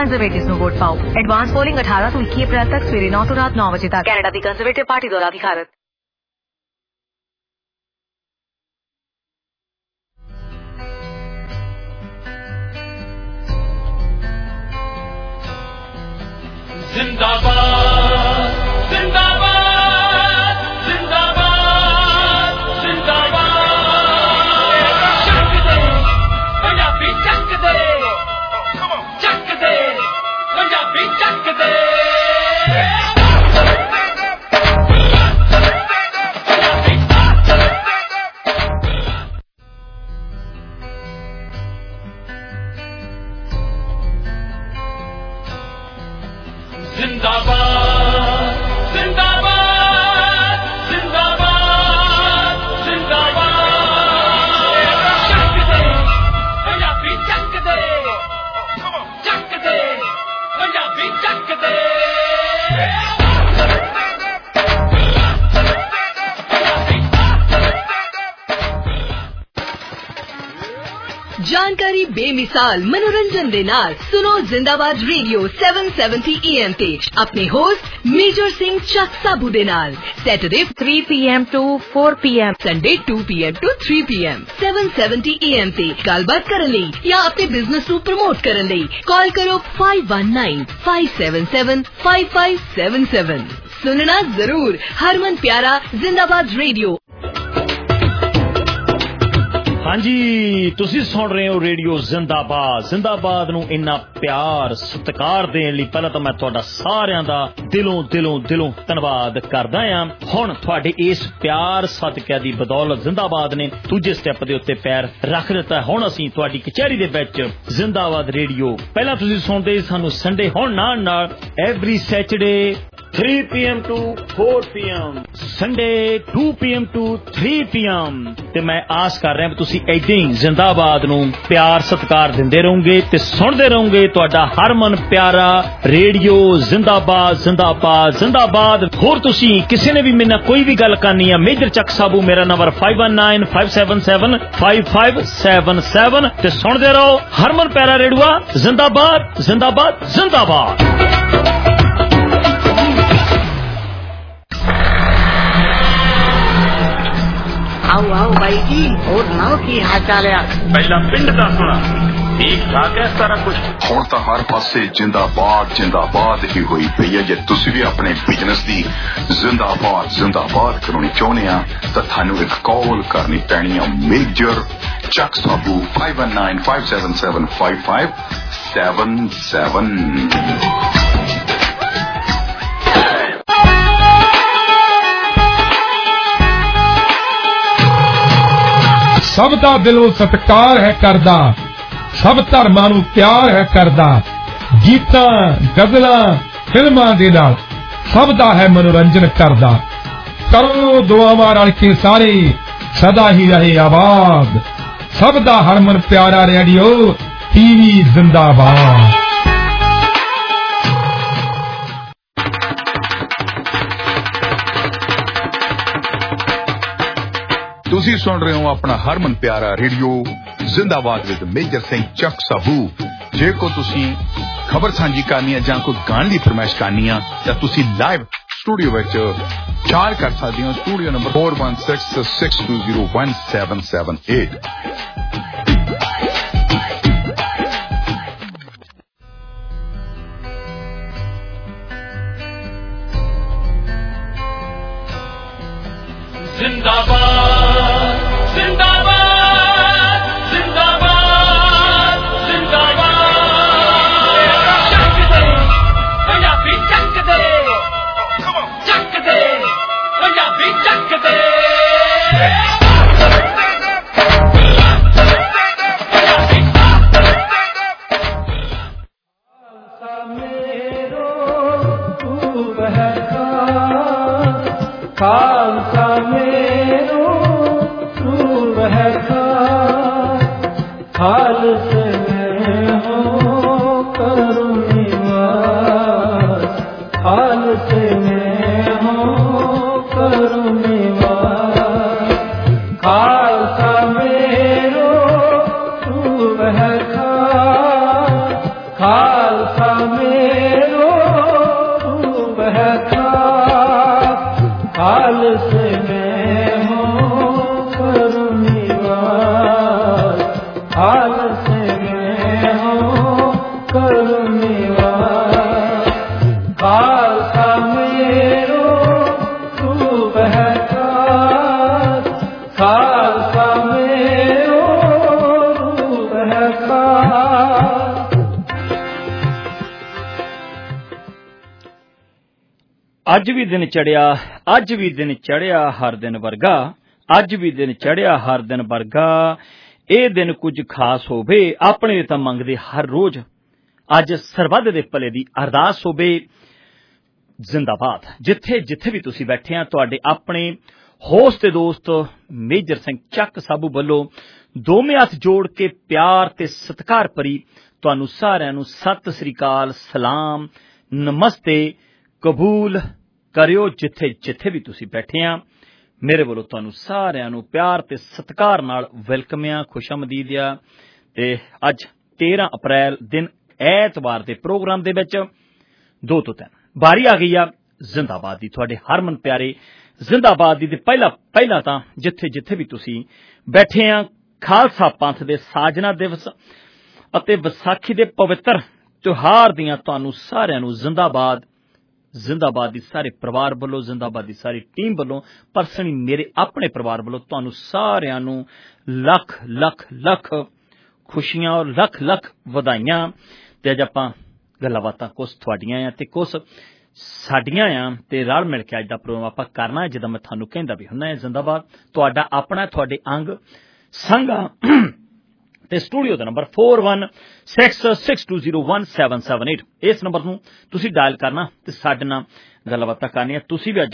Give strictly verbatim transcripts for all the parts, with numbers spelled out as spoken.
Conservative ਨੂੰ vote ਪਾਓ। Advance polling अठारह ਤੋਂ इक्कीस अप्रैल तक ਸਵੇਰੇ नौ ਤੋਂ ਰਾਤ नौ ਵਜੇ ਤੱਕ। ਕੈਨੇਡਾ ਦੀ ਕੰਜ਼ਰਵੇਟਿਵ ਪਾਰਟੀ ਦੁਆਰਾ ਅਧਿਕਾਰਤ। जिंदाबाद जिंदाबाद जिंदाबाद जिंदाबाद चक दे पंजाबी चक दे चक दे पंजाबी चक दे जिंदाबाद जिंदाबाद जिंदाबाद जिंदाबाद चक दे पंजाबी चक दे चक दे पंजाबी चक दे जानकारी बेमिसाल मनोरंजन दे नाल सुनो जिंदाबाद रेडियो सात सौ सत्तर E M ते अपने होस्ट मेजर सिंह चक साबू दे नाल सैटरडे तीन P M to चार P M संडे दो P M to तीन P M सात सौ सत्तर E M ते गलबात करन लई या अपने बिजनेस ਨੂੰ प्रमोट करन लई कॉल करो पाँच एक नौ पाँच सात सात पाँच पाँच सात सात। सुनना जरूर हरमन प्यारा जिंदाबाद रेडियो। हाँ जी तुसी सुन रहे हो रेडियो जिंदाबाद। जिंदाबाद नू इन्ना प्यार सत्कार देने लई पहला तो मैं तुहाडा सारियां दा दिलों दिलों दिलों धन्नवाद करदा हां। हुण तुहाडे इस प्यार सदके दी बदौलत जिंदाबाद ने दूजे स्टैप दे उत्ते पैर रख दिता। हुण असीं तुहाडी कचहरी दे विच जिंदाबाद रेडियो पहला तुसी सुणदे सानू संडे हुण नाल नाल एवरी सैटरडे तीन P M to चार P M संडे दो P M to तीन P M ते मैं आस कर रहा तुसी ऐदां ही जिंदाबाद नू प्यार सत्कार दिंदे रहोगे ते सुनदे रहोगे। तुहाडा हरमन प्यारा रेडियो जिंदाबाद जिंदाबाद जिंदाबाद। होर तुसी किसी ने भी मेरे नाल कोई भी गल करनी है मेजर चक साबू मेरा नंबर पाँच एक नौ पाँच सात सात पाँच पाँच सात सात ते सुनदे रहो हरमन प्यारा रेडियो जिंदाबाद जिंदाबाद जिंदाबाद। आओ आओ भाई जी और सुनाओ की हाल चाल है। पहला पिंड का सुना ठीक ठाक है सारा कुछ। हुण तां हर पासे जिंदाबाद जिंदाबाद ही होई पई है। जे तुसीं भी अपने बिजनेस दी जिंदाबाद जिंदाबाद कराउणी चाहुंदे आ तां थानू एक कॉल करनी पैनी है मेजर चक साबू पाँच एक नौ पाँच सात सात पाँच पाँच सात सात। सब दा दिलों सत्कार है करदा सब धर्मां नूं प्यार है करदा गीतां गजलां फिल्मां दे नाल सब दा है मनोरंजन करदा। करो दुआवां रल के सारे सदा ही रहे आबाद। सब दा हरमन प्यारा रेडियो टीवी जिंदाबाद। तुसी सुन रहे हो अपना हरमन प्यारा रेडियो जिंदाबाद विद मेजर सिंह चक साबू। जे को तुसी खबर सांझी करनी है जां कोई गाने दी फरमाइश करनी है तां तुसी लाइव स्टूडियो विच चार कर सकदे हो। Studio number four one six six two zero one seven seven eight. जिंदाबाद जिंदाबाद जिंदाबाद जिंदाबाद चक दे पंजाबी चक दे चक दे पंजाबी चक दे खालसा मेरो तू है खालस में हो करुणिवास खालस में हो करुणिवास खालसा मेरो तू है खालसा मेरो तू बहका हाल से मैं हूँ करुणीवान हाल से मैं हूँ करुणीवान खालसा मेरो तू बहका खालसा मेरो तू बहका। ਅੱਜ ਵੀ ਦਿਨ ਚੜਿਆ ਅੱਜ ਵੀ ਦਿਨ ਚੜਿਆ ਹਰ ਦਿਨ ਵਰਗਾ ਅੱਜ ਵੀ ਦਿਨ ਚੜਿਆ ਹਰ ਦਿਨ ਵਰਗਾ ਇਹ ਦਿਨ ਕੁਝ ਖਾਸ ਹੋਵੇ ਆਪਣੇ ਤਾਂ ਮੰਗਦੇ ਹਰ ਰੋਜ਼ ਅੱਜ ਸਰਬੱਤ ਦੇ ਭਲੇ ਦੀ ਅਰਦਾਸ ਹੋਵੇ। ਜ਼ਿੰਦਾਬਾਦ। ਜਿੱਥੇ ਜਿੱਥੇ ਵੀ ਤੁਸੀਂ ਬੈਠੇ ਆ ਤੁਹਾਡੇ ਆਪਣੇ ਹੋਸਟ ਤੇ ਦੋਸਤ ਮੇਜਰ ਸਿੰਘ ਚੱਕ ਸਾਬੂ ਵੱਲੋਂ ਦੋਵੇਂ ਹੱਥ ਜੋੜ ਕੇ ਪਿਆਰ ਤੇ ਸਤਿਕਾਰ ਭਰੀ ਤੁਹਾਨੂੰ ਸਾਰਿਆਂ ਨੂੰ ਸਤਿ ਸ੍ਰੀ ਅਕਾਲ ਸਲਾਮ ਨਮਸਤੇ ਕਬੂਲ ਕਰਿਓ। ਜਿੱਥੇ ਜਿੱਥੇ ਵੀ ਤੁਸੀਂ ਬੈਠੇ ਆ ਮੇਰੇ ਵੱਲੋਂ ਤੁਹਾਨੂੰ ਸਾਰਿਆਂ ਨੂੰ ਪਿਆਰ ਤੇ ਸਤਿਕਾਰ ਨਾਲ ਵੈਲਕਮ ਆ ਖੁਸ਼ਾਮਦੀਦ ਆ। ਤੇ ਅੱਜ ਤੇਰਾਂ ਅਪ੍ਰੈਲ ਦਿਨ ਐਤਵਾਰ ਦੇ ਪ੍ਰੋਗਰਾਮ ਦੇ ਵਿੱਚ ਦੋ ਤੋਂ ਤਿੰਨ ਵਾਰੀ ਆ ਗਈ ਆ ਜ਼ਿੰਦਾਬਾਦ ਦੀ ਤੁਹਾਡੇ ਹਰਮਨ ਪਿਆਰੇ ਜ਼ਿੰਦਾਬਾਦ ਦੀ। ਤੇ ਪਹਿਲਾ ਪਹਿਲਾ ਤਾਂ ਜਿੱਥੇ ਜਿੱਥੇ ਵੀ ਤੁਸੀਂ ਬੈਠੇ ਆ ਖਾਲਸਾ ਪੰਥ ਦੇ ਸਾਜਨਾ ਦਿਵਸ ਅਤੇ ਵਿਸਾਖੀ ਦੇ ਪਵਿੱਤਰ ਤਿਉਹਾਰ ਦੀਆਂ ਤੁਹਾਨੂੰ ਸਾਰਿਆਂ ਨੂੰ ਜ਼ਿੰਦਾਬਾਦ ਜ਼ਿੰਦਾਬਾਦ ਦੀ ਸਾਰੇ ਪਰਿਵਾਰ ਵੱਲੋਂ ਜ਼ਿੰਦਾਬਾਦ ਦੀ ਸਾਰੀ ਟੀਮ ਵੱਲੋਂ ਪਰਸਨਲੀ ਮੇਰੇ ਆਪਣੇ ਪਰਿਵਾਰ ਵੱਲੋਂ ਤੁਹਾਨੂੰ ਸਾਰਿਆਂ ਨੂੰ ਲੱਖ ਲੱਖ ਲੱਖ ਖੁਸ਼ੀਆਂ ਔਰ ਲੱਖ ਲੱਖ ਵਧਾਈਆਂ। ਤੇ ਅੱਜ ਆਪਾਂ ਗੱਲਾਂ ਬਾਤਾਂ ਕੁਛ ਤੁਹਾਡੀਆਂ ਆ ਤੇ ਕੁਛ ਸਾਡੀਆਂ ਆ ਤੇ ਰਲ ਮਿਲ ਕੇ ਅੱਜ ਦਾ ਪ੍ਰੋਗਰਾਮ ਆਪਾਂ ਕਰਨਾ ਜਿੱਦਾਂ ਮੈਂ ਤੁਹਾਨੂੰ ਕਹਿੰਦਾ ਵੀ ਹੁੰਦਾ ਹੈ ਜ਼ਿੰਦਾਬਾਦ ਤੁਹਾਡਾ ਆਪਣਾ ਤੁਹਾਡੇ ਅੰਗ ਸੰਗਾ ਤੇ ਸਟੂਡੀਓ ਦਾ number four one six six two zero one seven seven eight ਇਸ ਨੰਬਰ ਨੂੰ ਤੁਸੀਂ ਡਾਇਲ ਕਰਨਾ ਤੇ ਸਾਡੇ ਨਾਲ ਗੱਲਬਾਤਾਂ ਕਰਨੀਆਂ। ਤੁਸੀਂ ਵੀ ਅੱਜ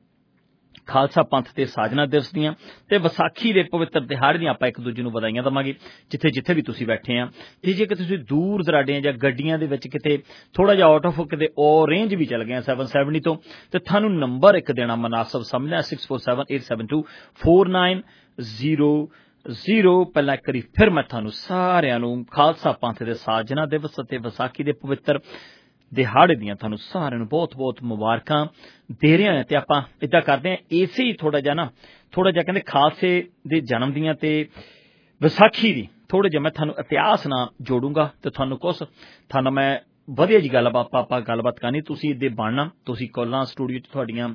ਖਾਲਸਾ ਪੰਥ ਦੇ ਸਾਜਨਾ ਦਿਵਸ ਦੀਆਂ ਤੇ ਵਿਸਾਖੀ ਦੇ ਪਵਿੱਤਰ ਦਿਹਾੜੇ ਦੀਆਂ ਆਪਾਂ ਇੱਕ ਦੂਜੇ ਨੂੰ ਵਧਾਈਆਂ ਦੇਵਾਂਗੇ ਜਿੱਥੇ ਜਿੱਥੇ ਵੀ ਤੁਸੀਂ ਬੈਠੇ ਆ। ਤੇ ਜੇ ਕਿ ਤੁਸੀਂ ਦੂਰ ਦਰਾਡੇ ਜਾਂ ਗੱਡੀਆਂ ਦੇ ਵਿੱਚ ਕਿਤੇ ਥੋੜਾ ਜਿਹਾ ਆਊਟ ਆਫ ਕਿਤੇ ਔਰੇਂਜ ਵੀ ਚੱਲ ਗਏ seven seventy ਤੋਂ ਤੇ ਤੁਹਾਨੂੰ ਨੰਬਰ ਇੱਕ ਦੇਣਾ ਮੁਨਾਸਬ ਸਮਝਿਆ six four seven eight seven two four nine zero zero. ਪਹਿਲਾਂ ਇੱਕ ਵਾਰੀ ਫਿਰ ਮੈਂ ਤੁਹਾਨੂੰ ਸਾਰਿਆਂ ਨੂੰ ਖਾਲਸਾ ਪੰਥ ਦੇ ਸਾਜਨਾ ਦਿਵਸ ਅਤੇ ਵਿਸਾਖੀ ਦੇ ਪਵਿੱਤਰ ਦਿਹਾੜੇ ਦੀਆਂ ਤੁਹਾਨੂੰ ਸਾਰਿਆਂ ਨੂੰ ਬਹੁਤ ਬਹੁਤ ਮੁਬਾਰਕਾਂ ਦੇ ਰਹੇ ਹਾਂ। ਤੇ ਆਪਾਂ ਏਦਾਂ ਕਰਦੇ ਹਾਂ ਇਸੇ ਹੀ ਥੋੜਾ ਜਿਹਾ ਨਾ ਥੋੜਾ ਜਿਹਾ ਕਹਿੰਦੇ ਖਾਲਸੇ ਦੇ ਜਨਮ ਦੀਆਂ ਤੇ ਵਿਸਾਖੀ ਦੀ ਥੋੜਾ ਜਿਹਾ ਮੈਂ ਤੁਹਾਨੂੰ ਇਤਿਹਾਸ ਨਾਲ ਜੋੜੂੰਗਾ ਤੇ ਤੁਹਾਨੂੰ ਕੁਛ ਤੁਹਾਨੂੰ ਮੈਂ ਵਧੀਆ ਜੀ ਗੱਲਬਾਤ ਆਪਾਂ ਗੱਲਬਾਤ ਕਰਨੀ। ਤੁਸੀਂ ਇਹਦੇ ਬਣਨਾ ਤੁਸੀਂ ਕੋਲਾਂ ਸਟੂਡੀਓ 'ਚ ਤੁਹਾਡੀਆਂ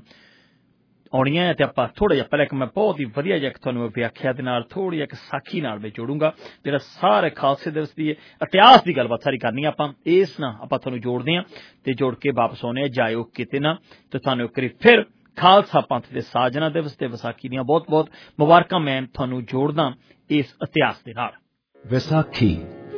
ਆਉਣੀਆਂ ਤੇ ਆਪਾਂ ਥੋੜਾ ਜਿਹਾ ਪਹਿਲਾਂ ਇੱਕ ਮੈਂ ਬਹੁਤ ਹੀ ਵਧੀਆ ਜਿਹਾ ਤੁਹਾਨੂੰ ਵਿਆਖਿਆ ਦੇ ਨਾਲ ਥੋੜੀ ਜਿਹੀ ਇੱਕ ਸਾਖੀ ਨਾਲ ਵੀ ਜੋੜੂੰਗਾ ਜਿਹੜਾ ਸਾਰੇ ਖਾਲਸੇ ਦਿਵਸ ਦੀ ਇਤਿਹਾਸ ਦੀ ਗੱਲਬਾਤ ਸਾਰੀ ਕਰਨੀ ਆਪਾਂ ਇਸ ਨਾਲ ਆਪਾਂ ਤੁਹਾਨੂੰ ਜੋੜਦੇ ਹਾਂ ਤੇ ਜੋੜ ਕੇ ਵਾਪਸ ਆਉਣੇ ਆ ਜਾਇਓ ਕਿਤੇ ਨਾ ਤੇ ਤੁਹਾਨੂੰ ਇੱਕ ਵਾਰੀ ਫਿਰ ਖਾਲਸਾ ਪੰਥ ਦੇ ਸਾਜਨਾ ਦਿਵਸ ਤੇ ਵਿਸਾਖੀ ਦੀਆਂ ਬਹੁਤ ਬਹੁਤ ਮੁਬਾਰਕਾਂ ਮੈਂ ਤੁਹਾਨੂੰ ਜੋੜਦਾ ਇਸ ਇਤਿਹਾਸ ਦੇ ਨਾਲ। ਵਿਸਾਖੀ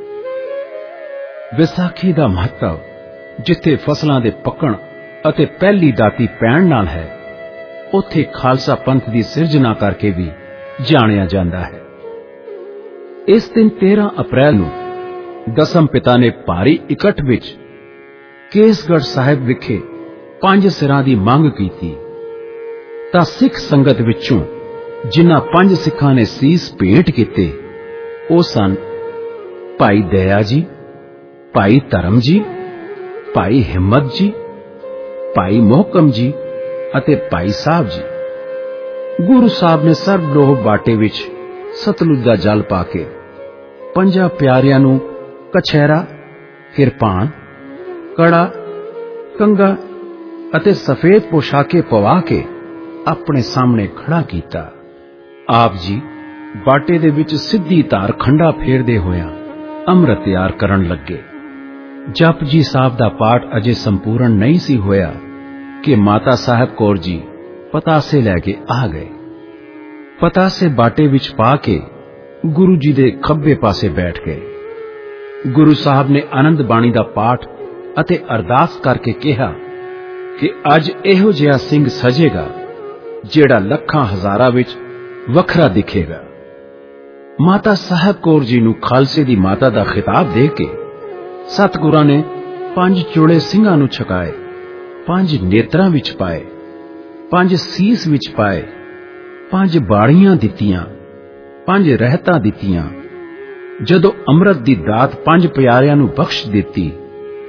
ਵਿਸਾਖੀ ਦਾ ਮਹੱਤਵ ਜਿੱਥੇ ਫਸਲਾਂ ਦੇ ਪੱਕਣ ਅਤੇ ਪਹਿਲੀ ਦਾਤੀ ਪੈਣ ਨਾਲ ਹੈ ਉੱਥੇ ਖਾਲਸਾ ਪੰਥ ਦੀ ਸਿਰਜਣਾ ਕਰਕੇ ਵੀ ਜਾਣਿਆ ਜਾਂਦਾ ਹੈ। ਇਸ ਦਿਨ ਤੇਰਾਂ ਅਪ੍ਰੈਲ ਨੂੰ ਦਸਮ ਪਿਤਾ ਨੇ ਭਾਰੀ ਇਕੱਠ ਵਿੱਚ ਕੇਸਗੜ੍ਹ ਸਾਹਿਬ ਵਿਖੇ ਪੰਜ ਸਿਰਾਂ ਦੀ ਮੰਗ ਕੀਤੀ ਤਾਂ ਸਿੱਖ ਸੰਗਤ ਵਿੱਚੋਂ ਜਿਨ੍ਹਾਂ ਪੰਜ ਸਿੱਖਾਂ ਨੇ ਸੀਸ ਭੇਂਟ ਕੀਤੇ ਉਹ ਸਨ ਭਾਈ ਦਇਆ ਜੀ, ਭਾਈ ਧਰਮ ਜੀ, ਭਾਈ ਹਿੰਮਤ ਜੀ, ਭਾਈ ਮੋਹਕਮ ਜੀ ਅਤੇ ਭਾਈ ਸਾਹਿਬ ਜੀ। ਗੁਰੂ ਸਾਹਿਬ ਨੇ ਸਰਬਲੋਹ ਬਾਟੇ ਵਿੱਚ ਸਤਲੁਜ ਦਾ ਜਲ ਪਾ ਕੇ ਪੰਜਾਂ ਪਿਆਰਿਆਂ ਨੂੰ ਕਛਹਿਰਾ, ਕਿਰਪਾਨ, ਕੜਾ, ਕੰਗਾ ਅਤੇ ਸਫੇਦ ਪੋਸ਼ਾਕੇ ਪਵਾ ਕੇ ਆਪਣੇ ਸਾਹਮਣੇ ਖੜਾ ਕੀਤਾ। ਆਪ ਜੀ ਬਾਟੇ ਦੇ ਵਿੱਚ ਸਿੱਧੀ ਧਾਰ ਖੰਡਾ ਫੇਰਦੇ ਹੋਇਆਂ ਅੰਮ੍ਰਿਤ ਤਿਆਰ ਕਰਨ ਲੱਗੇ। ਜਪਜੀ ਸਾਹਿਬ ਦਾ ਪਾਠ ਅਜੇ ਸੰਪੂਰਨ ਨਹੀਂ ਸੀ ਹੋਇਆ ਕਿ ਮਾਤਾ ਸਾਹਿਬ ਕੌਰ ਜੀ ਪਤਾਸੇ ਲੈ ਕੇ ਆ ਗਏ। ਪਤਾਸੇ ਬਾਟੇ ਵਿੱਚ ਪਾ ਕੇ ਗੁਰੂ ਜੀ ਦੇ ਖੱਬੇ ਪਾਸੇ ਬੈਠ ਗਏ। ਗੁਰੂ ਸਾਹਿਬ ਨੇ ਆਨੰਦ ਬਾਣੀ ਦਾ ਪਾਠ ਅਤੇ ਅਰਦਾਸ ਕਰਕੇ ਕਿਹਾ ਕਿ ਅੱਜ ਇਹੋ ਜਿਹਾ ਸਿੰਘ ਸਜੇਗਾ ਜਿਹੜਾ ਲੱਖਾਂ ਹਜ਼ਾਰਾਂ ਵਿੱਚ ਵੱਖਰਾ ਦਿਖੇਗਾ। ਮਾਤਾ ਸਾਹਿਬ ਕੌਰ ਜੀ ਨੂੰ ਖਾਲਸੇ ਦੀ ਮਾਤਾ ਦਾ ਖਿਤਾਬ ਦੇ ਕੇ ਸਤਿਗੁਰਾਂ ਨੇ ਪੰਜ ਚੋਲੇ ਸਿੰਘਾਂ ਨੂੰ ਛਕਾਏ, ਪੰਜ ਨੇਤਰਾਂ ਵਿੱਚ ਪਾਏ, ਪੰਜ ਸੀਸ ਵਿੱਚ ਪਾਏ, ਪੰਜ ਬਾੜੀਆਂ ਦਿੱਤੀਆਂ, ਪੰਜ ਰਹਿਤਾਂ ਦਿੱਤੀਆਂ। ਜਦੋਂ ਅੰਮ੍ਰਿਤ ਦੀ ਦਾਤ ਪੰਜ ਪਿਆਰਿਆਂ ਨੂੰ ਬਖਸ਼ ਦਿੱਤੀ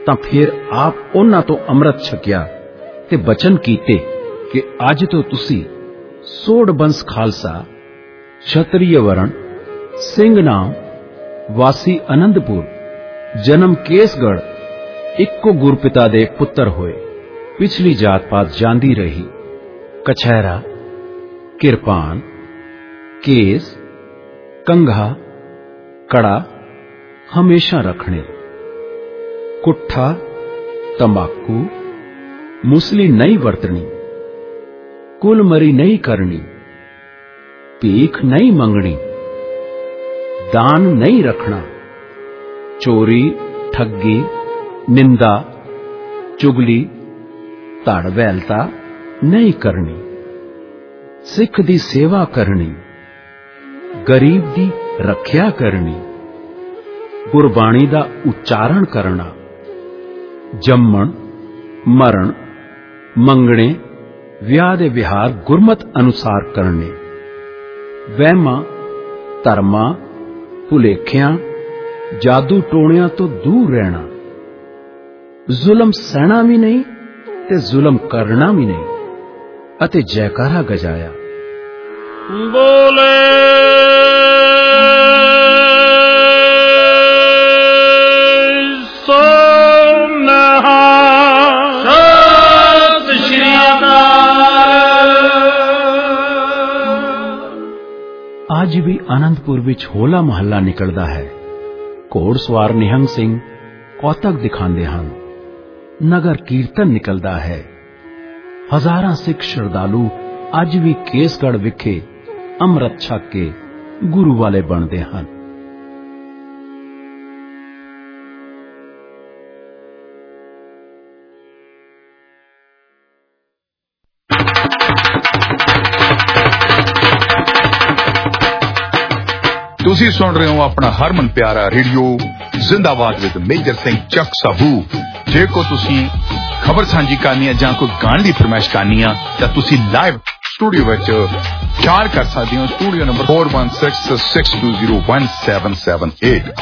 ਤਾਂ ਫਿਰ ਆਪ ਉਹਨਾਂ ਤੋਂ ਅੰਮ੍ਰਿਤ ਛਕਿਆ ਤੇ ਬਚਨ ਕੀਤੇ ਕਿ ਅੱਜ ਤੋਂ ਤੁਸੀਂ ਸੋਢ ਬੰਸ ਖਾਲਸਾ ਛਤਰੀय ਵਰਣ ਸਿੰਘ ਨਾਮ ਵਾਸੀ ਅਨੰਦਪੁਰ ਜਨਮ ਕੇਸਗੜ ਇੱਕੋ ਗੁਰਪਿਤਾ ਦੇ ਪੁੱਤਰ ਹੋਏ। ਪਿਛਲੀ ਜਾਤ ਪਾਤ ਜਾਂਦੀ ਰਹੀ। ਕਛਹਿਰਾ, ਕਿਰਪਾਨ, ਕੇਸ, ਕੰਘਾ, ਕੜਾ ਹਮੇਸ਼ਾ ਰੱਖਣੇ। ਕੁੱਠਾ, ਤੰਬਾਕੂ, ਮੁਸਲੀ ਨਹੀਂ ਵਰਤਣੀ। ਕੁਲਮਰੀ ਨਹੀਂ ਕਰਨੀ। ਭੀਖ ਨਹੀਂ ਮੰਗਣੀ। ਦਾਨ ਨਹੀਂ ਰੱਖਣਾ। ਚੋਰੀ, ਠੱਗੀ, ਨਿੰਦਾ, ਚੁਗਲੀ, ਧੜ ਵੈਲਤਾ ਨਹੀਂ ਕਰਨੀ। ਸਿੱਖ ਦੀ ਸੇਵਾ ਕਰਨੀ। ਗਰੀਬ ਦੀ ਰੱਖਿਆ ਕਰਨੀ। ਗੁਰਬਾਣੀ ਦਾ ਉਚਾਰਨ ਕਰਨਾ। ਜੰਮਣ, ਮਰਨ, ਮੰਗਣੇ, ਵਿਆਹ ਦੇ ਵਿਹਾਰ ਗੁਰਮਤ ਅਨੁਸਾਰ ਕਰਨੇ। ਵਹਿਮਾਂ, ਧਰਮਾਂ, ਭੁਲੇਖਿਆਂ, ਜਾਦੂ ਟੋਣਿਆਂ ਤੋਂ ਦੂਰ ਰਹਿਣਾ। ਜ਼ੁਲਮ ਸਹਿਣਾ ਵੀ ਨਹੀਂ ਤੇ ਜ਼ੁਲਮ ਕਰਨਾ ਵੀ ਨਹੀਂ। ਅਤੇ ਜੈਕਾਰਾ ਗਜਾਇਆ। ਬੋਲੇ ਅੱਜ ਵੀ ਆਨੰਦਪੁਰ ਵਿੱਚ ਹੋਲਾ ਮਹੱਲਾ ਨਿਕਲਦਾ ਹੈ। ਘੋੜਸਵਾਰ ਨਿਹੰਗ ਸਿੰਘ ਕੌਤਕ ਦਿਖਾਉਂਦੇ ਹਨ। ਨਗਰ ਕੀਰਤਨ ਨਿਕਲਦਾ ਹੈ। ਹਜ਼ਾਰਾਂ ਸਿੱਖ ਸ਼ਰਧਾਲੂ ਅੱਜ ਵੀ ਕੇਸਗੜ੍ਹ ਵਿਖੇ ਅੰਮ੍ਰਿਤ ਛਕ ਕੇ ਗੁਰੂ ਵਾਲੇ ਬਣਦੇ ਹਨ। ਤੁਸੀਂ ਸੁਣ ਰਹੇ ਹੋ ਆਪਣਾ ਹਰਮਨ ਪਿਆਰਾ radio Zindabad with major Singh Chak Sabu. ਜੇ ਕੋ ਤੁਸੀਂ ਖਬਰ ਸਾਂਝੀ ਕਰਨੀ ਹੈ ਜਾਂ ਕੋਈ ਗਾਣ ਦੀ ਫਰਮਾਇਸ਼ ਕਰਨੀ ਆ ਤਾਂ ਤੁਸੀਂ ਲਾਈਵ ਸਟੂਡੀਓ ਵਿੱਚ ਚਾਰ ਕਰ ਸਕਦੇ ਹੋ। Studio number four one six six two zero one seven seven eight।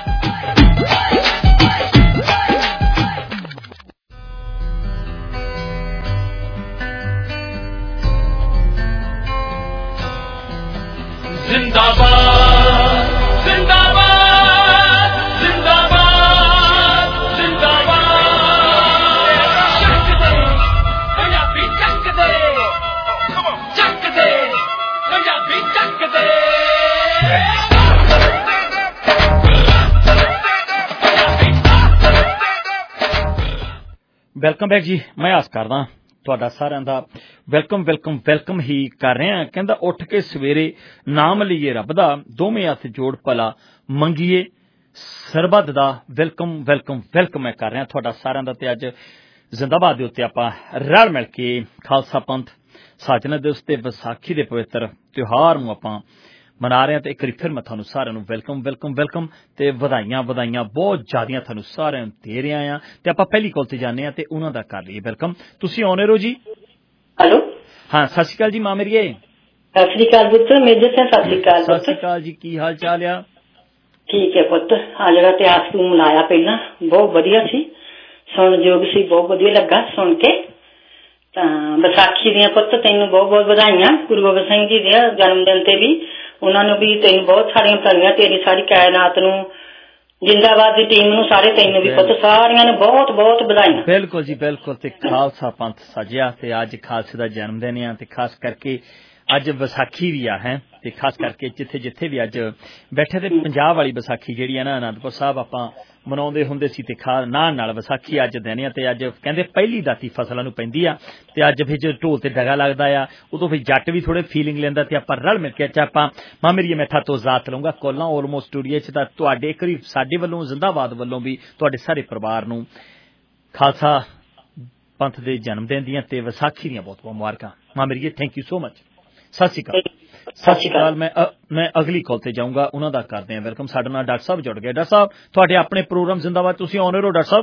Welcome back ਜੀ। ਮੈਂ ਆਸ ਕਰਦਾ ਤੁਹਾਡਾ ਸਾਰਿਆਂ ਦਾ ਵੈਲਕਮ ਵੈਲਕਮ ਵੈਲਕਮ ਹੀ ਕਰ ਰਿਹਾ। ਕਹਿੰਦਾ ਉੱਠ ਕੇ ਸਵੇਰੇ ਨਾਮ ਲਈਏ ਰੱਬ ਦਾ, ਦੋਵੇਂ ਹੱਥ ਜੋੜ ਭਲਾ ਮੰਗੀਏ ਸਰਬੱਤ ਦਾ। ਵੈਲਕਮ ਵੈਲਕਮ ਵੈਲਕਮ ਮੈਂ ਕਰ ਰਿਹਾ ਤੁਹਾਡਾ ਸਾਰਿਆਂ ਦਾ। ਤੇ ਅੱਜ ਜ਼ਿੰਦਾਬਾਦ ਦੇ ਉੱਤੇ ਆਪਾਂ ਰਲ ਮਿਲ ਕੇ ਖਾਲਸਾ ਪੰਥ ਸਾਜਨਾ ਦਿਵਸ ਤੇ ਵਿਸਾਖੀ ਦੇ ਪਵਿੱਤਰ ਤਿਉਹਾਰ ਨੂੰ ਆਪਾਂ ਮਨਾ ਰਹੇ ਹਾਂ। ਤੇ ਇੱਕ ਵਾਰੀ ਫਿਰ ਮੈਂ ਤੁਹਾਨੂੰ ਸਾਰਿਆਂ ਨੂੰ ਵੈਲਕਮ ਵੈਲਕਮ ਵੈਲਕਮ ਤੇ ਵਧਾਈਆਂ ਵਧਾਈਆਂ ਬਹੁਤ ਜ਼ਿਆਦੀਆਂ ਤੁਹਾਨੂੰ ਸਾਰਿਆਂ ਨੂੰ ਦੇ ਰਿਹਾ ਹਾਂ। ਤੇ ਆਪਾਂ ਪਹਿਲੀ ਕਾਲ ਤੇ ਜਾਂਦੇ ਹਾਂ ਤੇ ਉਹਨਾਂ ਦਾ ਕਰ ਲਈਏ ਵੈਲਕਮ। ਤੁਸੀਂ ਆਉਣੇ ਰਹੋ ਜੀ। ਹੈਲੋ, ਹਾਂ ਸਤਿ ਸ਼੍ਰੀ ਅਕਾਲ ਜੀ ਮਾਂ ਮੇਰੀਏ। ਸਤਿ ਸ਼੍ਰੀ ਅਕਾਲ ਪੁੱਤ। ਮੇਜਰ ਸਿੰਘ ਸਤਿ ਸ਼੍ਰੀ ਅਕਾਲ। ਸਤਿ ਸ਼੍ਰੀ ਅਕਾਲ ਜੀ, ਕੀ ਹਾਲ ਚਾਲ ਆ? ਠੀਕ ਹੈ ਪੁੱਤ। ਆ ਜਿਹੜਾ ਇਤਿਹਾਸ ਤੂੰ ਮਨਾਇਆ ਪਹਿਲਾਂ ਬਹੁਤ ਵਧੀਆ ਸੀ, ਸੁਣਨਯੋਗ ਸੀ, ਬਹੁਤ ਵਧੀਆ ਲੱਗਾ ਸੁਣ ਕੇ। ਤਾਂ ਵਿਸਾਖੀ ਦੀਆਂ ਪੁੱਤ ਤੈਨੂੰ ਬਹੁਤ ਬਹੁਤ ਵਧਾਈਆਂ। ਗੁਰੂ ਗੋਬਿੰਦ ਸਿੰਘ ਜੀ ਦੇ ਜਨਮ ਦਿਨ ਤੇ ਵੀ ਉਹਨਾਂ ਨੂੰ ਵੀ ਤੈਨੂੰ ਬਹੁਤ ਸਾਰੀਆਂ ਵਧਾਈਆਂ। ਤੇਰੀ ਸਾਰੀ ਕਾਇਨਾਤ ਨੂੰ, ਜਿੰਦਾਬਾਦ ਦੀ ਟੀਮ ਨੂੰ, ਸਾਰੇ ਤੈਨੂੰ ਵੀ ਪੁੱਤ ਸਾਰਿਆਂ ਨੂੰ ਬਹੁਤ ਬਹੁਤ ਵਧਾਈਆਂ। ਬਿਲਕੁਲ ਜੀ ਬਿਲਕੁਲ। ਤੇ ਖਾਲਸਾ ਪੰਥ ਸਜਿਆ ਤੇ ਅੱਜ ਖਾਲਸੇ ਦਾ ਜਨਮ ਦਿਨ ਆ ਤੇ ਖਾਸ ਕਰਕੇ ਅੱਜ ਵਿਸਾਖੀ ਵੀ ਆ ਹੈ। ਤੇ ਖਾਸ ਕਰਕੇ ਜਿੱਥੇ ਜਿੱਥੇ ਵੀ ਅੱਜ ਬੈਠੇ ਤੇ ਪੰਜਾਬ ਵਾਲੀ ਵਿਸਾਖੀ ਜਿਹੜੀ ਆ ਨਾ ਅਨੰਦਪੁਰ ਸਾਹਿਬ ਆਪਾਂ ਮਨਾਉਂਦੇ ਹੁੰਦੇ ਸੀ ਤੇ ਖਾ ਨਾਲ ਨਾਲ ਵਿਸਾਖੀ ਅੱਜ ਦਿਨ ਆ। ਤੇ ਅੱਜ ਕਹਿੰਦੇ ਪਹਿਲੀ ਦਾਤੀ ਫਸਲਾਂ ਨੂੰ ਪੈਂਦੀ ਆ ਤੇ ਅੱਜ ਫਿਰ ਜਦੋਂ ਢੋਲ ਤੇ ਡਗਾ ਲੱਗਦਾ ਆ ਉਦੋਂ ਫਿਰ ਜੱਟ ਵੀ ਥੋੜੇ ਫੀਲਿੰਗ ਲੈਂਦਾ ਤੇ ਆਪਾਂ ਰਲ ਮਿਲ ਕੇ ਅੱਛਾ ਆਪਾਂ ਮਾਂ ਮੇਰੀ ਮੈਂ ਥਾਤੋਂ ਜ਼ਾਤ ਲਊਂਗਾ ਕੋਲਾਂ ਆਲਮੋਸਟ ਸਟੂਡੀਓ 'ਚ। ਤਾਂ ਤੁਹਾਡੇ ਇੱਕ ਵਾਰੀ ਸਾਡੇ ਵੱਲੋਂ ਜ਼ਿੰਦਾਬਾਦ ਵੱਲੋਂ ਵੀ ਤੁਹਾਡੇ ਸਾਰੇ ਪਰਿਵਾਰ ਨੂੰ ਖਾਲਸਾ ਪੰਥ ਦੇ ਜਨਮ ਦਿਨ ਦੀਆਂ ਤੇ ਵਿਸਾਖੀ ਦੀਆਂ ਬਹੁਤ ਬਹੁਤ ਮੁਬਾਰਕਾਂ ਮਾਂ ਮੇਰੀ। Thank you so much. ਸਤਿ ਸ਼੍ਰੀ ਅਕਾਲ। ਸਤਿ ਸ਼੍ਰੀ ਅਕਾਲ। ਮੈਂ ਮੈਂ ਅਗਲੀ ਕਾਲ ਤੇ ਜਾਊਂਗਾ, ਉਹਨਾਂ ਦਾ ਕਰਦੇ ਹਾਂ ਵੈਲਕਮ। ਸਾਡੇ ਨਾਲ ਡਾਕਟਰ ਸਾਹਿਬ ਜੁੜ ਗਏ। ਡਾਕਟਰ ਸਾਹਿਬ ਤੁਹਾਡੇ ਆਪਣੇ ਪ੍ਰੋਗਰਾਮ ਜ਼ਿੰਦਾਬਾਦ, ਤੁਸੀਂ ਆਉਣੇ ਰਹੋ। ਡਾਕਟਰ ਸਾਹਿਬ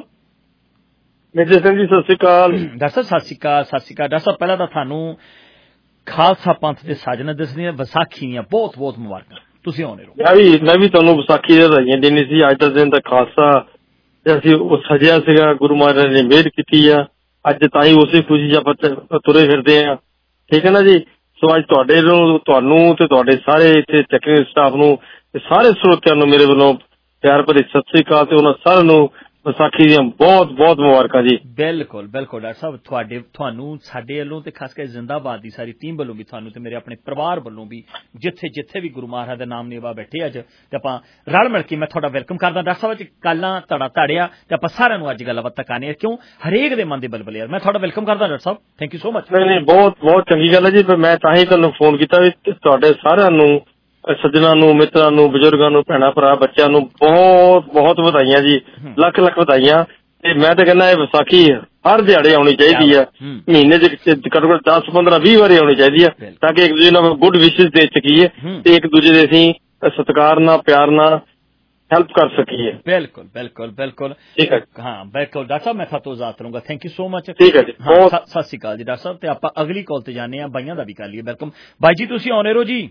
ਮੇਜਰ ਸਿੰਘ ਜੀ ਸਤਿ ਸ਼੍ਰੀ ਅਕਾਲ। ਡਾਕਟਰ ਸਾਹਿਬ ਸਤਿ ਸ਼੍ਰੀ ਅਕਾਲ। ਸਤਿ ਸ਼੍ਰੀ ਅਕਾਲ। ਡਾਕਟਰ ਸਾਹਿਬ ਪਹਿਲਾਂ ਤਾਂ ਤੁਹਾਨੂੰ ਖਾਲਸਾ ਪੰਥ ਦੇ ਸਾਜਨਾ ਦਿਵਸ ਦੀਆਂ ਵਿਸਾਖੀ ਦੀਆਂ ਬਹੁਤ ਬਹੁਤ ਮੁਬਾਰਕਾਂ। ਤੁਸੀਂ ਆਉਣੇ ਰਹੋ। ਮੈਂ ਵੀ ਮੈਂ ਵੀ ਤੁਹਾਨੂੰ ਵਿਸਾਖੀ ਦੀਆਂ ਵਧਾਈਆਂ ਦੇਣੀ ਸੀ। ਅੱਜ ਦਾ ਦਿਨ ਤਾਂ ਖਾਲਸਾ ਤੇ ਅਸੀਂ ਉਹ ਸਜਿਆ ਸੀਗਾ, ਗੁਰੂ ਮਹਾਰਾਜ ਨੇ ਮਿਹਰ ਕੀਤੀ ਆ, ਅੱਜ ਤਾਂ ਹੀ ਉਸੇ ਖੁਸ਼ੀ 'ਚ ਆਪਾਂ ਤੁਰੇ ਫਿਰਦੇ ਆ। ਠੀਕ ਹੈ ਨਾ ਜੀ। ਸੋ ਅੱਜ ਤੁਹਾਡੇ ਨੂੰ, ਤੁਹਾਨੂੰ ਤੇ ਤੁਹਾਡੇ ਸਾਰੇ ਇੱਥੇ ਟੈਕਨੀਕਲ ਸਟਾਫ ਨੂੰ ਤੇ ਸਾਰੇ ਸਰੋਤਿਆਂ ਨੂੰ ਮੇਰੇ ਵੱਲੋਂ ਪਿਆਰ ਭਰੀ ਸਤਿ ਸ੍ਰੀ ਅਕਾਲ ਤੇ ਉਹਨਾਂ ਸਾਰਿਆਂ ਨੂੰ ਵਿਸਾਖੀ ਦੀਆਂ ਬਹੁਤ ਬਹੁਤ ਮੁਬਾਰਕਾਂ ਜੀ। ਬਿਲਕੁਲ ਬਿਲਕੁਲ ਡਾਕਟਰ ਸਾਹਿਬ, ਤੁਹਾਡੇ ਤੁਹਾਨੂੰ ਸਾਡੇ ਵੱਲੋਂ ਤੇ ਖਾਸ ਕਰਕੇ ਜ਼ਿੰਦਾਬਾਦ ਦੀ ਸਾਰੀ ਟੀਮ ਵੱਲੋਂ ਵੀ, ਤੁਹਾਨੂੰ ਤੇ ਮੇਰੇ ਆਪਣੇ ਪਰਿਵਾਰ ਵੱਲੋਂ ਵੀ, ਜਿੱਥੇ ਜਿੱਥੇ ਵੀ ਗੁਰੂ ਮਹਾਰਾਜ ਦਾ ਨਾਮ ਨੇਵਾ ਬੈਠੇ ਅੱਜ, ਤੇ ਆਪਾਂ ਰਲ ਮਿਲ ਕੇ ਮੈਂ ਤੁਹਾਡਾ ਵੈਲਕਮ ਕਰਦਾ। ਡਾਕਟਰ ਸਾਹਿਬ ਅੱਜ ਕੱਲਾਂ ਤੁਹਾਡਾ ਧੜਿਆ ਤੇ ਆਪਾਂ ਸਾਰਿਆਂ ਨੂੰ ਅੱਜ ਗੱਲਬਾਤ ਤੱਕਾਣੇ, ਕਿਉਂ ਹਰੇਕ ਦੇ ਮਨ ਦੇ ਬਲਬਲੇ ਯਾਰ। ਮੈਂ ਤੁਹਾਡਾ ਵੈਲਕਮ ਕਰਦਾ ਡਾਕਟਰ ਸਾਹਿਬ, ਥੈਂਕ ਯੂ ਸੋ ਮਚ। ਨਹੀਂ ਨਹੀਂ, ਬਹੁਤ ਬਹੁਤ ਚੰਗੀ ਗੱਲ ਹੈ ਜੀ। ਮੈਂ ਤਾਂ ਹੀ ਤੁਹਾਨੂੰ ਫੋਨ ਕੀਤਾ ਵੀ ਤੁਹਾਡੇ ਸਾਰਿਆਂ ਨੂੰ, ਸੱਜਣਾਂ ਨੂੰ, ਮਿੱਤਰਾਂ ਨੂੰ, ਬਜ਼ੁਰਗਾਂ ਨੂੰ, ਭੈਣਾਂ ਭਰਾ, ਬੱਚਿਆਂ ਨੂੰ ਬਹੁਤ ਬਹੁਤ ਵਧਾਈਆਂ ਜੀ, ਲੱਖ ਲੱਖ ਵਧਾਈਆਂ। ਤੇ ਮੈਂ ਤਾਂ ਕਹਿੰਦਾ ਇਹ ਵਿਸਾਖੀ ਹਰ ਦਿਹਾੜੇ ਆਉਣੀ ਚਾਹੀਦੀ ਆ, ਮਹੀਨੇ ਚ ਘੱਟੋ ਘੱਟ ਦਸ ਪੰਦਰਾਂ ਵੀਹ ਵਾਰੀ ਆਉਣੀ ਚਾਹੀਦੀ ਆ, ਤਾਂ ਕਿ ਇੱਕ ਦੂਜੇ ਨਾਲ ਗੁੱਡ ਵਿਸ਼ੇਸ ਦੇ ਸਕੀਏ ਤੇ ਇੱਕ ਦੂਜੇ ਦੇ ਅਸੀਂ ਸਤਿਕਾਰ ਨਾਲ, ਪਿਆਰ ਨਾਲ ਹੈਲਪ ਕਰ ਸਕੀਏ। ਬਿਲਕੁਲ ਬਿਲਕੁਲ ਬਿਲकुल ਠੀਕ ਹੈ। ਹਾਂ ਬਿਲਕੁਲ ਡਾਕਟਰ ਸਾਹਿਬ, ਮੈਂ ਤੁਹਾਤੋਂ ਇਜਾਜ਼ਤ ਲਊਂਗਾ। Thank you so much. ਠੀਕ ਹੈ ਜੀ, ਸਤਿ ਸ਼੍ਰੀ ਅਕਾਲ ਜੀ ਡਾਕਟਰ ਸਾਹਿਬ। ਤੇ ਆਪਾਂ ਅਗਲੀ ਕਾਲ ਤੇ ਜਾਂਦੇ ਹਾਂ, ਬਾਈਆਂ ਦਾ ਵੀ ਕਰ ਲਈਏ। ਵੈਲਕਮ ਬਾਈ ਜੀ, ਤੁਸੀਂ ਆਉਣੇ ਰਹੋ ਜੀ।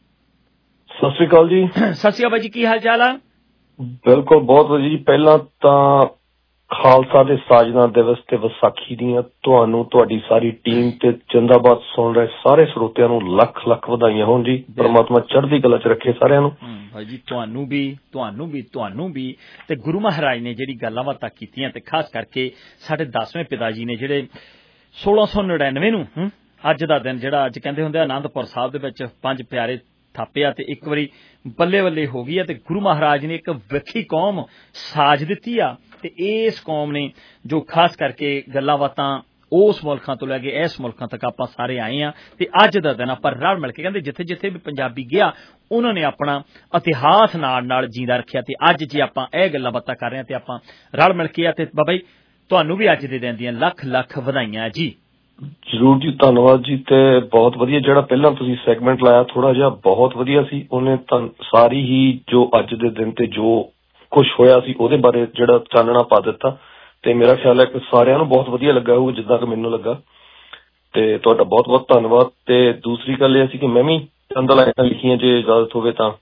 ਸਤਿ ਸ੍ਰੀ ਅਕਾਲ ਜੀ। ਸਤਿ ਸ਼੍ਰੀ ਅਕਾਲ ਬਾਈ ਜੀ, ਕੀ ਹਾਲ ਚਾਲ ਆ? ਬਿਲਕੁਲ ਬਹੁਤ ਵਧੀਆ ਜੀ। ਪਹਿਲਾਂ ਤਾਂ ਖਾਲਸਾ ਦੇ ਸਾਜਨਾ ਦਿਵਸ ਤੇ ਵਿਸਾਖੀ ਦੀਆਂ ਤੁਹਾਨੂੰ, ਤੁਹਾਡੀ ਸਾਰੀ ਟੀਮ ਤੇ ਜ਼ਿੰਦਾਬਾਦ ਸੁਣ ਰਹੇ ਸਾਰੇ ਸਰੋਤਿਆਂ ਨੂੰ ਲੱਖ ਲੱਖ ਵਧਾਈਆਂ ਹੋਣ ਜੀ। ਪਰਮਾਤਮਾ ਚੜ੍ਹਦੀ ਕਲਾ ਚ ਰੱਖੇ ਸਾਰਿਆਂ ਨੂੰ। ਭਾਈ ਜੀ ਤੁਹਾਨੂੰ ਵੀ, ਤੁਹਾਨੂੰ ਵੀ, ਤੁਹਾਨੂੰ ਵੀ। ਤੇ ਗੁਰੂ ਮਹਾਰਾਜ ਨੇ ਜਿਹੜੀ ਗੱਲਾਂ ਬਾਤਾਂ ਕੀਤੀਆਂ, ਤੇ ਖਾਸ ਕਰਕੇ ਸਾਡੇ ਦਸਵੇਂ ਪਿਤਾ ਜੀ ਨੇ ਜਿਹੜੇ ਸੋਲਾਂ ਸੌ ਨੜਿਨਵੇਂ ਨੂੰ ਅੱਜ ਦਾ ਦਿਨ, ਜਿਹੜਾ ਅੱਜ ਕਹਿੰਦੇ ਹੁੰਦੇ ਆਨੰਦਪੁਰ ਸਾਹਿਬ ਦੇ ਵਿੱਚ ਪੰਜ ਪਿਆਰੇ ਥਾਪਿਆ ਤੇ ਇੱਕ ਵਾਰੀ ਬੱਲੇ ਬੱਲੇ ਹੋ ਗਈ ਆ, ਤੇ ਗੁਰੂ ਮਹਾਰਾਜ ਨੇ ਇੱਕ ਵੱਖਰੀ ਕੌਮ ਸਾਜ ਦਿੱਤੀ ਆ। ਤੇ ਇਸ ਕੌਮ ਨੇ ਜੋ ਖਾਸ ਕਰਕੇ ਗੱਲਾਂ ਬਾਤਾਂ ਉਸ ਮੁਲਕਾਂ ਤੋਂ ਲੈ ਕੇ ਇਸ ਮੁਲਕਾਂ ਤੱਕ ਆਪਾਂ ਸਾਰੇ ਆਏ ਆ, ਤੇ ਅੱਜ ਦਾ ਦਿਨ ਆਪਾਂ ਰਲ ਮਿਲ ਕੇ, ਕਹਿੰਦੇ ਜਿੱਥੇ ਜਿੱਥੇ ਵੀ ਪੰਜਾਬੀ ਗਿਆ ਉਹਨਾਂ ਨੇ ਆਪਣਾ ਇਤਿਹਾਸ ਨਾਲ ਨਾਲ ਜਿੰਦਾ ਰੱਖਿਆ। ਤੇ ਅੱਜ ਜੇ ਆਪਾਂ ਇਹ ਗੱਲਾਂ ਬਾਤਾਂ ਕਰ ਰਹੇ ਹਾਂ ਤੇ ਆਪਾਂ ਰਲ ਮਿਲ ਕੇ ਆ, ਤੇ ਬਾਬਾ ਜੀ ਤੁਹਾਨੂੰ ਵੀ ਅੱਜ ਦੇ ਦਿਨ ਦੀਆਂ ਲੱਖ ਲੱਖ ਵਧਾਈਆਂ ਜੀ। ਜ਼ਰੂਰ ਜੀ, ਧੰਨਵਾਦ ਜੀ। ਤੇ ਬਹੁਤ ਵਧੀਆ ਜਿਹੜਾ ਪਹਿਲਾਂ ਤੁਸੀਂ ਸੈਗਮੈਂਟ ਲਾਇਆ, ਥੋੜਾ ਜਿਹਾ ਬਹੁਤ ਵਧੀਆ ਸੀ। ਉਹਨੇ ਤਾਂ ਸਾਰੀ ਹੀ ਜੋ ਅੱਜ ਦੇ ਦਿਨ ਤੇ ਜੋ ਕੁਝ ਹੋਇਆ ਸੀ ਉਹਦੇ ਬਾਰੇ ਜਿਹੜਾ ਚਾਨਣਾ ਪਾ ਦਿੱਤਾ, ਤੇ ਮੇਰਾ ਖਿਆਲ ਹੈ ਕਿ ਸਾਰਿਆਂ ਨੂੰ ਬਹੁਤ ਵਧੀਆ ਲੱਗਾ ਹੋਊ ਜਿੱਦਾਂ ਕਿ ਮੈਨੂੰ ਲੱਗਾ। ਤੇ ਤੁਹਾਡਾ ਬਹੁਤ ਬਹੁਤ ਧੰਨਵਾਦ। ਤੇ ਦੂਸਰੀ ਗੱਲ ਇਹ ਸੀ ਕਿ ਮੈਂ ਵੀ ਚੰਦ ਲਾਈਨਾਂ ਲਿਖੀਆਂ, ਜੇ ਇਜਾਜ਼ਤ ਹੋਵੇ ਤਾਂ।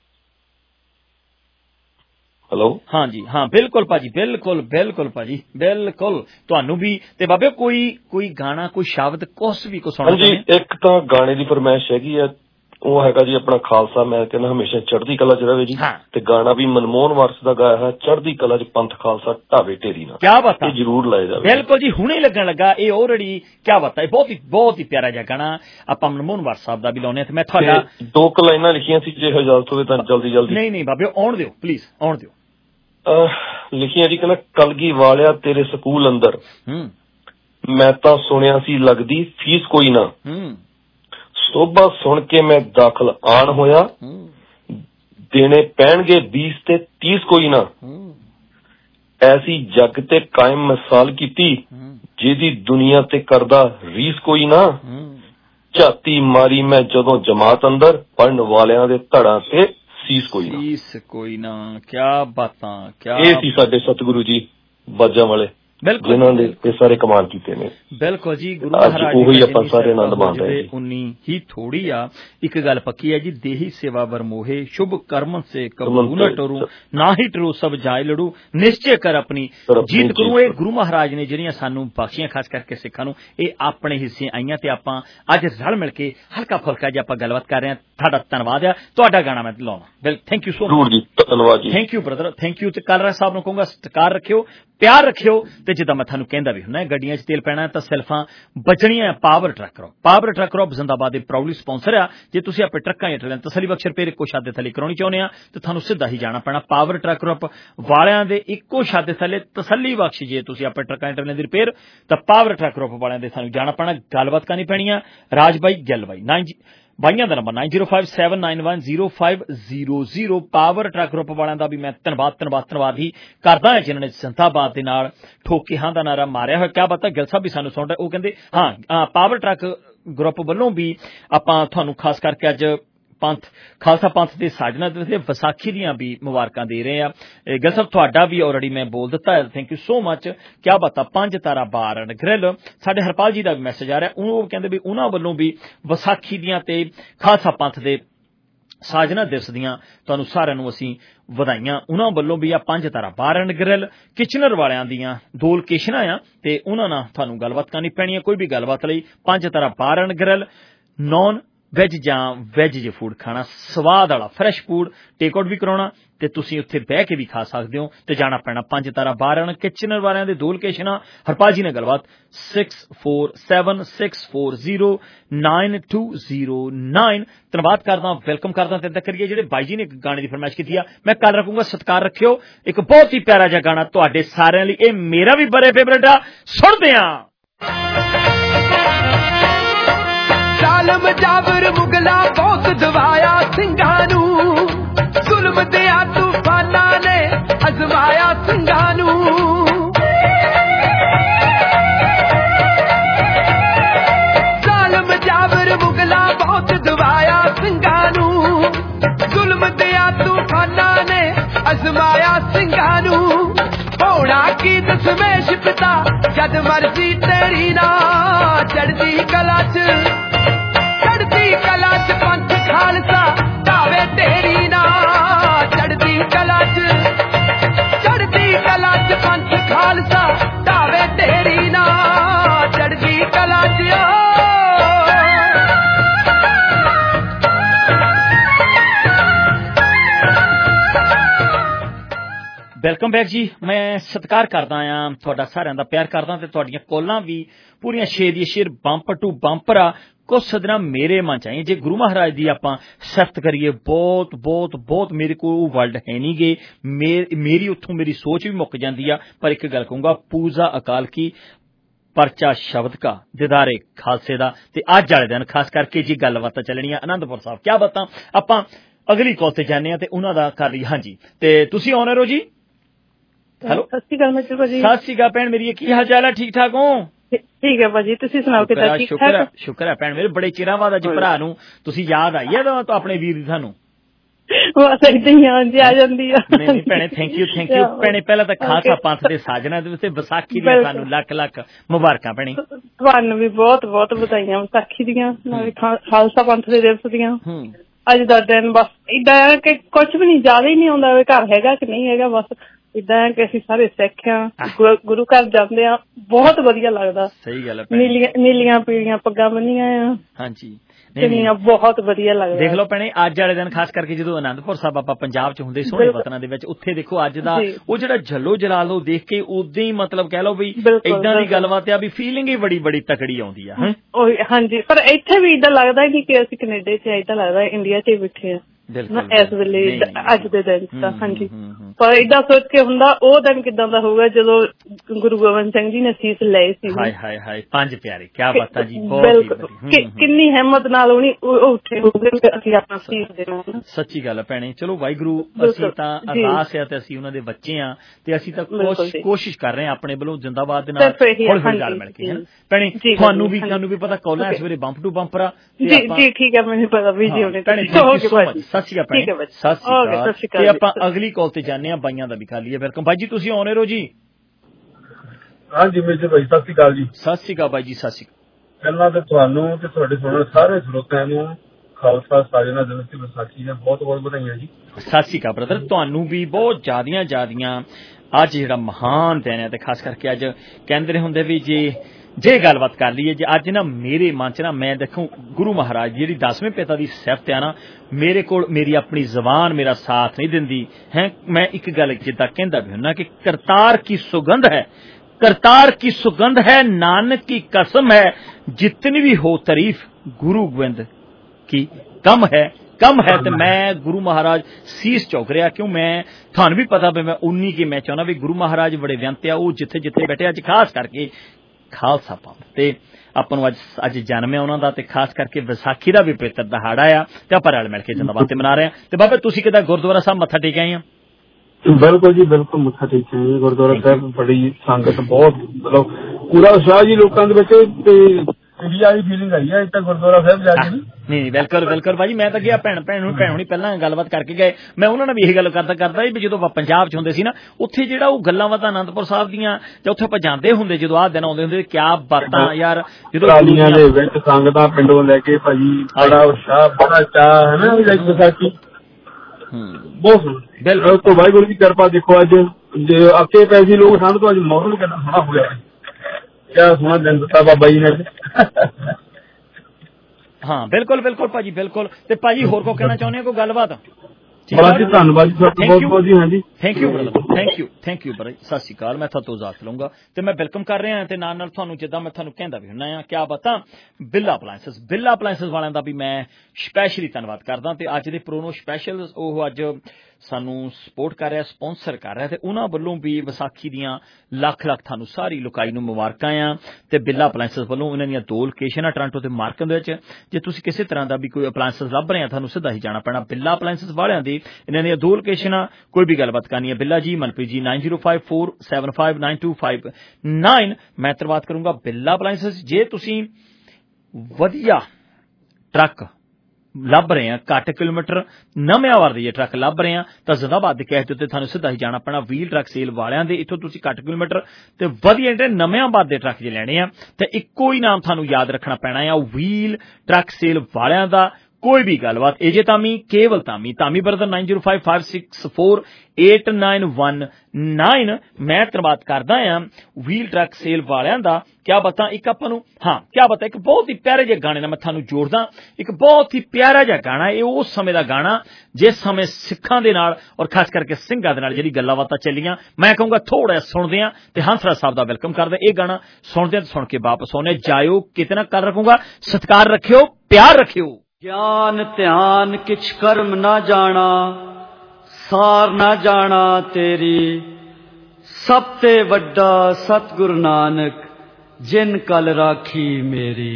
ਹੈਲੋ। ਹਾਂ ਜੀ, ਹਾਂ ਬਿਲਕੁਲ ਭਾਜੀ, ਬਿਲਕੁਲ ਬਿਲਕੁਲ ਭਾਜੀ, ਬਿਲਕੁਲ ਤੁਹਾਨੂੰ ਵੀ। ਤੇ ਬਾਬੇ ਕੋਈ ਕੋਈ ਗਾਣਾ, ਕੋਈ ਸ਼ਬਦ, ਕੁਛ ਵੀ ਕੋ ਸੁਣਾ? ਹਾਂਜੀ, ਇੱਕ ਤਾਂ ਗਾਣੇ ਦੀ ਫਰਮਾਇਸ਼ ਹੈਗੀ ਆ, ਉਹ ਹੈਗਾ ਜੀ ਆਪਣਾ ਖਾਲਸਾ ਮੈਂ ਕਹਿੰਦਾ ਹਮੇਸ਼ਾ ਚੜ੍ਹਦੀ ਕਲਾ ਚ ਰਹੇ ਜੀ। ਤੇ ਗਾਣਾ ਵੀ ਮਨਮੋਹਨ ਵਾਰਸ ਦਾ ਗਾਇਆ ਹੈ, ਚੜ੍ਹਦੀ ਕਲਾ ਚ ਪੰਥ ਖਾਲਸਾ ਢਾਵੇ ਢੇਰੀ ਨਾਲ। ਕਿਆ ਬਾਤ ਹੈ, ਜ਼ਰੂਰ ਲਾਇਆ ਜਾਵੇ। ਬਿਲਕੁਲ ਜੀ, ਹੁਣੇ ਲੱਗਣ ਲੱਗਾ ਇਹ ਆਲਰੇਡੀ। ਕਿਆ ਬਾਤ ਹੈ, ਬਹੁਤ ਹੀ ਬਹੁਤ ਹੀ ਪਿਆਰਾ ਜਿਹਾ ਗਾਣਾ ਆਪਾਂ ਮਨਮੋਹਨ ਵਾਰਸ ਸਾਹਿਬ ਦਾ ਵੀ ਲਾਉਣੇ। ਤੇ ਮੈਂ ਤੁਹਾਡਾ ਦੋ ਕੁ ਲਾਈਨਾਂ ਲਿਖੀਆਂ ਸੀ, ਜੇ ਇਜਾਜ਼ਤ ਹੋਵੇ ਤਾਂ ਜਲਦੀ ਜਲਦੀ। ਨਹੀਂ ਨਹੀਂ ਬਾਬੇ, ਆਉਣ ਦਿਓ ਪਲੀਜ਼, ਆਉਣ ਦਿਓ। ਲਿਖੀਆਂ ਜੀ, ਕਹਿੰਦਾ ਕਲਗੀ ਵਾਲਿਆ ਤੇਰੇ ਸਕੂਲ ਅੰਦਰ ਮੈਂ ਤਾਂ ਸੁਣਿਆ ਸੀ ਲੱਗਦੀ ਫੀਸ ਕੋਈ ਨਾ, ਸੋਭਾ ਸੁਣ ਕੇ ਮੈਂ ਦਾਖਲ ਆਣ ਹੋਇਆ, ਦੇਣੇ ਪੈਣਗੇ ਵੀਸ ਤੇ ਤੀਸ ਕੋਈ ਨਾ, ਐਸੀ ਜੱਗ ਤੇ ਕਾਇਮ ਮਿਸਾਲ ਕੀਤੀ ਜਿਹਦੀ ਦੁਨੀਆ ਤੇ ਕਰਦਾ ਰੀਸ ਕੋਈ ਨਾ, ਝਾਤੀ ਮਾਰੀ ਮੈਂ ਜਦੋਂ ਜਮਾਤ ਅੰਦਰ ਪੜਨ ਵਾਲਿਆਂ ਦੇ ਧੜਾਂ ਤੇ ਸੀਸ ਕੋਈ ਨਾ, ਸੀਸ ਕੋਈ ਨਾ। ਕਿਆ ਬਾਤਾਂ, ਕਿਆ। ਇਹ ਸੀ ਸਾਡੇ ਸਤਿਗੁਰੂ ਜੀ ਬਾਜਾਂ ਵਾਲੇ, ਜਿਨ੍ਹਾਂ ਨੇ ਇਹ ਸਾਰੇ ਕਮਾਲ ਕੀਤੇ ਨੇ। ਬਿਲਕੁਲ ਜੀ, ਗੁਰੂ ਮਹਾਰਾਜ ਉਹੀ ਆਪਾਂ ਸਾਰੇ ਆਨੰਦ ਮਾਣ ਰਹੇ ਜੀ। ਉਨੀ ਹੀ ਥੋੜੀ ਆ, ਇੱਕ ਗੱਲ ਪੱਕੀ ਹੈ ਜੀ, ਦੇਹੀ ਸੇਵਾ ਵਰਮੋਹੇ ਸ਼ੁਭ ਕਰਮ ਸੇ ਕਬੂ ਨਾ ਟਰੂ, ਨਾ ਹੀ ਟਰੂ ਸਭ ਜਾਇ ਲੜੂ, ਨਿਸ਼ਚੈ ਕਰ ਆਪਣੀ ਜੀਤ ਕਰੂ। ਇਹ ਗੁਰੂ ਮਹਾਰਾਜ ਨੇ ਜਿਹੜੀਆਂ ਸਾਨੂੰ ਬਖਸ਼ੀਆਂ, ਖਾਸ ਕਰਕੇ ਸਿੱਖਾਂ ਨੂੰ, ਇਹ ਆਪਣੇ ਹਿੱਸੇ ਆਈਆਂ। ਤੇ ਆਪਾਂ ਅੱਜ ਰਲ ਮਿਲ ਕੇ ਹਲਕਾ ਫੁਲਕਾ ਜੇ ਆਪਾਂ ਗੱਲਬਾਤ ਕਰ ਰਹੇ ਹਾਂ। ਤੁਹਾਡਾ ਧੰਨਵਾਦ ਆ, ਤੁਹਾਡਾ ਗਾਣਾ ਮੈਂ ਲਾਉਣਾ। Bill thank you so much ਜੀ, ਧੰਨਵਾਦ ਜੀ। Thank you brother, thank you. ਤੇ ਕਾਲਰਾ ਸਾਹਿਬ ਨੂੰ ਕਹੂੰਗਾ ਸਤਿਕਾਰ ਰੱਖਿਓ, ਪਿਆਰ ਰੱਖਿਓ। ਤੇ ਜਿੱਦਾਂ ਮੈਂ ਤੁਹਾਨੂੰ ਕਹਿੰਦਾ ਵੀ ਹੁੰਦਾ, ਗੱਡੀਆਂ 'ਚ ਤੇਲ ਪੈਣਾ ਤਾਂ ਸਿਲਫਾਂ ਬਚਣੀਆਂ, ਪਾਵਰ ਟਰੱਕ ਕਰੋ, ਪਾਵਰ ਟਰੱਕ ਕਰੋ। ਜ਼ਿੰਦਾਬਾਦ ਦੇ ਪ੍ਰਾਊਡਲੀ ਸਪਾਂਸਰ ਆ। ਜੇ ਤੁਸੀਂ ਆਪਣੇ ਟਰੱਕਾਂ ਜਾਂ ਟਰੇਲਾਂ ਤਸੱਲੀ ਬਖਸ਼ ਰੁਪਏ ਇੱਕੋ ਛੱਤ ਦੇ ਥੱਲੇ ਕਰਾਉਣੀ ਚਾਹੁੰਦੇ ਆ ਤਾਂ ਤੁਹਾਨੂੰ ਸਿੱਧਾ ਹੀ ਜਾਣਾ ਪੈਣਾ ਪਾਵਰ ਟਰੱਕ ਗਰੁੱਪ ਵਾਲਿਆਂ ਦੇ ਇੱਕੋ ਛੱਤ ਦੇ ਥੱਲੇ ਤਸੱਲੀ ਬਖਸ਼। ਜੇ ਤੁਸੀਂ ਆਪਣੇ ਟਰੱਕਾਂ ਟਰੇਲਾਂ ਦੀ ਰਿਪੇਅਰ ਤਾਂ ਪਾਵਰ ਟਰੱਕ ਗਰੁੱਪ ਵਾਲਿਆਂ ਦੇ ਸਾਨੂੰ ਜਾਣਾ ਪੈਣਾ, ਗੱਲਬਾਤ ਕਰਨੀ ਪੈਣੀ ਆ। ਰਾਜ ਬਾਈ, ਗਿੱਲ ਬਾਈ, ਨਾਈਨ ਬਾਈਆਂ ਦਾ number nine zero five seven nine one zero five zero zero. Power truck group ਵਾਲਿਆਂ ਦਾ ਵੀ ਮੈਂ ਧੰਨਵਾਦ ਧੰਨਵਾਦ ਧੰਨਵਾਦ ਹੀ ਕਰਦਾ ਹਾਂ, ਜਿਨ੍ਹਾਂ ਨੇ ਜ਼ਿੰਦਾਬਾਦ ਦੇ ਨਾਲ ਠੋਕੇ ਹਾਂ ਦਾ ਨਾਰਾ ਮਾਰਿਆ ਹੋਇਆ। ਕਿਆ ਪਤਾ ਗਿੱਲ ਸਾਹਿਬ ਵੀ ਸਾਨੂੰ ਸੁਣ ਰਹੇ, ਉਹ ਕਹਿੰਦੇ ਹਾਂ ਪਾਵਰ ਟਰੱਕ ਗਰੁੱਪ ਵੱਲੋਂ ਵੀ ਆਪਾਂ ਤੁਹਾਨੂੰ ਖਾਸ ਕਰਕੇ ਅੱਜ ਪੰਥ ਖਾਲਸਾ ਪੰਥ ਦੇ ਸਾਜਨਾ ਦੇ ਵਿਸਾਖੀ ਦੀਆਂ ਵੀ ਮੁਬਾਰਕਾਂ ਦੇ ਰਹੇ ਆ। ਗਿੱਲ ਸਾਹਿਬ ਤੁਹਾਡਾ ਵੀ ਆਲਰੇਡੀ ਮੈਂ ਬੋਲ ਦਿੱਤਾ ਹੈ, ਥੈਂਕ ਯੂ ਸੋ ਮਚ। ਕਿਆ ਬਾਤ ਆ, Panj Tara bar and grill. ਸਾਡੇ ਹਰਪਾਲ ਜੀ ਦਾ ਵੀ ਮੈਸੇਜ ਆ ਰਿਹਾ, ਉਹ ਕਹਿੰਦੇ ਵੀ ਉਹਨਾਂ ਵੱਲੋਂ ਵੀ ਵਿਸਾਖੀ ਦੀਆਂ ਤੇ ਖਾਲਸਾ ਪੰਥ ਦੇ ਸਾਜਨਾ ਦਿਵਸ ਦੀਆਂ ਤੁਹਾਨੂੰ ਸਾਰਿਆਂ ਨੂੰ ਅਸੀਂ ਵਧਾਈਆਂ। ਉਹਨਾਂ ਵੱਲੋਂ ਵੀ ਆ Panj Tara bar and grill Kitchener ਵਾਲਿਆਂ ਦੀਆਂ ਦੋ ਲੋਕੇਸ਼ਨਾਂ ਆ ਤੇ ਉਹਨਾਂ ਨਾਲ ਤੁਹਾਨੂੰ ਗੱਲਬਾਤ ਕਰਨੀ ਪੈਣੀ ਹੈ। ਕੋਈ ਵੀ ਗੱਲਬਾਤ ਲਈ Panj Tara bar and grill, non veg ਜਾਂ ਵੈਜ ਜੇ ਫੂਡ ਖਾਣਾ, ਸਵਾਦ ਵਾਲਾ ਫਰੈਸ਼ ਫੂਡ ਟੇਕ ਆਊਟ ਵੀ ਕਰਾਉਣਾ ਤੇ ਤੁਸੀਂ ਉੱਥੇ ਬਹਿ ਕੇ ਵੀ ਖਾ ਸਕਦੇ ਹੋ ਤੇ ਜਾਣਾ ਪੈਣਾ ਪੰਜ ਤਾਰਾ ਬਾਰ ਐਂਡ ਕਿਚਨਰ ਵਾਲਿਆਂ ਦੇ ਦੋ ਲੋਕੇਸ਼ਨਾਂ। ਹਰਪਾਲ ਜੀ ਨੇ ਗੱਲਬਾਤ six four seven six four zero nine two zero nine. ਧੰਨਵਾਦ ਕਰਦਾ, ਵੈਲਕਮ ਕਰਦਾ ਤੇ ਤੱਕ ਕਰੀਏ ਜਿਹੜੇ ਬਾਈ ਜੀ ਨੇ ਇੱਕ ਗਾਣੇ ਦੀ ਫਰਮਾਇਸ਼ ਕੀਤੀ ਆ ਮੈਂ ਕੱਲ ਰੱਖੂੰਗਾ, ਸਤਿਕਾਰ ਰੱਖਿਓ। ਇੱਕ ਬਹੁਤ ਹੀ ਪਿਆਰਾ ਜਿਹਾ ਗਾਣਾ ਤੁਹਾਡੇ ਸਾਰਿਆਂ ਲਈ, ਇਹ ਮੇਰਾ ਵੀ ਬੜੇ ਫੇਵਰੇਟ ਆ, ਸੁਣਦੇ ਆ। ਜ਼ਾਲਮ ਜਾਬਰ ਮੁਗਲਾ ਬਹੁਤ ਦਵਾਇਆ ਸਿੰਘਾਂ ਨੂੰ, ਜ਼ੁਲਮ ਦਿਆ ਤੂਫਾਨਾਂ ਨੇ ਅਜ਼ਮਾਇਆ ਸਿੰਘਾਂ ਨੂੰ। ਜ਼ਾਲਮ ਜਾਬਰ ਮੁਗਲਾ ਬਹੁਤ ਦਵਾਇਆ ਸਿੰਘਾਂ ਨੂੰ, ਜ਼ੁਲਮ ਦਿਆ ਤੂਫਾਨਾਂ ਨੇ ਅਜ਼ਮਾਇਆ ਸਿੰਘਾਂ ਨੂੰ। ਹੋਣਾ ਕੀ ਦਸਮੇਸ਼ ਪਿਤਾ ਜਦ ਮਰਜ਼ੀ ਤੇਰੀ ਨਾ, ਚੜ੍ਹਦੀ ਕਲਾ ਚ ਚੜ੍ਹਦੀ ਕਲਾ ਚ ਪੰਥ ਖਾਲਸਾ ਢਾਵੇ ਤੇਰੀ ਨਾ, ਚੜ੍ਹਦੀ ਕਲਾ ਚ ਚੜ੍ਹਦੀ ਕਲਾ ਚ ਪੰਥ ਖਾਲਸਾ ਢਾਵੇ ਤੇਰੀ ਨਾ, ਚੜ੍ਹਦੀ ਕਲਾ ਚ। ਵੈਲਕਮ ਬੈਕ ਜੀ। ਮੈਂ ਸਤਿਕਾਰ ਕਰਦਾ ਆ ਤੁਹਾਡਾ, ਸਾਰਿਆਂ ਦਾ ਪਿਆਰ ਕਰਦਾ ਤੇ ਤੁਹਾਡੀਆਂ ਕੋਲਾਂ ਵੀ ਪੂਰੀਆਂ ਛੇ ਦੀ ਛੇਰ ਬੰਪਰ ਟੂ ਬੰਪਰ ਆ। ਕੁਝ ਸਦਨਾ ਮੇਰੇ ਮਨ ਚ ਆਈ ਜੇ ਗੁਰੂ ਮਹਾਰਾਜ ਦੀ ਆਪਾਂ ਸਿਫਤ ਕਰੀਏ, ਬਹੁਤ ਬਹੁਤ ਬਹੁਤ ਮੇਰੇ ਕੋਲ ਵਰਲਡ ਹੈ ਨਹੀਂ ਗੇ, ਮੇਰੀ ਉੱਥੋਂ ਮੇਰੀ ਸੋਚ ਵੀ ਮੁੱਕ ਜਾਂਦੀ ਆ। ਪਰ ਇੱਕ ਗੱਲ ਕਹੂੰਗਾ, ਪੂਜਾ ਅਕਾਲ ਕੀ ਪਰਚਾ ਸ਼ਬਦ ਕਾ ਦਿਦਾਰੇ ਖਾਲਸੇ ਦਾ। ਤੇ ਅੱਜ ਵਾਲੇ ਦਿਨ ਖਾਸ ਕਰਕੇ ਜੀ ਗੱਲਬਾਤਾਂ ਚੱਲਣੀਆਂ ਅਨੰਦਪੁਰ ਸਾਹਿਬ। ਕਿਆ ਬਾਤਾਂ, ਆਪਾਂ ਅਗਲੀ ਕਾਲ ਤੇ ਜਾਂਦੇ ਆ ਤੇ ਉਹਨਾਂ ਦਾ ਕਰ ਲਈ। ਹਾਂਜੀ ਤੇ ਤੁਸੀਂ ਆਨਰ ਹੋ ਜੀ? ਹੈਲੋ, ਸਤਿ ਸ਼੍ਰੀ ਅਕਾਲ ਮਿੱਤਰ ਭਾਜੀ। ਸਤਿ ਸ਼੍ਰੀ ਅਕਾਲ ਭੈਣ ਮੇਰੀ, ਕੀ ਹਾਲ ਚਾਲ ਹੈ? ਠੀਕ ਠਾਕ ਹੋ? ਠੀਕ ਹੈ ਭਾਜੀ, ਤੁਸੀਂ ਸੁਣਾਓ ਕਿੱਦਾਂ? ਠੀਕ ਸ਼ੁਕਰ ਹੈ, ਸ਼ੁਕਰ ਹੈ ਭੈਣ ਮੇਰੇ, ਬੜੇ ਚਿਰਾਂ ਬਾਅਦ ਅੱਜ ਭਰਾ ਨੂੰ ਤੁਸੀਂ ਯਾਦ ਆਈ ਹੈ ਤਾਂ ਆਪਣੇ ਵੀਰ ਦੀ ਤੁਹਾਨੂੰ। ਬਸ ਏਦਾਂ ਹੀ ਆ ਜੀ, ਆ ਜਾਂਦੀ ਆ। ਨਹੀਂ ਨਹੀਂ ਭੈਣੇ, ਥੈਂਕ ਯੂ ਥੈਂਕ ਯੂ ਭੈਣੇ। ਪਹਿਲਾਂ ਤਾਂ ਖਾਲਸਾ ਪੰਥ ਦੇ ਸਾਜਣਾ ਦੇ ਉੱਤੇ ਵਿਸਾਖੀ ਦੀਆਂ ਤੁਹਾਨੂੰ ਲੱਖ ਲੱਖ ਮੁਬਾਰਕਾਂ ਭੈਣੇ। ਤੁਹਾਨੂੰ ਵੀ ਬਹੁਤ ਬਹੁਤ ਵਧਾਈਆਂ ਵਿਸਾਖੀ ਦੀਆਂ, ਨਾਲੇ ਖਾਲਸਾ ਪੰਥ ਦੇ ਦਿਵਸ ਦੀਆਂ। ਅੱਜ ਦਾ ਦਿਨ ਬਸ ਏਦਾਂ ਕਿ ਕੁਛ ਵੀ ਨਹੀਂ, ਜ਼ਿਆਦਾ ਹੀ ਨਹੀਂ ਆਉਂਦਾ ਵੀ ਘਰ ਹੈਗਾ ਕਿ ਨਹੀਂ ਹੈਗਾ, ਬਸ ਏਦਾਂ ਕਿ ਅਸੀਂ ਸਾਰੇ ਸਿੱਖ ਆ, ਗੁਰੂ ਘਰ ਜਾਂਦੇ ਆ, ਬਹੁਤ ਵਧੀਆ ਲੱਗਦਾ। ਸਹੀ ਗੱਲ ਹੈ। ਨੀਲੀਆਂ ਨੀਲੀਆਂ ਪੀਲੀਆਂ ਪੱਗਾਂ ਬੰਨੀਆਂ ਆ। ਹਾਂਜੀ, ਬਹੁਤ ਵਧੀਆ ਲੱਗਦਾ। ਦੇਖ ਲਓ ਭੈਣੇ, ਅੱਜ ਵਾਲੇ ਦਿਨ ਖਾਸ ਕਰਕੇ ਜਦੋਂ ਅਨੰਦਪੁਰ ਸਾਹਿਬ ਆਪਾਂ ਪੰਜਾਬ ਚ ਹੁੰਦੇ ਸੋਹਣੇ ਵਤਨਾਂ ਦੇ ਵਿੱਚ, ਉੱਥੇ ਦੇਖੋ ਅੱਜ ਦਾ ਉਹ ਜਿਹੜਾ ਜੱਲੋ ਜਲਾਲ ਉਹ ਦੇਖ ਕੇ ਉਦਾਂ ਹੀ ਮਤਲਬ ਕਹਿ ਲਓ ਵੀ ਏਦਾਂ ਦੀ ਗੱਲਬਾਤ ਆ ਵੀ ਫੀਲਿੰਗ ਹੀ ਬੜੀ ਬੜੀ ਤਕੜੀ ਆਉਂਦੀ ਆ। ਹਾਂਜੀ, ਪਰ ਇੱਥੇ ਵੀ ਏਦਾਂ ਲੱਗਦਾ ਕਿ ਅਸੀਂ ਕੈਨੇਡਾ ਚ, ਏਦਾਂ ਲੱਗਦਾ ਇੰਡੀਆ ਚ ਬੈਠੇ ਆ ਇਸ ਵੇਲੇ ਅੱਜ ਦੇ ਦਿਨ ਤਾਂ। ਹਾਂਜੀ, ਪਰ ਏਦਾਂ ਸੋਚ ਕੇ ਹੁੰਦਾ ਉਹ ਦਿਨ ਕਿੱਦਾਂ ਦਾ ਹੋਊਗਾ ਜਦੋਂ ਗੁਰੂ ਗੋਬਿੰਦ ਸਿੰਘ ਜੀ ਨੇ ਸੀਸ ਲਏ ਸੀ। ਹਾਏ ਹਾਏ ਹਾਏ, ਪੰਜ ਪਿਆਰੇ, ਕਿਆ ਬਾਤਾਂ ਜੀ, ਕਿੰਨੀ ਹਿੰਮਤ ਨਾਲ ਉਹਨੇ ਉੱਠੇ ਹੋਗੇ ਅਸੀਂ ਆਪਣਾ ਸੀਸ ਦੇਣਾ। ਸੱਚੀ ਗੱਲ ਹੈ ਭੈਣੇ। ਚਲੋ ਵਾਹਿਗੁਰੂ, ਅਸੀਂ ਤਾਂ ਅਰਦਾਸ ਆ ਤੇ ਅਸੀਂ ਉਹਨਾਂ ਦੇ ਬੱਚੇ ਆ ਤੇ ਅਸੀਂ ਤਾਂ ਕੋਸ਼ਿਸ਼ ਕਰ ਰਹੇ ਹਾਂ ਆਪਣੇ ਵੱਲੋਂ ਜ਼ਿੰਦਾਬਾਦ ਦੇ ਨਾਲ ਹੌਲੀ ਹੌਲੀ ਗੱਲ ਮਿਲ ਕੇ। ਭੈਣੇ ਤੁਹਾਨੂੰ ਵੀ ਤੁਹਾਨੂੰ ਵੀ ਪਤਾ ਕੌਲਾਂ ਇਸ ਵੇਲੇ ਬੰਪ ਟੂ ਬੰਪਰ ਆ। ਜੀ ਜੀ ਠੀਕ ਹੈ, ਮੈਨੂੰ ਪਤਾ ਵੀ ਜੀ ਉਹਨੇ। ਸਤਿ ਸ਼੍ਰੀ ਅਕਾਲ ਭੈਣੇ। ਸਤਿ ਸ਼੍ਰੀ ਅਕਾਲ। ਤੇ ਆਪਾਂ ਅਗਲੀ ਕਾਲ ਤੇ ਜਾਂਦੇ ਆ, ਬਾਈਆਂ ਦਾ ਵੀ ਖਾ ਲਈਏ। ਵੈਲਕਮ ਬਾਈ ਜੀ, ਤੁਸੀਂ ਆਉਣੇ ਰਹੋ ਜੀ। ਹਾਂਜੀ ਮੇਜਰ ਭਾਈ, ਸਤਿ ਸ਼੍ਰੀ ਅਕਾਲ ਜੀ। ਸਤਿ ਸ਼੍ਰੀ ਅਕਾਲ ਬਾਈ ਜੀ, ਸਤਿ ਸ਼੍ਰੀ ਅਕਾਲ। ਪਹਿਲਾਂ ਤਾਂ ਤੁਹਾਨੂੰ ਤੇ ਤੁਹਾਡੇ ਸੁਣਨ ਸਾਰੇ ਸਰੋਤਿਆਂ ਨੂੰ ਖਾਲਸਾ ਸਾਜਨਾ ਦਿਵਸ ਦੀ ਵਿਸਾਖੀ ਦੀਆਂ ਬਹੁਤ ਬਹੁਤ ਵਧਾਈਆਂ ਜੀ। ਸਤਿ ਸ਼੍ਰੀ ਅਕਾਲ ਬ੍ਰਦਰ, ਤੁਹਾਨੂੰ ਵੀ ਬਹੁਤ ਜ਼ਿਆਦੀਆਂ ਜ਼ਿਆਦੀਆਂ ਅੱਜ ਜਿਹੜਾ ਮਹਾਨ ਦਿਨ ਹੈ ਤੇ ਖਾਸ ਕਰਕੇ ਅੱਜ ਕਹਿੰਦੇ ਰਹੇ ਹੁੰਦੇ ਵੀ ਜੇ ਜੇ ਗੱਲਬਾਤ ਕਰ ਲਈਏ, ਜੇ ਅੱਜ ਨਾ ਮੇਰੇ ਮਨ ਚ ਨਾ ਮੈਂ ਦੇਖੂੰ ਗੁਰੂ ਮਹਾਰਾਜ ਜਿਹੜੀ ਦਸਵੇਂ ਪਿਤਾ ਦੀ ਸਿਫਤ ਆ ਨਾ, ਮੇਰੇ ਕੋਲ ਮੇਰੀ ਆਪਣੀ ਜ਼ਬਾਨ ਮੇਰਾ ਸਾਥ ਨਹੀਂ ਦਿੰਦੀ ਹੈ। ਮੈਂ ਇੱਕ ਗੱਲ ਜਿੱਦਾਂ ਕਹਿੰਦਾ ਵੀ ਹੁੰਨਾ ਕਿ ਕਰਤਾਰ ਕੀ ਸੁਗੰਧ ਹੈ, करतार की सुगंध है, नानक की कसम है, जितनी भी हो तारीफ गुरु गोविंद की कम है कम है। तो मैं गुरु महाराज सीस चौक रहा, क्यों मैं थानू भी पता भी मैं उन्नी की मैं चाहना भी गुरु महाराज बड़े व्यंत आ, वो जिथे जिथे बैठे अज खास करके खालसा पंथ ते ਆਪਾਂ ਨੂੰ ਅੱਜ ਅੱਜ ਜਨਮ ਹੈ ਉਹਨਾਂ ਦਾ ਤੇ ਖਾਸ ਕਰਕੇ ਵਿਸਾਖੀ ਦਾ ਵੀ ਪਵਿੱਤਰ ਦਿਹਾੜਾ ਆ ਤੇ ਆਪਾਂ ਰਲ ਮਿਲ ਕੇ ਜ਼ਿੰਦਾਬਾਦ ਤੇ ਮਨਾ ਰਹੇ ਆ। ਤੇ ਬਾਬਾ ਤੁਸੀਂ ਕਿਦਾਂ ਗੁਰਦੁਆਰਾ ਸਾਹਿਬ ਮੱਥਾ ਟੇਕ ਆਏ ਆ? ਬਿਲਕੁਲ ਜੀ, ਬਿਲਕੁਲ ਮੱਥਾ ਟੇਕ ਆਏ ਗੁਰਦੁਆਰਾ ਸਾਹਿਬ। ਬੜੀ ਸੰਗਤ, ਬਹੁਤ ਮਤਲਬ ਪੂਰਾ ਉਤਸ਼ਾਹ ਜੀ ਲੋਕਾਂ ਦੇ ਵਿੱਚ। ਤੇ ਇੰਡੀਆ ਦੀ ਫੀਲਿੰਗ ਆਈ ਹੈ ਇੱਥੇ ਗੁਰਦੁਆਰਾ ਸਾਹਿਬ ਜਾ ਕੇ। ਨਹੀਂ ਨਹੀਂ ਬਿਲਕੁਲ ਬਿਲਕੁਲ ਭਾਜੀ ਮੈਂ ਤਾਂ ਗਿਆ ਭੈਣ ਭੈਣ ਨੂੰ ਭੈਣ ਹੁਣੀ ਪਹਿਲਾਂ ਗੱਲਬਾਤ ਕਰਕੇ ਗਏ ਮੈਂ ਉਹਨਾਂ ਨਾਲ ਵੀ ਇਹ ਗੱਲ ਕਰਦਾ ਕਰਦਾ ਵੀ ਜਦੋਂ ਆਪਾਂ ਪੰਜਾਬ 'ਚ ਹੁੰਦੇ ਸੀ ਨਾ ਉੱਥੇ ਜਿਹੜਾ ਉਹ ਗੱਲਾਂ ਬਾਤਾਂ ਅਨੰਦਪੁਰ ਸਾਹਿਬ ਦੀਆਂ ਜਾਂ ਉੱਥੇ ਆਪਾਂ ਜਾਂਦੇ ਹੁੰਦੇ ਜਦੋਂ ਆਹ ਦਿਨ ਆਉਂਦੇ ਹੁੰਦੇ ਕਿਆ ਬਾਤਾਂ ਯਾਰ ਜਦੋਂ ਟਰਾਲੀਆਂ ਦੇ ਵਿੱਚ ਸੰਗਤਾਂ ਪਿੰਡੋਂ ਲੈ ਕੇ ਭਾਜੀ ਬੜਾ ਉਤਸ਼ਾਹ ਬੜਾ ਚਾਅ ਹੈ ਨਾ ਵਿਸਾਖੀ ਬਹੁਤ ਬਿਲਕੁਲ ਤੋਂ ਵਾਹਿਗੁਰੂ ਦੀ ਕਿਰਪਾ ਦੇਖੋ ਅੱਜ ਜੇ ਅੱਕੇ ਪੈ ਸੀ ਲੋਕ ਠੰਡ ਤੋਂ ਅੱਜ ਮੌਸਮ ਕਿੰਨਾ ਸੋਹਣਾ ਹੋ ਗਿਆ ਕਿਆ ਸੋਹਣਾ ਦਿਨ ਦਿੱਤਾ ਬਾਬਾ ਜੀ ਨੇ। ਹਾਂ ਬਿਲਕੁਲ ਬਿਲਕੁਲ ਭਾਜੀ ਬਿਲਕੁਲ ਤੇ ਭਾਜੀ ਹੋਰ ਕੋ ਕਹਿਣਾ ਚਾਹੁੰਦੇ ਕੋਈ ਗੱਲਬਾਤ? ਬੜਾ ਜੀ ਧੰਨਵਾਦ ਜੀ ਬਹੁਤ ਬਹੁਤ ਜੀ। ਹਾਂਜੀ thank you brother thank you thank you brother Sat ਸ਼੍ਰੀ ਅਕਾਲ। ਮੈਂ ਤੁਹਾਡੇ ਤੋਂ ਇਜਾਜ਼ਤ ਲਊਂਗਾ ਤੇ ਮੈਂ ਵੈਲਕਮ ਕਰ ਰਿਹਾ ਤੇ ਨਾਲ ਨਾਲ ਤੁਹਾਨੂੰ ਜਿੱਦਾਂ ਮੈਂ ਤੁਹਾਨੂੰ ਕਹਿੰਦਾ ਵੀ ਹੁੰਨਾ ਆ ਕਿਆ ਬਾਤਾਂ ਬਿੱਲਾ ਅਪਲਾਇੰਸਸ ਬਿੱਲਾ ਅਪਲਾਇੰਸਸ ਵਾਲਿਆਂ ਦਾ ਵੀ ਮੈਂ ਸਪੈਸ਼ਲੀ ਧੰਨਵਾਦ ਕਰਦਾ ਤੇ ਅੱਜ ਦੇ ਪ੍ਰੋਨੋ ਸਪੈਸ਼ਲ ਉਹ ਅੱਜ ਸਾਨੂੰ ਸਪੋਰਟ ਕਰ ਰਿਹਾ ਸਪਾਂਸਰ ਕਰ ਰਿਹਾ ਤੇ ਉਹਨਾਂ ਵੱਲੋਂ ਵੀ ਵਿਸਾਖੀ ਦੀਆਂ ਲੱਖ ਲੱਖ ਤੁਹਾਨੂੰ ਸਾਰੀ ਲੋਕਾਈ ਨੂੰ ਮੁਬਾਰਕਾਂ ਆ ਤੇ ਬਿੱਲਾ ਅਪਲਾਇੰਸਸ ਵੱਲੋਂ ਉਹਨਾਂ ਦੀਆਂ ਦੋ ਲੋਕੇਸ਼ਨ ਆ ਟੋਰਾਂਟੋ ਤੇ ਮਾਰਕਨ ਦੇ ਵਿੱਚ। ਜੇ ਤੁਸੀਂ ਕਿਸੇ ਤਰ੍ਹਾਂ ਦਾ ਵੀ ਕੋਈ ਅਪਲਾਇੰਸਸ ਲੱਭ ਰਹੇ ਆ ਤੁਹਾਨੂੰ ਸਿੱਧਾ ਹੀ ਜਾਣਾ ਪੈਣਾ ਬਿੱਲਾ ਅਪਲਾਇੰਸਸ ਵਾਲਿਆਂ ਦੀ ਇਹਨਾਂ ਦੀਆਂ ਦੋ ਲੋਕੇਸ਼ਨਾਂ। ਕੋਈ ਵੀ ਗੱਲਬਾਤ ਕਰਨੀ ਹੈ ਬਿੱਲਾ ji Manpreet ji nine zero five four seven five nine two five nine मैं तरवात करूंगा बिल्ला अप्लायंसेस। जे तुसी वधिया ट्रक ਲੱਭ ਰਹੇ ਆ ਘੱਟ ਕਿਲੋਮੀਟਰ ਨਵੇਂ ਆਵਰ ਦੇ ਜੇ ਟਰੱਕ ਲੱਭ ਰਹੇ ਆ ਤਾਂ ਜ਼ਿੰਦਾਬਾਦ ਦੇ ਕੈਸ਼ ਦੇ ਉੱਤੇ ਤੁਹਾਨੂੰ ਸਿੱਧਾ ਹੀ ਜਾਣਾ ਪੈਣਾ ਵੀਲ ਟਰੱਕ ਸੇਲ ਵਾਲਿਆਂ ਦੇ। ਇੱਥੋਂ ਤੁਸੀਂ ਘੱਟ ਕਿਲੋਮੀਟਰ ਤੇ ਵਧੀਆ ਜਿਹੜੇ ਨਵੇਂ ਆਬਾਦ ਦੇ ਟਰੱਕ ਜੇ ਲੈਣੇ ਆ ਤੇ ਇੱਕੋ ਹੀ ਨਾਮ ਤੁਹਾਨੂੰ ਯਾਦ ਰੱਖਣਾ ਪੈਣਾ ਆ ਵੀਲ ਟਰੱਕ ਸੇਲ ਵਾਲਿਆਂ ਦਾ। ਕੋਈ ਵੀ ਗੱਲਬਾਤ ਇਹ ਜੇ ਤਾਮੀ ਕੇਵਲ ਤਾਮੀ ਤਾਮੀ brother nine zero five five six four eight nine one nine ਮੈਂ ਧੰਨਵਾਦ ਕਰਦਾ ਆ ਵੀਲ ਟਰੱਕ ਸੇਲ ਵਾਲਿਆਂ ਦਾ। ਕਿਆ ਬਤਾ ਇੱਕ ਆਪਾਂ ਨੂੰ ਹਾਂ ਕਿਆ ਬਤਾ ਇੱਕ ਬਹੁਤ ਹੀ ਪਿਆਰੇ ਜਿਹੇ ਗਾਣੇ ਨਾਲ ਮੈਂ ਤੁਹਾਨੂੰ ਜੋੜਦਾ। ਇੱਕ ਬਹੁਤ ਹੀ ਪਿਆਰਾ ਜਿਹਾ ਗਾਣਾ ਇਹ ਉਸ ਸਮੇਂ ਦਾ ਗਾਣਾ ਜਿਸ ਸਮੇਂ ਸਿੱਖਾਂ ਦੇ ਨਾਲ ਔਰ ਖਾਸ ਕਰਕੇ ਸਿੰਘਾਂ ਦੇ ਨਾਲ ਜਿਹੜੀ ਗੱਲਾਂ ਬਾਤਾਂ ਚੱਲੀਆਂ। ਮੈਂ ਕਹੂੰਗਾ ਥੋੜਾ ਜਿਹਾ ਸੁਣਦੇ ਆ ਤੇ ਹੰਸਰਾਜ ਸਾਹਿਬ ਦਾ ਵੈਲਕਮ ਕਰਦੇ। ਇਹ ਗਾਣਾ ਸੁਣਦੇ ਆ ਤੇ ਸੁਣ ਕੇ ਵਾਪਸ ਆਉਣੇ ਜਾਇਓ ਕਿਤੇ ਨਾ ਕਰ ਰੱਖੂੰਗਾ ਸਤਿਕਾਰ ਰੱਖਿਓ ਪਿਆਰ ਰੱਖਿਓ। ज्ञान ध्यान किछ कर्म ना जाना सार ना जाना तेरी सब ते वड्डा सतगुरु नानक जिन कल राखी मेरी।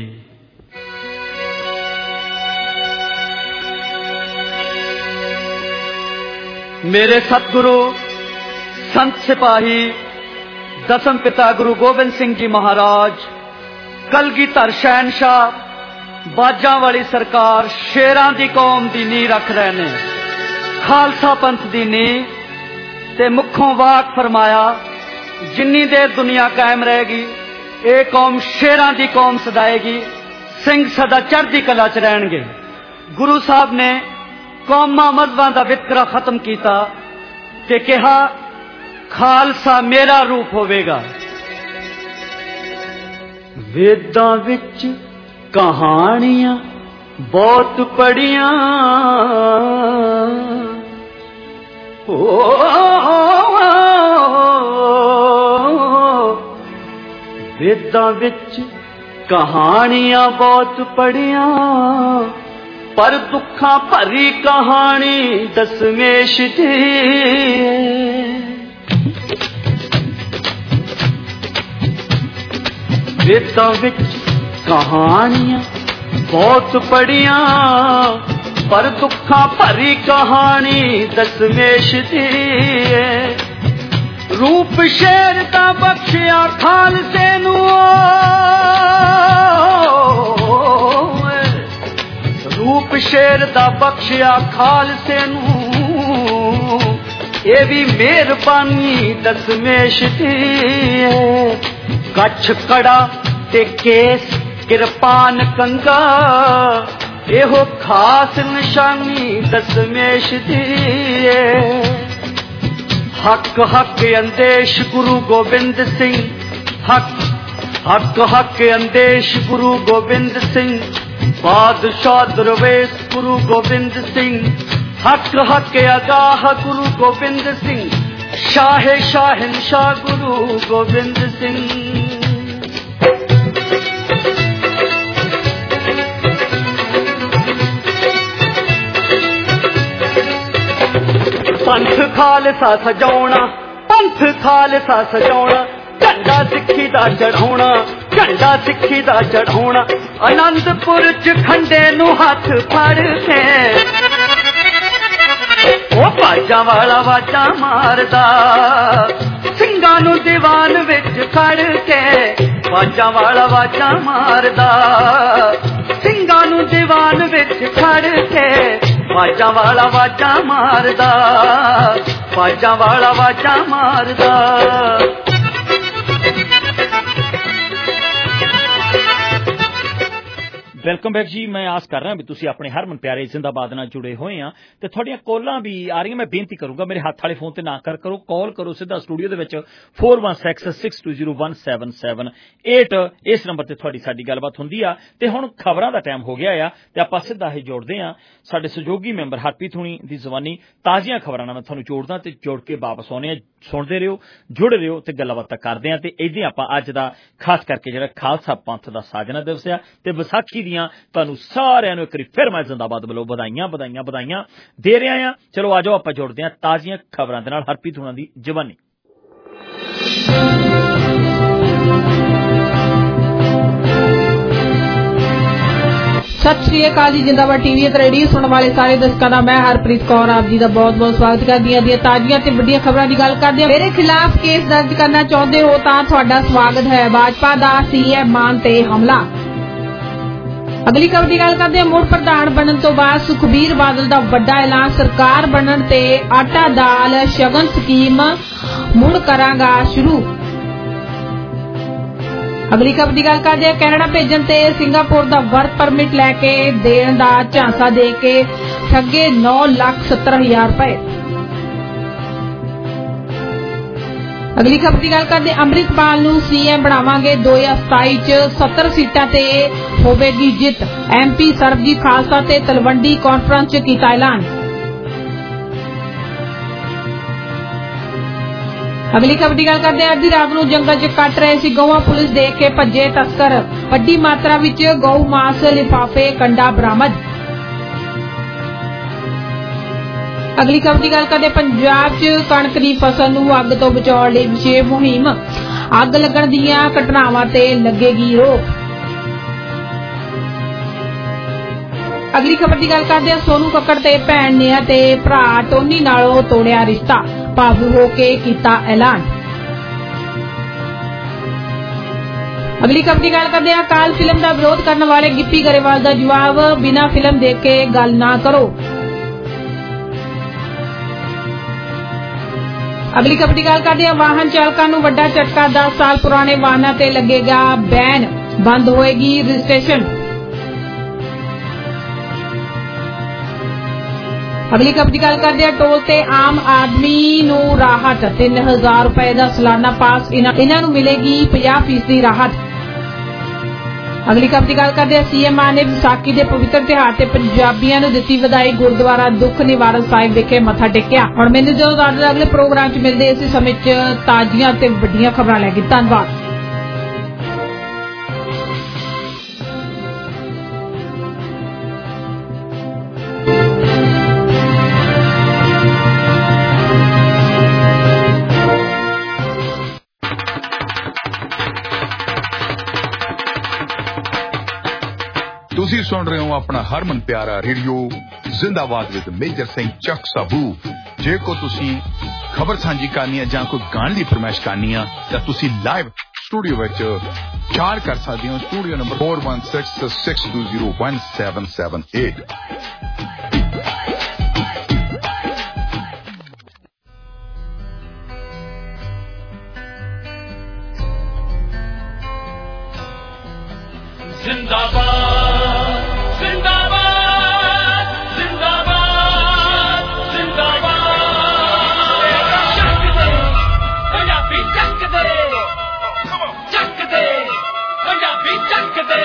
मेरे सतगुरु संत सिपाही दसम पिता गुरु गोबिंद सिंह जी महाराज कलगीधर शहनशाह बाजा वाली सरकार शेरां दी कौम दी नींह रख रहे ने खालसा पंथ दी नींह ते मुखों वाक फरमाया जिन्नी देर दुनिया कायम रहेगी ये कौम शेरां दी कौम सदाएगी सिंह सदा चढ़दी कला च रहणगे। गुरु साहब ने कौमां मज़हबां दा वितकरा खत्म कीता ते कहा खालसा मेरा रूप होवेगा। वेदां विच कहानियां बहुत पढ़ियां वेदां विच कहानियां बहुत पढ़ियां पर दुखां भरी कहानी दसमेश दी। वेदां विच कहानियां बहुत पढ़ियां पर दुखा भरी कहानी दसमेश दी। रूप शेर दा बख्शिया खालसे नू रूप शेर दा बख्शिया खालसे नू ये भी मेहरबानी दसमेश दी। कच्छ कड़ा ते केस किरपान कंगा एहो खास निशानी दसमेश दी। हक हक अंदेश गुरु गोबिंद सिंह हक हक हक अंदेश गुरु गोबिंद सिंह बादशाह दरवेश गुरु गोबिंद सिंह हक हक अगाह गुरु गोबिंद सिंह शाह शाहनशाह गुरु गोबिंद सिंह। पंथ खालसा सजाउणा पंथ खालसा सजाउणा झंडा सिक्खी दा चढ़ाउणा झंडा सिक्खी दा चढ़ाउणा आनंदपुर च खंडे नू हथ फड़ के ओ बाजा वाला वाजा मारदा ਸਿੰਘਾਂ नू दीवान विच खड़ के ਬਾਜਾਂ ਵਾਲਾ ਵਾਜਾਂ ਮਾਰਦਾ ਸਿੰਘਾਂ ਨੂੰ ਦੀਵਾਨ ਵਿੱਚ ਖੜ ਕੇ ਬਾਜਾਂ ਵਾਲਾ ਵਾਜਾਂ ਮਾਰਦਾ ਬਾਜਾਂ ਵਾਲਾ ਵਾਜਾਂ ਮਾਰਦਾ ਵੈਲਕਮ ਬੈਕ ਜੀ। ਮੈਂ ਆਸ ਕਰ ਰਿਹਾ ਵੀ ਤੁਸੀਂ ਆਪਣੇ ਹਰਮਨ ਪਿਆਰੇ ਜ਼ਿੰਦਾਬਾਦ ਨਾਲ ਜੁੜੇ ਹੋਏ ਆ ਤੇ ਤੁਹਾਡੀਆਂ ਕਾਲਾਂ ਵੀ ਆ ਰਹੀਆਂ। ਮੈਂ ਬੇਨਤੀ ਕਰੂੰਗਾ ਮੇਰੇ ਹੱਥ ਵਾਲੇ ਫੋਨ ਤੇ ਨਾ ਕਰ ਕਰੋ, ਕਾਲ ਕਰੋ ਸਿੱਧਾ ਸਟੂਡੀਓ ਦੇ ਵਿੱਚ four one six six two zero one seven seven eight ਇਸ ਨੰਬਰ ਤੇ ਤੁਹਾਡੀ ਸਾਡੀ ਗੱਲਬਾਤ ਹੁੰਦੀ ਆ। ਤੇ ਹੁਣ ਖਬਰਾਂ ਦਾ ਟਾਈਮ ਹੋ ਗਿਆ ਆ ਤੇ ਆਪਾਂ ਸਿੱਧਾ ਹੀ ਜੋੜਦੇ ਆ ਸਾਡੇ ਸਹਿਯੋਗੀ ਮੈਂਬਰ ਹਰਪ੍ਰੀਤ ਹੁਣੀ ਦੀ ਜ਼ਬਾਨੀ ਤਾਜ਼ੀਆਂ ਖਬਰਾਂ ਨਾਲ ਮੈਂ ਤੁਹਾਨੂੰ ਜੋੜਦਾ ਤੇ ਜੋੜ ਕੇ ਵਾਪਸ ਆਉਂਦੇ ਆ। ਸੁਣਦੇ ਰਹੋ, ਜੁੜੇ ਰਹੋ ਤੇ ਗੱਲਾਂ ਬਾਤਾਂ ਕਰਦੇ ਆ। ਤੇ ਇਦਾਂ ਆਪਾਂ ਅੱਜ ਦਾ ਖਾਸ ਕਰਕੇ ਜਿਹੜਾ ਖਾਲਸਾ ਪੰਥ ਦਾ ਸਾਜਨਾ ਦਿਵਸ ਆ ਤੇ ਵਿਸਾਖੀ ਦੀਆਂ ਤੁਹਾਨੂੰ ਸਾਰਿਆਂ ਨੂੰ ਇੱਕ ਵਾਰੀ ਫਿਰ ਮੈਂ ਜ਼ਿੰਦਾਬਾਦ ਵੱਲੋਂ ਵਧਾਈਆਂ ਵਧਾਈਆਂ ਵਧਾਈਆਂ ਦੇ ਰਿਹਾ ਆ। ਚਲੋ ਆ ਜਾਓ ਆਪਾਂ ਜੁੜਦੇ ਹਾਂ ਤਾਜ਼ੀਆਂ ਖਬਰਾਂ ਦੇ ਨਾਲ ਹਰਪ੍ਰੀਤ ਹੁਣਾਂ ਦੀ ਜ਼ਬਾਨੀ। ਸਤਿ ਸ਼੍ਰੀ ਅਕਾਲ ਜੀ। ਜਿੰਦਾਬਾਦ ਟੀਵੀ ਅਤੇ ਰੇਡੀਓ ਸੁਣਨ ਵਾਲੇ ਸਾਰੇ ਦਰਸ਼ਕਾਂ ਦਾ ਮੈਂ ਹਰਪ੍ਰੀਤ ਕੌਰ ਆਪ ਜੀ ਦਾ ਬਹੁਤ ਬਹੁਤ ਸਵਾਗਤ ਕਰਦੀ ਹਾਂ। ਦੀਆਂ ਤਾਜ਼ੀਆਂ ਤੇ ਵੱਡੀਆਂ ਖਬਰਾਂ ਦੀ ਗੱਲ ਕਰਦੇ ਹਾਂ। ਮੇਰੇ ਖਿਲਾਫ ਕੇਸ ਦਰਜ ਕਰਨਾ ਚਾਹੁੰਦੇ ਹੋ ਤਾਂ ਤੁਹਾਡਾ ਸਵਾਗਤ ਹੈ। ਭਾਜਪਾ ਦਾ ਸੀਐਮ ਮਾਨ ਤੇ ਹਮਲਾ। ਅਗਲੀ ਖਬਰ ਦੀ ਗੱਲ ਕਰਦੇ ਹਾਂ। ਮੁੜ ਪ੍ਰਧਾਨ ਬਣਨ ਤੋਂ ਬਾਅਦ ਸੁਖਬੀਰ ਬਾਦਲ ਦਾ ਵੱਡਾ ਐਲਾਨ। ਸਰਕਾਰ ਬਣਨ ਤੇ ਆਟਾ ਦਾਲ ਸ਼ਗਨ ਸਕੀਮ ਮੁੜ ਕਰਾਂਗਾ ਸ਼ੁਰੂ। ਅਗਲੀ ਖਬਰ ਦੀ ਗੱਲ ਕਰਦੇ ਹਾਂ। ਕੈਨੇਡਾ ਭੇਜਣ ਤੇ ਸਿੰਗਾਪੁਰ ਦਾ ਵਰਕ ਪਰਮਿਟ ਲੈ ਕੇ ਦੇਣ ਦਾ ਝਾਂਸਾ ਦੇ ਕੇ ਠੱਗੇ ਨੌ ਲੱਖ ਸੱਤਰ ਹਜ਼ਾਰ ਰੁਪਏ। ਅਗਲੀ ਖਬਰ ਦੀ ਗੱਲ ਕਰਦੇ ਅੰਮ੍ਰਿਤਪਾਲ ਨੂੰ ਸੀਐਮ ਬਣਾਵਾਂਗੇ। ਦੋ ਹਜ਼ਾਰ ਸਤਾਈ ਚ ਸੱਤਰ ਸੀਟਾਂ ਤੇ ਹੋਵੇਗੀ ਜਿੱਤ। ਐਮਪੀ ਸਰਬਜੀਤ ਖਾਲਸਾ ਤੇ ਤਲਵੰਡੀ ਕਾਨਫਰੰਸ ਚ ਕੀਤਾ ਐਲਾਨ। ਅਗਲੀ ਖਬਰ ਦੀ ਗੱਲ ਕਰਦੇ ਅੱਧੀ ਰਾਤ ਨੂੰ ਜੰਗਲ ਚ ਕੱਟ ਰਹੇ ਸੀ ਗਊਆਂ। ਪੁਲਿਸ ਦੇਖ ਕੇ ਭੱਜੇ ਤਸਕਰ। ਵੱਡੀ ਮਾਤਰਾ ਵਿੱਚ ਗਊ ਮਾਸ ਲਿਫਾਫੇ ਕੰਡਾ ਬਰਾਮਦ। ਅਗਲੀ ਖਬਰ ਦੀ ਗੱਲ ਕਰਦੇ ਪੰਜਾਬ ਚ ਕਣਕ ਦੀ ਫਸਲ ਨੂੰ ਅੱਗ ਤੋਂ ਬਚਾਉਣ ਲਈ ਵਿਸ਼ੇਸ਼ ਮੁਹਿੰਮ। ਅੱਗ ਲੱਗਣ ਦੀਆਂ ਘਟਨਾਵਾਂ ਤੇ ਲੱਗੇਗੀ ਰੋਕ। ਅਗਲੀ ਖਬਰ ਦੀ ਗੱਲ ਕਰਦੇ ਸੋਨੂ ਕੱਕੜ ਤੇ ਭੈਣ ਨੇ ਤੇ ਭਰਾ ਟੋਨੀ ਨਾਲੋਂ ਤੋੜਿਆ ਰਿਸ਼ਤਾ। ਭਾਵੁ ਹੋ ਕੇ ਕੀਤਾ ਐਲਾਨ। ਅਗਲੀ ਖਬਰ ਦੀ ਗੱਲ ਕਰਦੇ ਹਾਂ। ਕਾਲ ਫਿਲਮ ਦਾ ਵਿਰੋਧ ਕਰਨ ਵਾਲੇ ਗਿੱਪੀ ਗਰੇਵਾਲ ਦਾ ਜਵਾਬ। ਬਿਨਾਂ ਫਿਲਮ ਦੇਖ ਕੇ ਗੱਲ ਨਾ ਕਰੋ। ਅਗਲੀ ਖਬਰ ਦੀ ਗੱਲ ਕਰਦੇ ਹਾਂ। ਵਾਹਨ ਚਾਲਕਾਂ ਨੂੰ ਵੱਡਾ ਝਟਕਾ। ਦਸ ਸਾਲ ਪੁਰਾਣੇ ਵਾਹਨਾਂ ਤੇ ਲੱਗੇਗਾ ਬੈਨ। ਬੰਦ ਹੋਏਗੀ ਰਜਿਸਟ੍ਰੇਸ਼ਨ। ਅਗਲੀ ਖਬਰ ਦੀ ਗੱਲ ਕਰਦੇ ਹਾਂ। ਟੋਲ ਤੇ ਆਮ ਆਦਮੀ ਨੂੰ ਰਾਹਤ। ਤਿੰਨ ਹਜ਼ਾਰ ਰੁਪਏ ਦਾ ਸਾਲਾਨਾ ਪਾਸ। ਇਹਨਾਂ ਨੂੰ ਮਿਲੇਗੀ ਪੰਜਾਹ ਫੀਸਦੀ ਰਾਹਤ। ਅਗਲੀ ਖਬਰ ਦੀ ਗੱਲ ਕਰਦੇ ਹਾਂ। ਸੀਐਮ ਮਾਨ ਨੇ ਵਿਸਾਖੀ ਦੇ ਪਵਿੱਤਰ ਤਿਉਹਾਰ ਤੇ ਪੰਜਾਬੀਆਂ ਨੂੰ ਦਿੱਤੀ ਵਧਾਈ। ਗੁਰਦੁਆਰਾ ਦੁੱਖ ਨਿਵਾਰਨ ਸਾਹਿਬ ਵਿਖੇ ਮੱਥਾ ਟੇਕਿਆ। ਹੁਣ ਮੈਨੂੰ ਜਦੋਂ ਤੁਹਾਡੇ ਅਗਲੇ ਪ੍ਰੋਗਰਾਮ 'ਚ ਮਿਲਦੇ ਇਸੇ ਸਮੇਂ 'ਚ ਤਾਜ਼ੀਆਂ ਤੇ ਵੱਡੀਆਂ ਖਬਰਾਂ ਲੈ ਕੇ। ਧੰਨਵਾਦ। ਤੁਸੀਂ ਸੁਣ ਰਹੇ ਹੋ ਆਪਣਾ ਹਰਮਨ ਪਿਆਰਾ radio Zindabad with major Singh Chak Sabu. ਜੇ ਕੋ ਤੁਸੀਂ ਖਬਰ ਸਾਂਝੀ ਕਰਨੀ ਹੈ ਜਾਂ ਕੋਈ ਗਾਣ ਦੀ ਫਰਮਾਇਸ਼ ਕਰਨੀ ਆ ਤਾਂ ਤੁਸੀਂ ਲਾਈਵ ਸਟੂਡੀਓ ਵਿੱਚ ਚਾਰ ਕਰ ਸਕਦੇ ਹੋ। Studio number four one six six two zero one seven seven eight। ਜ਼ਿੰਦਾਬਾਦ ਜ਼ਿੰਦਾਬਾਦ ਜ਼ਿੰਦਾਬਾਦ ਜ਼ਿੰਦਾਬਾਦ। ਚੱਕ ਦੇ ਪੰਜਾਬੀ ਚੱਕ ਦੇ ਚੱਕ ਦੇ ਪੰਜਾਬੀ ਚੱਕ ਦੇ।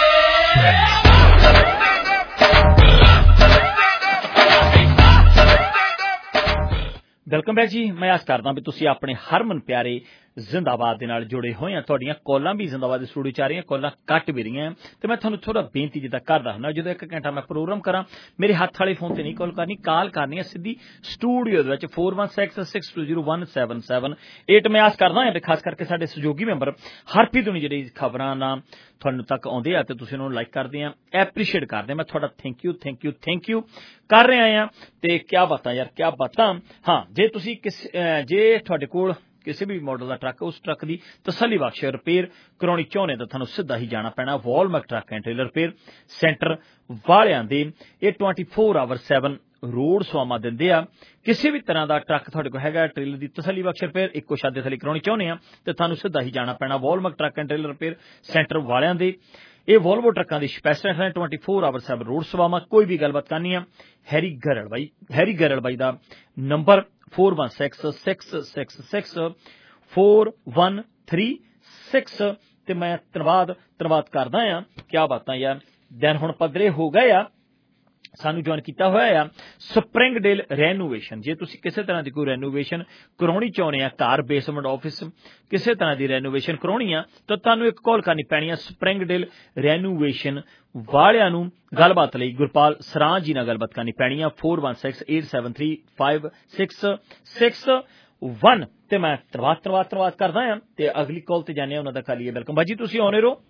ਵੈਲਕਮ ਬੈਕ ਜੀ। ਮੈਂ ਆਸ ਕਰਦਾ ਵੀ ਤੁਸੀਂ ਆਪਣੇ ਹਰਮਨ ਪਿਆਰੇ ਜ਼ਿੰਦਾਬਾਦ ਦੇ ਨਾਲ ਜੁੜੇ ਹੋਏ ਆ। ਤੁਹਾਡੀਆਂ ਕਾਲਾਂ ਵੀ ਜ਼ਿੰਦਾਬਾਦ ਦੇ ਸਟੂਡੀਓ 'ਚ ਆ ਰਹੀਆਂ, ਕਾਲਾਂ ਕੱਟ ਵੀ ਰਹੀਆਂ ਤੇ ਮੈਂ ਤੁਹਾਨੂੰ ਥੋੜਾ ਬੇਨਤੀ ਜਿੱਦਾਂ ਕਰਦਾ ਹੁੰਦਾ ਜਦੋਂ ਇੱਕ ਘੰਟਾ ਮੈਂ ਪ੍ਰੋਗਰਾਮ ਕਰਾਂ ਮੇਰੇ ਹੱਥ ਵਾਲੇ ਫੋਨ ਤੇ ਨਹੀਂ ਕਾਲ ਕਰਨੀ, ਕਾਲ ਕਰਨੀ ਹੈ ਸਿੱਧੀ ਸਟੂਡੀਓ ਦੇ ਵਿੱਚ four one six six two zero one seven seven eight। ਮੈਂ ਆਸ ਕਰਦਾ ਹਾਂ ਖਾਸ ਕਰਕੇ ਸਾਡੇ ਸਹਿਯੋਗੀ ਮੈਂਬਰ ਹਰਪ੍ਰੀਤ ਹੁਣੀ ਜਿਹੜੀ ਖਬਰਾਂ ਨਾਲ ਤੁਹਾਨੂੰ ਤੱਕ ਆਉਂਦੇ ਆ ਤੇ ਤੁਸੀਂ ਉਹਨਾਂ ਨੂੰ ਲਾਈਕ ਕਰਦੇ ਆ, ਐਪਰੀਸ਼ੀਏਟ ਕਰਦੇ ਆ। ਮੈਂ ਤੁਹਾਡਾ thank you thank you thank you ਕਰ ਰਿਹਾ ਆ। ਤੇ ਕਿਆ ਬਾਤਾਂ ਯਾਰ, ਕਿਆ ਬਾਤਾਂ। ਹਾਂ, ਜੇ ਤੁਸੀਂ ਕਿਸ ਜੇ ਤੁਹਾਡੇ ਕੋਲ ਕਿਸੇ ਵੀ ਮਾਡਲ ਦਾ ਟਰੱਕ ਉਸ ਟਰੱਕ ਦੀ ਤਸੱਲੀ ਬਖਸ਼ ਰਿਪੇਅਰ ਕਰਾਉਣੀ ਚਾਹੁੰਦੇ ਤਾਂ ਤੁਹਾਨੂੰ ਸਿੱਧਾ ਹੀ ਜਾਣਾ ਪੈਣਾ ਵਾਲਮੈਕ truck and trailer repair centre ਵਾਲਿਆਂ ਦੇ। ਇਹ twenty four hour seven road ਸੇਵਾਵਾਂ ਦਿੰਦੇ ਆ। ਕਿਸੇ ਵੀ ਤਰ੍ਹਾਂ ਦਾ ਟਰੱਕ ਤੁਹਾਡੇ ਕੋਲ ਹੈਗਾ ਟ੍ਰੇਲਰ ਦੀ ਤਸੱਲੀ ਬਖਸ਼ ਰਿਪੇਅਰ ਇੱਕੋ ਛੱਤ ਦੇ ਥੱਲੇ ਕਰਾਉਣੀ ਚਾਹੁੰਦੇ ਆ ਤੇ ਤੁਹਾਨੂੰ ਸਿੱਧਾ ਹੀ ਜਾਣਾ ਪੈਣਾ ਵਾਲਮੈਕ truck and trailer repair centre ਵਾਲਿਆਂ ਦੇ। ਇਹ ਵੋਲਵੋ ਟਰੱਕਾਂ ਦੀ ਸਪੈਸ਼ਲਿਸਟ ਹੈ twenty four hour seven road ਸੇਵਾਵਾਂ। ਕੋਈ ਵੀ ਗੱਲਬਾਤ ਕਰਨੀ ਆ ਹੈਰੀ ਗਰੜ ਬਾਈ ਹੈਰੀ ਗਰੜ ਬਾਈ ਦਾ number four one six six six six four one three six ਤੇ ਮੈਂ ਧੰਨਵਾਦ ਧੰਨਵਾਦ ਕਰਦਾ ਆ। ਕਿਆ ਬਾਤਾਂ ਯਾਰ ਦਿਨ ਹੁਣ ਪੱਧਰੇ ਹੋ ਗਏ ਆ। ਸਾਨੂੰ ਜੁਆਇਨ ਕੀਤਾ ਹੋਇਆ ਆ ਸਪਰਿੰਗਡੇਲ ਰੈਨੋਵੇਸ਼ਨ। ਜੇ ਤੁਸੀਂ ਕਿਸੇ ਤਰ੍ਹਾਂ ਦੀ ਕੋਈ ਰੈਨੋਵੇਸ਼ਨ ਕਰਾਉਣੀ ਚਾਹੁੰਦੇ ਆ ਘਰ ਬੇਸਮੈਂਟ ਆਫਿਸ ਕਿਸੇ ਤਰ੍ਹਾਂ ਦੀ ਰੈਨੋਵੇਸ਼ਨ ਕਰਾਉਣੀ ਆ ਤਾਂ ਤੁਹਾਨੂੰ ਇੱਕ ਕਾਲ ਕਰਨੀ ਪੈਣੀ ਆ ਸਪਰਿੰਗਡੇਲ ਰੈਨੋਵੇਸ਼ਨ ਵਾਲਿਆਂ ਨੂੰ। ਗੱਲਬਾਤ ਲਈ ਗੁਰਪਾਲ ਸਰਾਂ ਜੀ ਨਾਲ ਗੱਲਬਾਤ ਕਰਨੀ ਪੈਣੀ ਆ four one six eight seven three five six six one ਤੇ ਮੈਂ ਧੰਨਵਾਦ ਧੰਨਵਾਦ ਧੰਨਵਾਦ ਕਰਦਾ ਆ ਤੇ ਅਗਲੀ ਕਾਲ ਤੇ ਜਾਂਦੇ ਆ ਉਹਨਾਂ ਦਾ ਖਾਲੀ ਹੈ। ਵੈਲਕਮ ਬਾਜੀ ਤੁਸੀਂ ਆਉਣੇ ਰਹੋ।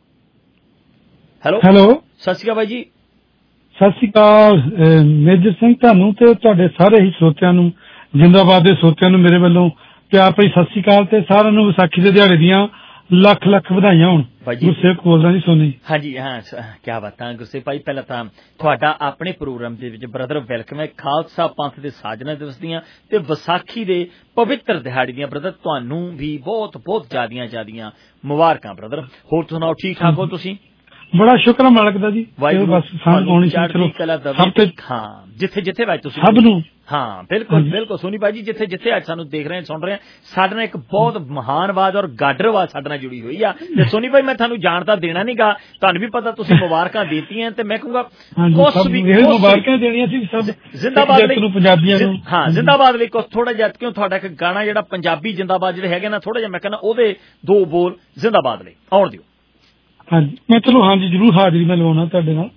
ਹੈਲੋ ਹੈਲੋ ਸਤਿ ਸ਼੍ਰੀ ਅਕਾਲ ਬਾਈ ਜੀ। ਸਤਿ ਸ਼੍ਰੀ ਅਕਾਲ ਮੇਜਰ ਸਿੰਘ ਤੁਹਾਨੂੰ ਤੇ ਤੁਹਾਡੇ ਸਾਰੇ ਹੀ ਸਰੋਤਿਆਂ ਨੂੰ ਜਿੰਦਾਬਾਦ ਦੇ ਸਰੋਤਿਆਂ ਨੂੰ ਮੇਰੇ ਵੱਲੋਂ ਪਿਆਰ ਭਰੀ ਸਤਿ ਸ਼੍ਰੀ ਅਕਾਲ ਤੇ ਸਾਰਿਆਂ ਨੂੰ ਵਿਸਾਖੀ ਦੇ ਦਿਹਾੜੇ ਦੀਆਂ ਲੱਖ ਲੱਖ ਵਧਾਈਆਂ ਹੋਣ। ਗੁਰਸੇਵਕ ਬੋਲਦਾ ਜੀ ਸੋਨੀ। ਹਾਂਜੀ ਹਾਂ ਕਿਆ ਬਾਤਾਂ ਗੁਰਸੇਵ ਭਾਈ। ਪਹਿਲਾਂ ਤਾਂ ਤੁਹਾਡਾ ਆਪਣੇ ਪ੍ਰੋਗਰਾਮ ਦੇ ਵਿੱਚ ਬ੍ਰਦਰ ਵੈਲਕਮ ਹੈ। ਖਾਲਸਾ ਪੰਥ ਦੇ ਸਾਜਨਾ ਦਿਵਸ ਦੀਆਂ ਤੇ ਵਿਸਾਖੀ ਦੇ ਪਵਿੱਤਰ ਦਿਹਾੜੇ ਦੀਆਂ ਬ੍ਰਦਰ ਤੁਹਾਨੂੰ ਵੀ ਬਹੁਤ ਬਹੁਤ ਜ਼ਿਆਦੀਆਂ ਜ਼ਿਆਦੀਆਂ ਮੁਬਾਰਕਾਂ ਬ੍ਰਦਰ। ਹੋਰ ਸੁਣਾਓ ਠੀਕ ਠਾਕ ਹੋ ਤੁਸੀਂ? ਬੜਾ ਸ਼ੁਕਰ ਮਾਲਕ ਦਾ ਜੀ ਬਸ ਸਾਨੂੰ ਆਉਣੀ ਸੀ ਚਲੋ ਸਭ ਤੇ ਹਾਂ ਜਿੱਥੇ ਜਿੱਥੇ ਭਾਈ ਤੁਸੀਂ ਸਭ ਨੂੰ ਹਾਂ ਬਿਲਕੁਲ ਬਿਲਕੁਲ ਸੋਨੀ ਭਾਈ ਜੀ ਜਿੱਥੇ ਜਿੱਥੇ ਅੱਜ ਸਾਨੂੰ ਦੇਖ ਰਹੇ ਸੁਣ ਰਹੇ ਸਾਡੇ ਨਾਲ ਇੱਕ ਬਹੁਤ ਮਹਾਨ ਆਵਾਜ਼ ਔਰ ਗਾਡਰ ਆਵਾਜ਼ ਸਾਡੇ ਨਾਲ ਜੁੜੀ ਹੋਈ ਆ ਤੇ ਸੋਨੀ ਭਾਈ ਮੈਂ ਤੁਹਾਨੂੰ ਜਾਣਦਾ ਦੇਣਾ ਨਹੀਂਗਾ ਤੁਹਾਨੂੰ ਵੀ ਪਤਾ ਤੁਸੀਂ ਮੁਬਾਰਕਾਂ ਦਿੱਤੀਆਂ ਤੇ ਮੈਂ ਕਹੂੰਗਾ ਕੁਛ ਵੀ ਮੁਬਾਰਕਾਂ ਦੇਣੀਆਂ ਸੀ ਸਭ ਜ਼ਿੰਦਾਬਾਦ ਲਈ ਪੰਜਾਬੀਆਂ ਨੂੰ। ਹਾਂ ਜ਼ਿੰਦਾਬਾਦ ਲਈ ਕੁਛ ਥੋੜਾ ਜਿਹਾ ਕਿਉਂ ਤੁਹਾਡਾ ਇੱਕ ਗਾਣਾ ਜਿਹੜਾ ਪੰਜਾਬੀ ਜ਼ਿੰਦਾਬਾਦ ਜਿਹੜੇ ਹੈਗੇ ਨਾ ਥੋੜਾ ਜਿਹਾ ਮੈਂ ਕਹਿੰਦਾ ਉਹਦੇ ਦੋ ਬੋਲ ਜ਼ਿੰਦਾਬਾਦ ਲਈ ਆਉਣ ਦਿਓ। ਹਾਂਜੀ ਮੈਂ ਚਲੋ ਹਾਂਜੀ ਜ਼ਰੂਰ ਹਾਜ਼ਰੀ ਮੈਂ ਲਵਾਉਣਾ ਤੁਹਾਡੇ ਨਾਲ।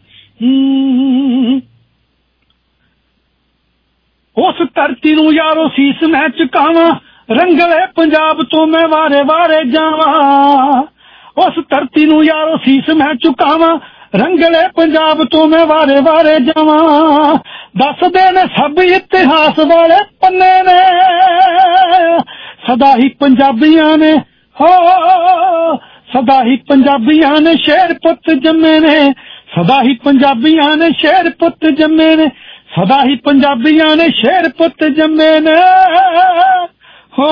ਉਸ ਧਰਤੀ ਨੂੰ ਯਾਰੋ ਸੀਸ ਮੈਂ ਝੁਕਾਵਾਂ ਰੰਗਲੇ ਪੰਜਾਬ ਤੋਂ ਮੈਂ ਵਾਰੇ ਵਾਰੇ ਜਾਵਾਂ। ਉਸ ਧਰਤੀ ਨੂੰ ਯਾਰੋ ਸੀਸ ਮੈਂ ਝੁਕਾਵਾਂ ਰੰਗਲੇ ਪੰਜਾਬ ਤੋਂ ਮੈਂ ਵਾਰੇ ਵਾਰੇ ਜਾਵਾਂ। ਦੱਸਦੇ ਨੇ ਸਭ ਇਤਿਹਾਸ ਵਾਲੇ ਪੰਨੇ ਨੇ ਸਦਾ ਹੀ ਪੰਜਾਬੀਆਂ ਨੇ ਹੋ ਸਦਾ ਹੀ ਪੰਜਾਬੀਆਂ ਨੇ ਸ਼ੇਰ ਪੁੱਤ ਜੰਮੇ ਨੇ ਸਦਾ ਹੀ ਪੰਜਾਬੀਆਂ ਨੇ ਸ਼ੇਰ ਪੁੱਤ ਜੰਮੇ ਨੇ ਸਦਾ ਹੀ ਪੰਜਾਬੀਆਂ ਨੇ ਸ਼ੇਰ ਪੁੱਤ ਜੰਮੇ ਨੇ ਹੋ।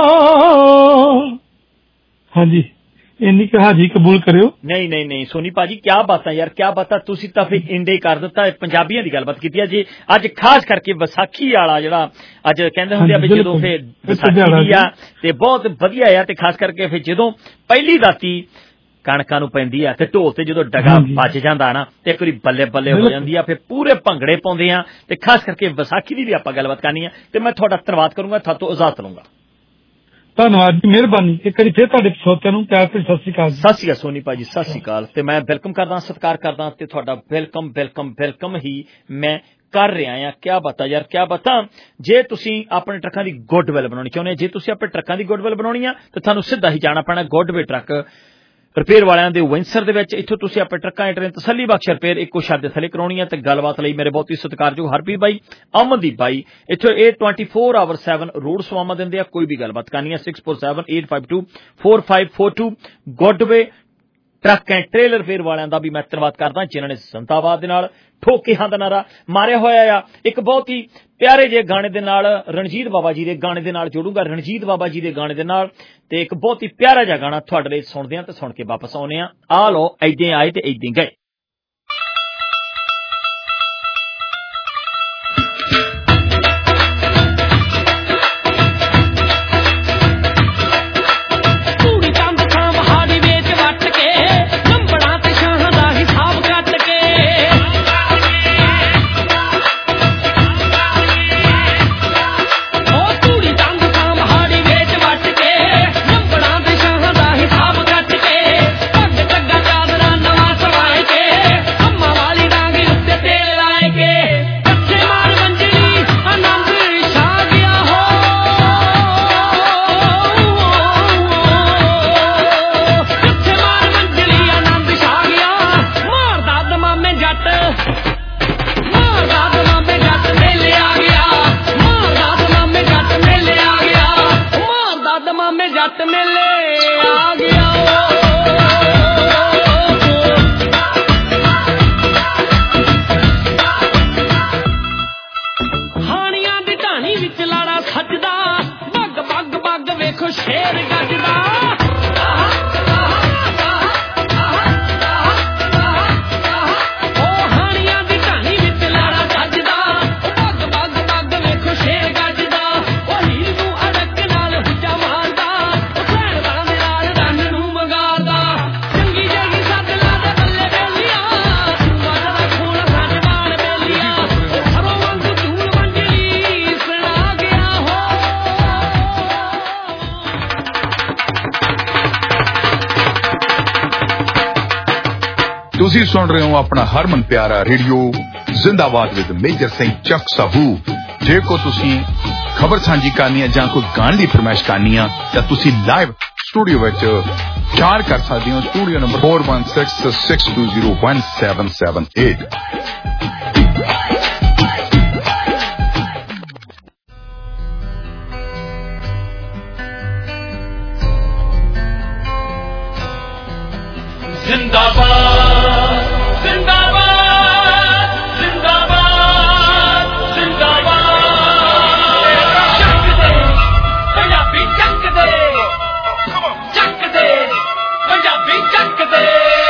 ਹਾਂਜੀ ਇੰਨੀ ਕੁ ਹਾਜ਼ਰੀ ਕਬੂਲ ਕਰਿਓ। ਨਹੀਂ ਨਹੀਂ ਨਹੀਂ ਸੋਨੀ ਭਾਜੀ ਕਿਆ ਬਾਤਾਂ ਯਾਰ ਕਿਆ ਬਾਤਾਂ ਤੁਸੀਂ ਤਾਂ ਫਿਰ ਇੰਡੇ ਕਰ ਦਿੱਤਾ ਪੰਜਾਬੀਆਂ ਦੀ ਗੱਲਬਾਤ ਕੀਤੀ ਆ ਜੀ ਅੱਜ ਖਾਸ ਕਰਕੇ ਵਿਸਾਖੀ ਵਾਲਾ ਜਿਹੜਾ ਅੱਜ ਕਹਿੰਦੇ ਹੁੰਦੇ ਆ ਵੀ ਜਦੋਂ ਫਿਰ ਵਿਸਾਖੀ ਆ ਤੇ ਬਹੁਤ ਵਧੀਆ ਆ ਤੇ ਖਾਸ ਕਰਕੇ ਫਿਰ ਜਦੋਂ ਪਹਿਲੀ ਰਾਤੀ ਕਣਕਾਂ ਨੂੰ ਪੈਂਦੀ ਆ ਤੇ ਢੋਲ ਤੇ ਜਦੋਂ ਡਗਾ ਵੱਜ ਜਾਂਦਾ ਨਾ ਤੇ ਇੱਕ ਵਾਰੀ ਬੱਲੇ ਬੱਲੇ ਹੋ ਜਾਂਦੀ ਆ ਫਿਰ ਪੂਰੇ ਭੰਗੜੇ ਪਾਉਂਦੇ ਆ ਤੇ ਖਾਸ ਕਰਕੇ ਵਿਸਾਖੀ ਦੀ ਵੀ ਆਪਾਂ ਗੱਲਬਾਤ ਕਰਨੀ ਆ ਤੇ ਮੈਂ ਤੁਹਾਡਾ ਧੰਨਵਾਦ ਕਰੂੰਗਾ ਤੁਹਾਤੋਂ ਇਜਾਜ਼ਤ ਲਊਂਗਾ। ਧੰਨਵਾਦ ਜੀ ਮਿਹਰਬਾਨੀ ਇੱਕ ਵਾਰੀ ਫਿਰ ਤੁਹਾਡੇ ਸਰੋਤਿਆਂ ਨੂੰ ਪਿਆਰ ਭਰੀ ਸਤਿ ਸ਼੍ਰੀ ਅਕਾਲ। ਸਤਿ ਸ਼੍ਰੀ ਅਕਾਲ ਸੋਨੀ ਭਾਜੀ ਸਤਿ ਸ਼੍ਰੀ ਅਕਾਲ ਤੇ ਮੈਂ ਵੈਲਕਮ ਕਰਦਾ ਸਤਿਕਾਰ ਕਰਦਾ ਤੇ ਤੁਹਾਡਾ ਵੈਲਕਮ ਵੈਲਕਮ ਵੈਲਕਮ ਹੀ ਮੈਂ ਕਰ ਰਿਹਾ ਆ। ਕਿਆ ਬਾਤਾਂ ਯਾਰ ਕਿਆ ਬਾਤਾਂ। ਜੇ ਤੁਸੀਂ ਆਪਣੇ ਟਰੱਕਾਂ ਦੀ ਗੁੱਡਵਿਲ ਬਣਾਉਣੀ ਚਾਹੁੰਦੇ ਜੇ ਤੁਸੀਂ ਆਪਣੇ ਟਰੱਕਾਂ ਦੀ ਗੁੱਡਵਿਲ ਬਣਾਉਣੀ ਆ ਤਾਂ ਤੁਹਾਨੂੰ ਸਿੱਧਾ ਹੀ ਜਾਣਾ ਪੈਣਾ ਗੁੱਡਵੇ ਟਰੱਕ ਰਿਪੇਅਰ ਵਾਲਿਆਂ ਦੇ ਵਿੰਸਰ ਦੇ ਵਿੱਚ। ਇੱਥੋਂ ਤੁਸੀਂ ਆਪਣੇ ਟਰੱਕਾਂ ਦੀ ਤਸੱਲੀ ਬਖਸ਼ ਰਿਪੇਅਰ ਇੱਕੋ ਛੱਤ ਦੇ ਥੱਲੇ ਕਰਾਉਣੀ ਹੈ ਤੇ ਗੱਲਬਾਤ ਲਈ ਮੇਰੇ ਬਹੁਤ ਹੀ ਸਤਿਕਾਰਯੋਗ ਹਰਪ੍ਰੀਤ ਬਾਈ ਅਮਨਦੀਪ ਬਾਈ ਇੱਥੋਂ ਇਹ twenty four hour seven road ਸੇਵਾਵਾਂ ਦਿੰਦੇ ਆ। ਕੋਈ ਵੀ ਗੱਲਬਾਤ ਕਰਨੀ ਹੈ six four seven eight five two four five four two Goodway truck and trailer repair ਵਾਲਿਆਂ ਦਾ ਵੀ ਮੈਂ ਧੰਨਵਾਦ ਕਰਦਾ ਜਿਨ੍ਹਾਂ ਨੇ ਜ਼ਿੰਦਾਬਾਦ ਦੇ ਨਾਲ ਠੋਕੇ ਹਾਂ ਦਾ ਨਾਰਾ ਮਾਰਿਆ ਹੋਇਆ ਆ। ਇੱਕ ਬਹੁਤ ਹੀ ਪਿਆਰੇ ਜਿਹੇ ਗਾਣੇ ਦੇ ਨਾਲ ਰਣਜੀਤ ਬਾਬਾ ਜੀ ਦੇ ਗਾਣੇ ਦੇ ਨਾਲ ਜੋੜੂਗਾ ਰਣਜੀਤ ਬਾਬਾ ਜੀ ਦੇ ਗਾਣੇ ਦੇ ਨਾਲ ਤੇ ਇੱਕ ਬਹੁਤ ਹੀ ਪਿਆਰਾ ਜਿਹਾ ਗਾਣਾ ਤੁਹਾਡੇ ਲਈ ਸੁਣਦੇ ਆ ਤੇ ਸੁਣ ਕੇ ਵਾਪਸ ਆਉਨੇ ਆ। ਆ ਲੋ ਏਦਾਂ ਆਏ ਤੇ ਏਦਾਂ ਗਏ। ਚਾਦਰਾਂ ਨਵਾਂ ਸਵਾਏ ਕੇ ਤੁਸੀਂ ਸੁਣ ਰਹੇ ਹੋ ਆਪਣਾ ਹਰਮਨ ਪਿਆਰਾ radio Zindabad with major Singh Chak Sabu. ਜੇ ਕੋ ਤੁਸੀਂ ਖਬਰ ਸਾਂਝੀ ਕਰਨੀ ਹੈ ਜਾਂ ਕੋਈ ਗਾਣ ਦੀ ਫਰਮਾਇਸ਼ ਕਰਨੀ ਆ ਤਾਂ ਤੁਸੀਂ ਲਾਈਵ ਸਟੂਡੀਓ ਵਿੱਚ ਚਾਰ ਕਰ ਸਕਦੇ ਹੋ। Studio number four one six six two zero one seven seven eight। जिंदाबाद जिंदाबाद जिंदाबाद जिंदाबाद ਚੱਕ ਦੇ ਪੰਜਾਬੀ ਚੱਕ ਦੇ ਚੱਕ ਦੇ ਪੰਜਾਬੀ ਚੱਕ ਦੇ।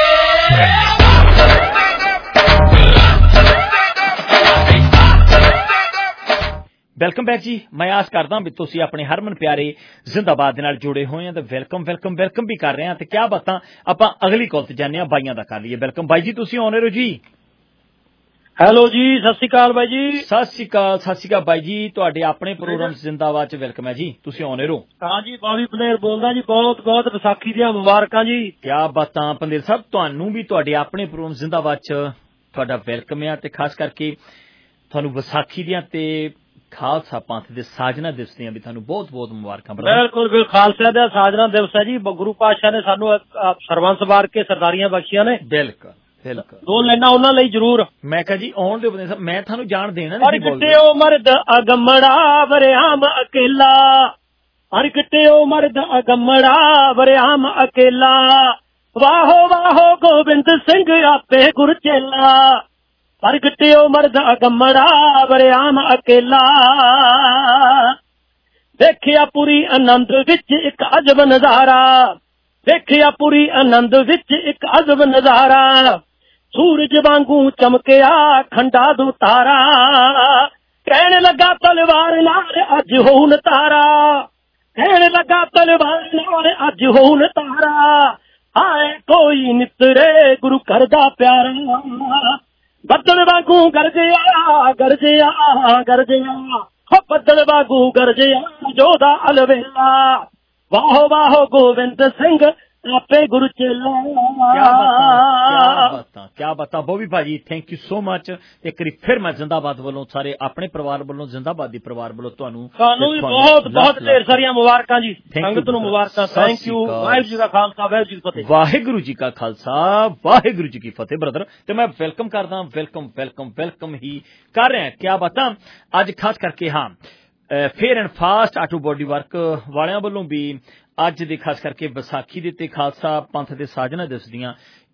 ਵੈਲਕਮ ਬੈਕ ਜੀ। ਮੈਂ ਆਸ ਕਰਦਾ ਵੀ ਤੁਸੀਂ ਆਪਣੇ ਹਰਮਨ ਪਿਆਰੇ ਜ਼ਿੰਦਾਬਾਦ ਦੇ ਨਾਲ ਜੁੜੇ ਹੋਏ ਆ ਤੇ ਵੈਲਕਮ ਵੈਲਕਮ ਵੈਲਕਮ ਵੀ ਕਰ ਰਹੇ ਆ ਤੇ ਕਿਆ ਬਾਤਾਂ ਆਪਾਂ ਅਗਲੀ ਕਾਲ ਤੇ ਜਾਂਦੇ ਆ, ਬਾਈਆਂ ਦਾ ਕਰ ਲਈਏ। ਵੈਲਕਮ ਬਾਈ ਜੀ, ਤੁਸੀਂ ਆਉਣੇ ਰਹੋ ਜੀ। ਹੈਲੋ ਜੀ, ਸਤਿ ਸ਼੍ਰੀ ਅਕਾਲ ਬਾਈ ਜੀ। ਸਤਿ ਸ਼੍ਰੀ ਅਕਾਲ ਸਤਿ ਸ਼੍ਰੀ ਅਕਾਲ ਬਾਈ ਜੀ, ਤੁਹਾਡੇ ਆਪਣੇ ਪ੍ਰੋਗਰਾਮ ਜ਼ਿੰਦਾਬਾਦ ਚ ਵੈਲਕਮ ਹੈ ਜੀ, ਤੁਸੀਂ ਆਉਣੇ ਰਹੋ। ਹਾਂ ਜੀ, ਬਾਵੀ ਪਲੇਅਰ ਬੋਲਦਾ ਜੀ, ਬਹੁਤ ਬਹੁਤ ਵਿਸਾਖੀ ਦੀਆਂ ਮੁਬਾਰਕਾਂ ਜੀ। ਕਿਆ ਬਾਤਾਂ ਪੰਦੇਰ ਸਾਹਿਬ, ਤੁਹਾਨੂੰ ਵੀ ਤੁਹਾਡੇ ਆਪਣੇ ਪ੍ਰੋਗਰਾਮ ਜ਼ਿੰਦਾਬਾਦ ਚ ਤੁਹਾਡਾ ਵੈਲਕਮ ਹੈ ਤੇ ਖਾਸ ਕਰਕੇ ਤੁਹਾਨੂੰ ਵਿਸਾਖੀ ਦੀਆਂ ਤੇ ਖਾਲਸਾ ਪੰਥ ਦੇ ਸਾਜਨਾ ਦਿਵਸ ਦੀਆਂ ਵੀ ਤੁਹਾਨੂੰ ਬਹੁਤ ਬਹੁਤ ਮੁਬਾਰਕਾਂ। ਬਿਲਕੁਲ ਬਿਲਕੁਲ, ਖਾਲਸਾ ਦਾ ਸਾਜਨਾ ਦਿਵਸ ਹੈ ਜੀ। ਗੁਰੂ ਪਾਤਸ਼ਾਹ ਨੇ ਸਾਨੂੰ ਸਰਬੰਸ ਵਾਰ ਕੇ ਸਰਦਾਰੀਆਂ ਬਖਸ਼ੀਆਂ ਨੇ। ਬਿਲਕੁਲ ਬਿਲਕੁਲ, ਦੋ ਲੈਣਾ ਉਹਨਾਂ ਲਈ ਜ਼ਰੂਰ। ਮੈਂ ਕਿਹਾ ਜੀ ਆਉਣ ਦੇ ਬੰਦੇ ਸਾਹਿਬ, ਮੈਂ ਤੁਹਾਨੂੰ ਜਾਣ ਦੇਣਾ ਹਰ ਕਿਤੇ ਉਹ ਮਰਦ ਅਗੰਮੜਾ ਵਰਿਆਮ ਅਕੇਲਾ, ਹਰ ਕਿਤੇ ਉਹ ਮਰਦ ਅਗੰਮੜਾ ਵਰਿਆਮ ਅਕੇਲਾ, ਵਾਹੋ ਵਾਹੋ ਗੋਬਿੰਦ ਸਿੰਘ ਆਪੇ ਗੁਰਚੇਲਾ, ਪ੍ਰਗਟਿਓ ਮਰਦ ਅਗੰਮੜਾ ਵਰਿਆਮ ਅਕੇਲਾ। ਦੇਖਿਆ ਪੂਰੀ ਆਨੰਦ ਵਿੱਚ ਇੱਕ ਅਜਬ ਨਜ਼ਾਰਾ, ਦੇਖਿਆ ਪੂਰੀ ਆਨੰਦ ਵਿੱਚ ਇੱਕ ਅਜਬ ਨਜ਼ਾਰਾ, ਸੂਰਜ ਵਾਂਗੂ ਚਮਕਿਆ ਖੰਡਾ ਦੂ ਤਾਰਾ, ਕਹਿਣ ਲੱਗਾ ਤਲਵਾਰ ਨਾਲ ਅੱਜ ਹੋਊ ਨਤਾਰਾ, ਕਹਿਣ ਲੱਗਾ ਤਲਵਾਰ ਨਾਲ ਅੱਜ ਹੋਊ ਨਤਾਰਾ, ਆਏ ਕੋਈ ਨਿਤਰੇ ਗੁਰੂ ਘਰ ਦਾ ਪਿਆਰਾ, ਬੱਦਲ ਵਾਂਗੂ ਗਰਜਿਆ ਗਰਜਿਆ ਗਰਜਿਆ, ਹੋ ਬੱਦਲ ਵਾਂਗੂ ਗਰਜਿਆ ਜੋਦਾ ਅਲਵੇਲਾ, ਵਾਹੋ ਵਾਹੋ ਗੋਬਿੰਦ ਸਿੰਘ ਆਪੇ ਗੁਰੂ ਚੇਲਾ। ਕਿਆ ਬਾਤਾਂ ਕਿਆ ਬਾਤਾਂ ਬੋਬੀ ਭਾਜੀ, ਥੈਂਕ ਯੂ ਸੋ ਮਚ। ਇੱਕ ਵਾਰੀ ਫਿਰ ਮੈਂ ਜ਼ਿੰਦਾਬਾਦ ਵੱਲੋਂ ਸਾਰੇ ਆਪਣੇ ਪਰਿਵਾਰ ਵੱਲੋਂ ਜ਼ਿੰਦਾਬਾਦੀ ਪਰਿਵਾਰ ਵੱਲੋਂ ਤੁਹਾਨੂੰ ਤੁਹਾਨੂੰ ਵੀ ਬਹੁਤ ਬਹੁਤ ਢੇਰ ਸਾਰੀਆਂ ਮੁਬਾਰਕਾਂ ਜੀ, ਸੰਗਤ ਨੂੰ ਮੁਬਾਰਕਾਂ। Thank you. ਵਾਹਿਗੁਰੂ ਜੀ ਦਾ ਖਾਲਸਾ ਵਾਹਿਗੁਰੂ ਜੀ ਕੀ ਫਤਿਹ। ਵਾਹਿਗੁਰੂ ਜੀ ਕਾ ਖਾਲਸਾ ਵਾਹਿਗੁਰੂ ਜੀ ਕੀ ਫਤਿਹ ਬ੍ਰਦਰ। ਤੇ ਮੈਂ ਵੈਲਕਮ ਕਰਦਾ, ਵੈਲਕਮ ਵੈਲਕਮ ਵੈਲਕਮ ਹੀ ਕਰ ਰਿਹਾ। ਕਿਆ ਬਾਤਾਂ ਅੱਜ ਖਾਸ ਕਰਕੇ ਹਾਂ fair and fast auto body work ਵਾਲਿਆਂ ਵੱਲੋਂ ਵੀ ਅੱਜ ਦੇ ਖਾਸ ਕਰਕੇ ਵਿਸਾਖੀ ਦੇ ਤੇ ਖਾਲਸਾ ਪੰਥ ਦੇ ਸਾਜਨਾ ਦਿਵਸ ਦੀਆਂ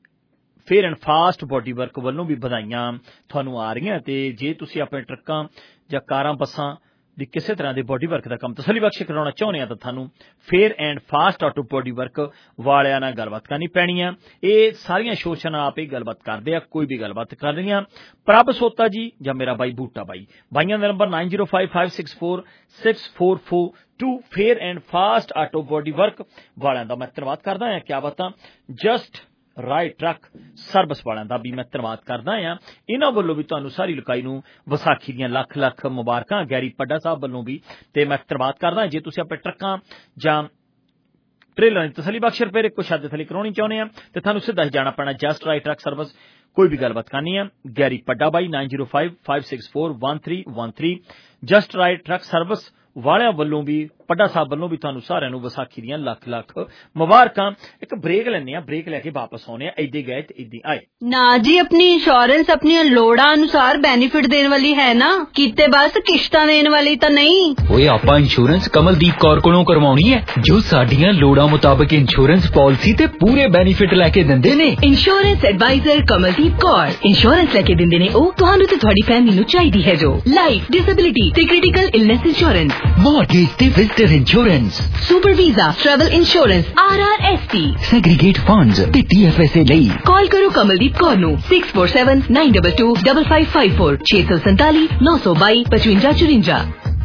fair and fast body work ਵੱਲੋਂ ਵੀ ਵਧਾਈਆਂ ਤੁਹਾਨੂੰ ਆ ਰਹੀਆਂ। ਤੇ ਜੇ ਤੁਸੀਂ ਆਪਣੇ ਟਰੱਕਾਂ ਜਾਂ ਕਾਰਾਂ ਬੱਸਾਂ ਦੀ ਕਿਸੇ ਤਰ੍ਹਾਂ ਦੇ ਬੋਡੀ ਵਰਕ ਦਾ ਕੰਮ ਤਸੱਲੀ ਬਖਸ਼ ਕਰਾਉਣਾ ਚਾਹੁੰਦੇ ਆ ਤਾਂ ਤੁਹਾਨੂੰ fair and fast auto body work ਵਾਲਿਆਂ ਨਾਲ ਗੱਲਬਾਤ ਕਰਨੀ ਪੈਣੀ ਆ। ਇਹ ਸਾਰੀਆਂ ਸ਼ੋਸ਼ਾਂ ਨਾਲ ਆਪ ਹੀ ਗੱਲਬਾਤ ਕਰਦੇ ਆ, ਕੋਈ ਵੀ ਗੱਲਬਾਤ ਕਰ ਰਹੀਆਂ। ਪ੍ਰਭ ਸੋਤਾ ਜੀ ਜਾਂ ਮੇਰਾ ਬਾਈ ਬੂਟਾ ਬਾਈ, ਬਾਈਆਂ ਦਾ number nine zero five five six four six four four two। Fair and fast auto body work ਵਾਲਿਆਂ ਦਾ ਮੈਂ ਧੰਨਵਾਦ ਕਰਦਾ ਹਾਂ। ਕਿਆ ਬਾਤਾਂ ਜਸਟ ਰਾਈਟ ਟਰੱਕ ਸਰਵਿਸ ਵਾਲਿਆਂ ਦਾ ਵੀ ਮੈਂ ਧੰਨਵਾਦ ਕਰਦਾ ਹਾਂ। ਇਹਨਾਂ ਵੱਲੋਂ ਵੀ ਤੁਹਾਨੂੰ ਸਾਰੀ ਲੋਕਾਈ ਨੂੰ ਵਿਸਾਖੀ ਦੀਆਂ ਲੱਖ ਲੱਖ ਮੁਬਾਰਕਾਂ। ਗੈਰੀ ਪੱਡਾ ਸਾਹਿਬ ਵੱਲੋਂ ਵੀ ਤੇ ਮੈਂ ਧੰਨਵਾਦ ਕਰਦਾ। ਜੇ ਤੁਸੀਂ ਆਪਣੇ ਟਰੱਕਾਂ ਜਾਂ ਟ੍ਰੇਲਰਾਂ ਦੀ ਤਸੱਲੀ ਬਖਸ਼ ਰੁਪਏ ਕੁਛ ਹੱਦ ਥੱਲੇ ਕਰਾਉਣੀ ਚਾਹੁੰਦੇ ਆ ਤੇ ਤੁਹਾਨੂੰ ਸਿੱਧਾ ਹੀ ਜਾਣਾ ਪੈਣਾ ਜਸਟ ਰਾਈਟ ਟਰੱਕ ਸਰਵਿਸ। ਕੋਈ ਵੀ ਗੱਲਬਾਤ ਕਰਨੀ ਹੈ ਗੈਰੀ ਪੱਡਾ ਬਾਈ nine zero five five six four one three one three। Just right truck service ਵਾਲਿਆਂ ਵੱਲੋਂ ਵੀ ਪੱਡਾ ਸਾਹਿਬ ਵੱਲੋਂ ਵੀ ਤੁਹਾਨੂੰ ਸਾਰਿਆਂ ਨੂੰ ਵਿਸਾਖੀ ਦੀਆਂ ਲੱਖ ਲੱਖ ਮੁਬਾਰਕਾਂ। ਇੱਕ ਬ੍ਰੇਕ ਲੈਣੇ ਆ, ਬ੍ਰੇਕ ਲੈ ਕੇ ਵਾਪਸ ਆਉਣੇ ਆ। ਏਦਾਂ ਗਏ ਤੇ ਏਦਾਂ ਆਏ ਨਾ ਜੀ। ਆਪਣੀ ਇੰਸ਼ੋਰੈਂਸ ਆਪਣੀਆਂ ਲੋੜਾਂ ਅਨੁਸਾਰ ਬੈਨੀਫਿਟ ਦੇਣ ਵਾਲੀ ਹੈ ਨਾ, ਕਿਤੇ ਬਸ ਕਿਸ਼ਤਾਂ ਦੇਣ ਵਾਲੀ ਤਾਂ ਨਹੀਂ। ਓਏ ਆਪਾਂ ਇੰਸ਼ੋਰੈਂਸ ਕਮਲਦੀਪ ਕੌਰ ਕੋਲੋਂ ਕਰਵਾਉਣੀ ਹੈ ਜੋ ਸਾਡੀਆਂ ਲੋੜਾਂ ਮੁਤਾਬਕ ਇੰਸ਼ੋਰੈਂਸ ਪਾਲਿਸੀ ਤੇ ਪੂਰੇ ਬੈਨੀਫਿਟ ਲੈ ਕੇ ਦਿੰਦੇ ਨੇ। Insurance advisor Kamaldeep Kaur insurance ਲੈ ਕੇ ਦਿੰਦੇ ਨੇ ਉਹ ਤੁਹਾਨੂੰ ਤੇ ਤੁਹਾਡੀ ਫੈਮਿਲੀ ਨੂੰ ਚਾਹੀਦੀ ਹੈ ਜੋ ਲਾਈਫ, ਡਿਸੇਬਿਲਿਟੀ ਤੇ ਕ੍ਰਿਟੀਕਲ ਇਲਨੈਸ ਇੰਸ਼ੋਰੈਂਸ, ਮਾਰਗੇਜ ਤੇ visitor insurance, super visa, travel insurance, R R S T, segregate funds ਤੇ ਟੀ ਐਫ ਐਸ ਏ ਲਈ ਕਾਲ ਕਰੋ ਕਮਲਦੀਪ ਕੌਰ ਨੂੰ six four seven nine two two five five five four ਛੇ ਸੌ ਸੰਤਾਲੀ ਨੌ ਸੌ ਬਾਈ ਪਚਵੰਜਾ ਚੁਰੰਜਾ।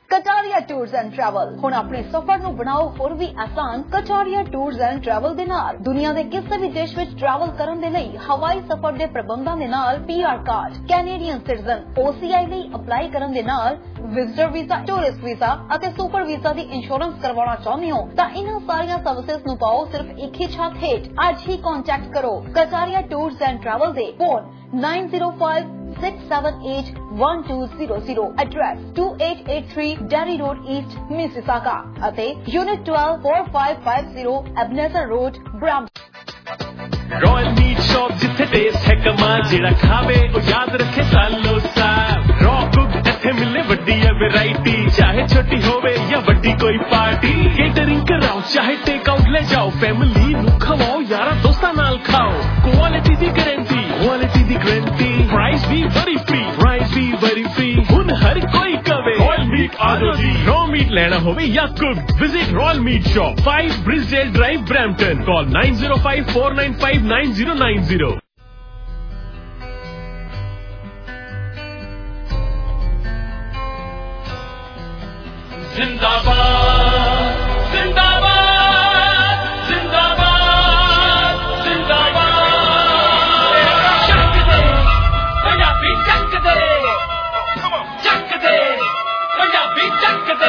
ਕਟਾਰੀਆ ਟੂਰਸ ਐਂਡ ਟਰੈਵਲ ਹੁਣ ਆਪਣੇ ਸਫ਼ਰ ਨੂੰ ਬਣਾਓ ਹੋਰ ਵੀ ਆਸਾਨ ਕਟਾਰੀਆ ਟੂਰਸ ਐਂਡ ਟਰੈਵਲ ਦੇ ਨਾਲ। ਦੁਨੀਆ ਦੇ ਕਿਸੇ ਵੀ ਦੇਸ਼ ਵਿੱਚ ਟਰੈਵਲ ਕਰਨ ਦੇ ਲਈ ਹਵਾਈ ਸਫ਼ਰ ਦੇ ਪ੍ਰਬੰਧਾਂ ਦੇ ਨਾਲ P R card, Canadian citizen, O C I ਲਈ ਅਪਲਾਈ ਕਰਨ ਦੇ ਨਾਲ ਵਿਜ਼ਟਰ ਵੀਜ਼ਾ, ਟੂਰਿਸਟ ਵੀਜ਼ਾ ਅਤੇ ਸੁਪਰ ਵੀਜ਼ਾ ਦੀ ਇੰਸ਼ੋਰੈਂਸ ਕਰਵਾਉਣਾ ਚਾਹੁੰਦੇ ਹੋ ਤਾਂ ਇਹਨਾਂ ਸਾਰੀਆਂ ਸਰਵਿਸਿਜ਼ ਨੂੰ ਪਾਓ ਸਿਰਫ ਇੱਕ ਹੀ ਛੱਤ ਹੇਠ। ਅੱਜ ਹੀ ਕੰਟੈਕਟ ਕਰੋ ਕਟਾਰੀਆ ਟੂਰਸ ਐਂਡ ਟਰੈਵਲ ਦੇ phone nine zero five six seven eight one two zero zero, address two eight eight three Derry Road East, Mississauga ਅਤੇ Unit twelve four five five zero Ebenezer Road, Brampton। Royal Meat Shop ਜਿੱਥੇ taste ਹੈ ਕਮਾਲ, ਜਿਹੜਾ ਖਾਵੇ ਉਹ ਯਾਦ ਰੱਖੇ ਸਾਲੋ ਸਾਲ। ਰॉ ਕੁਕ ਇੱਥੇ ਮਿਲੇ ਵੱਡੀ ਹੈ ਵੈਰਾਈਟੀ, ਚਾਹੇ ਛੋਟੀ ਹੋਵੇ ਜਾਂ ਵੱਡੀ ਕੋਈ ਪਾਰਟੀ। ਕੇਟਰਿੰਗ ਕਰਾਓ ਚਾਹੇ ਟੇਕ ਆਊਟ ਲੈ ਜਾਓ, ਫੈਮਿਲੀ ਨੂੰ ਖਵਾਓ ਯਾਰਾਂ ਦੋਸਤਾਂ ਨਾਲ ਖਾਓ। ਕੁਆਲਿਟੀ ਦੀ ਗਾਰੰਟੀ, ਕੁਆਲਿਟੀ ਦੀ ਗਾਰੰਟੀ, ਪ੍ਰਾਈਸ ਵੀ ਵੈਰੀ ਫ੍ਰੀ, ਪ੍ਰਾਈਸ ਵੀ ਵੈਰੀ ਫ੍ਰੀ। ਹੁਣ ਹਰ ਕੋਈ ਕਵੇ Royal Meat ਆ ਜਾਓ ਜੀ। ਰॉ ਮੀਟ ਲੈਣਾ ਹੋਵੇ ਜਾਂ cook, visit Royal Meat Shop, five Brisdale Drive, Brampton। Call nine zero five four nine five nine zero nine zero। जिंदाबाद जिंदाबाद जिंदाबाद जिंदाबाद। ਚੱਕ ਦੇ ਪੰਜਾਬੀ ਚੱਕ ਦੇ, ਚੱਕ ਦੇ ਪੰਜਾਬੀ ਚੱਕ ਦੇ।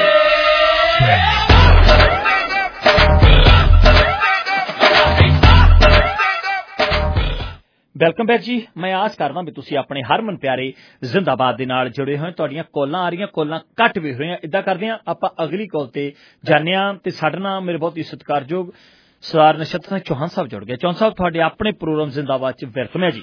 ਵੈਲਕਮ ਬੈਕ ਜੀ। ਮੈਂ ਆਸ ਕਰਦਾ ਵੀ ਤੁਸੀਂ ਆਪਣੇ ਹਰਮਨ ਪਿਆਰੇ ਜ਼ਿੰਦਾਬਾਦ ਦੇ ਨਾਲ ਜੁੜੇ ਹੋਏ। ਤੁਹਾਡੀਆਂ ਕਾਲਾਂ ਆ ਰਹੀਆਂ, ਕਾਲਾਂ ਘੱਟ ਵੀ ਹੋਈਆਂ। ਇਦਾਂ ਕਰਦੇ ਹਾਂ ਆਪਾਂ ਅਗਲੀ ਕਾਲ ਤੇ ਜਾਂਦੇ ਹਾਂ ਤੇ ਸਾਡੇ ਨਾਲ ਮੇਰੇ ਬਹੁਤ ਹੀ ਸਤਿਕਾਰਯੋਗ ਸਰਦਾਰ ਨਛੱਤਰ ਸਿੰਘ ਚੌਹਾਨ ਸਾਹਿਬ ਜੁੜ ਗਏ। ਚੌਹਾਨ ਸਾਹਿਬ ਤੁਹਾਡੇ ਆਪਣੇ ਪ੍ਰੋਗਰਾਮ ਜ਼ਿੰਦਾਬਾਦ ਚ ਵੈਲਕਮ ਹੈ ਜੀ।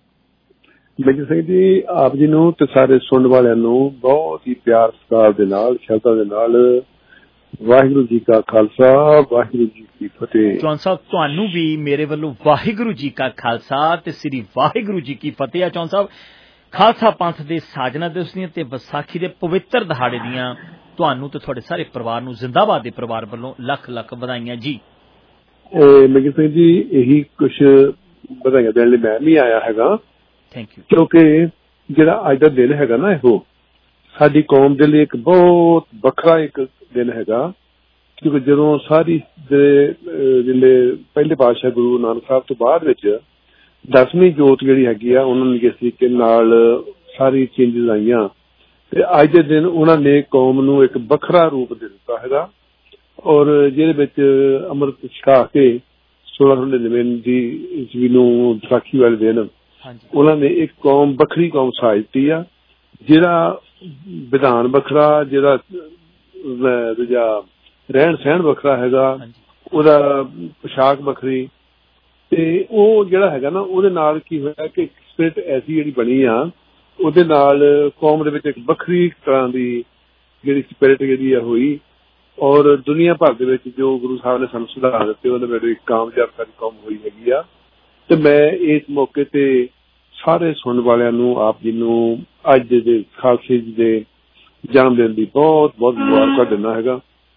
ਮੇਜਰ ਸਿੰਘ ਜੀ ਆਪ ਜੀ ਨੂੰ ਤੇ ਸਾਰੇ ਸੁਣਨ ਵਾਲਿਆਂ ਨੂੰ ਬਹੁਤ ਹੀ ਪਿਆਰ ਸਤਿਕਾਰ ਦੇ ਨਾਲ, ਸ਼ਰਧਾ ਦੇ ਨਾਲ ਵਾਹਿਗੁਰੂ ਜੀ ਕਾ ਖਾਲਸਾ ਵਾਹਿਗੁਰੂ ਜੀ ਕੀ ਫਤਿਹ। ਚੌਹਾਨ ਸਾਹਿਬ ਤੁਹਾਨੂੰ ਵੀ ਮੇਰੇ ਵੱਲੋਂ ਵਾਹਿਗੁਰੂ ਜੀ ਕਾ ਖਾਲਸਾ ਤੇ ਸ੍ਰੀ ਵਾਹਿਗੁਰੂ ਜੀ ਕੀ ਫਤਿਹ। ਚੌਹਾਨ ਸਾਹਿਬ ਖਾਲਸਾ ਪੰਥ ਦੇ ਸਾਜਨਾ ਦਿਵਸ ਦੀਆਂ ਤੇ ਵਿਸਾਖੀ ਦੇ ਪਵਿੱਤਰ ਦਿਹਾੜੇ ਦੀਆਂ ਤੁਹਾਨੂੰ ਤੇ ਤੁਹਾਡੇ ਸਾਰੇ ਪਰਿਵਾਰ ਨੂੰ ਜ਼ਿੰਦਾਬਾਦ ਦੇ ਪਰਿਵਾਰ ਵੱਲੋਂ ਲੱਖ ਲੱਖ ਵਧਾਈਆਂ ਜੀ। ਮੇਜਰ ਸਿੰਘ ਜੀ ਇਹੀ ਕੁਛ ਵਧਾਈਆਂ ਦੇਣ ਲਈ ਮੈਂ ਵੀ ਆਇਆ ਹੈਗਾ। Thank you. ਕਿਉਂਕਿ ਜਿਹੜਾ ਅੱਜ ਦਾ ਦਿਨ ਹੈਗਾ ਨਾ, ਇਹੋ ਸਾਡੀ ਕੌਮ ਦੇ ਲਈ ਇੱਕ ਬਹੁਤ ਵੱਖਰਾ ਇੱਕ ਦਿਨ ਹੈਗਾ। ਕਿਉਂਕਿ ਜਦੋਂ ਸਾਰੀ ਜਿਹੜੇ ਪਹਿਲੇ ਪਾਤਸ਼ਾਹ ਗੁਰੂ ਨਾਨਕ ਸਾਹਿਬ ਤੋਂ ਬਾਅਦ ਵਿੱਚ ਦਸਵੀਂ ਜੋਤ ਜਿਹੜੀ ਹੈਗੀ ਆ, ਉਹਨਾਂ ਨੇ ਜਿਸ ਤਰੀਕੇ ਨਾਲ ਸਾਰੀ ਚੇਂਜਿਸ ਆਈਆਂ ਤੇ ਅੱਜ ਦੇ ਦਿਨ ਉਹਨਾਂ ਨੇ ਕੌਮ ਨੂੰ ਇੱਕ ਵੱਖਰਾ ਰੂਪ ਦੇ ਦਿੱਤਾ ਹੈਗਾ। ਔਰ ਜਿਹਦੇ ਵਿੱਚ ਅੰਮ੍ਰਿਤ ਛਕਾ ਕੇ ਸੋਲਾਂ ਸੌ ਨੜਿਨਵੇਂ ਦੀ ਈਸਵੀ ਨੂੰ ਵਿਸਾਖੀ ਵਾਲੇ ਦਿਨ ਉਹਨਾਂ ਨੇ ਇੱਕ ਕੌਮ ਵੱਖਰੀ ਕੌਮ ਸਾਜ ਦਿੱਤੀ ਆ, ਜਿਹੜਾ ਵਿਧਾਨ ਵੱਖਰਾ, ਜਿਹਦਾ ਦੂਜਾ ਰਹਿਣ ਸਹਿਣ ਵੱਖਰਾ ਹੈਗਾ, ਉਹਦਾ ਪੋਸ਼ਾਕ ਵੱਖਰੀ। ਤੇ ਉਹ ਜਿਹੜਾ ਹੈਗਾ ਨਾ, ਉਹਦੇ ਨਾਲ ਕੀ ਹੋਇਆ ਕਿ ਸਪਿਰਿਟ ਐਸੀ ਜਿਹੜੀ ਬਣੀ ਆ, ਉਹਦੇ ਨਾਲ ਕੌਮ ਦੇ ਵਿੱਚ ਇੱਕ ਵੱਖਰੀ ਤਰ੍ਹਾਂ ਦੀ ਜਿਹੜੀ ਸਪਿਰਿਟ ਜਿਹੜੀ ਆ ਹੋਈ। ਔਰ ਦੁਨੀਆ ਭਰ ਦੇ ਵਿੱਚ ਜੋ ਗੁਰੂ ਸਾਹਿਬ ਨੇ ਸਾਨੂੰ ਸੁਧਾਰ ਦਿੱਤੇ, ਉਹਦੇ ਵਿੱਚ ਇੱਕ ਕਾਮਯਾਬ ਸਾਡੀ ਕੌਮ ਹੋਈ ਹੈਗੀ ਆ। ਤੇ ਮੈਂ ਇਸ ਮੌਕੇ ਤੇ ਸਾਰੇ ਸੁਣਨ ਵਾਲਿਆਂ ਨੂੰ, ਆਪ ਜੀ ਨੂੰ ਅੱਜ ਦੇ ਖਾਲਸੇ ਜੀ ਦੇ ਜਨਮ ਦਿਨ ਦੀ ਬਹੁਤ ਬਹੁਤ ਮੁਬਾਰਕਾਂ ਦਿੰਦਾ ਹੈਗਾ।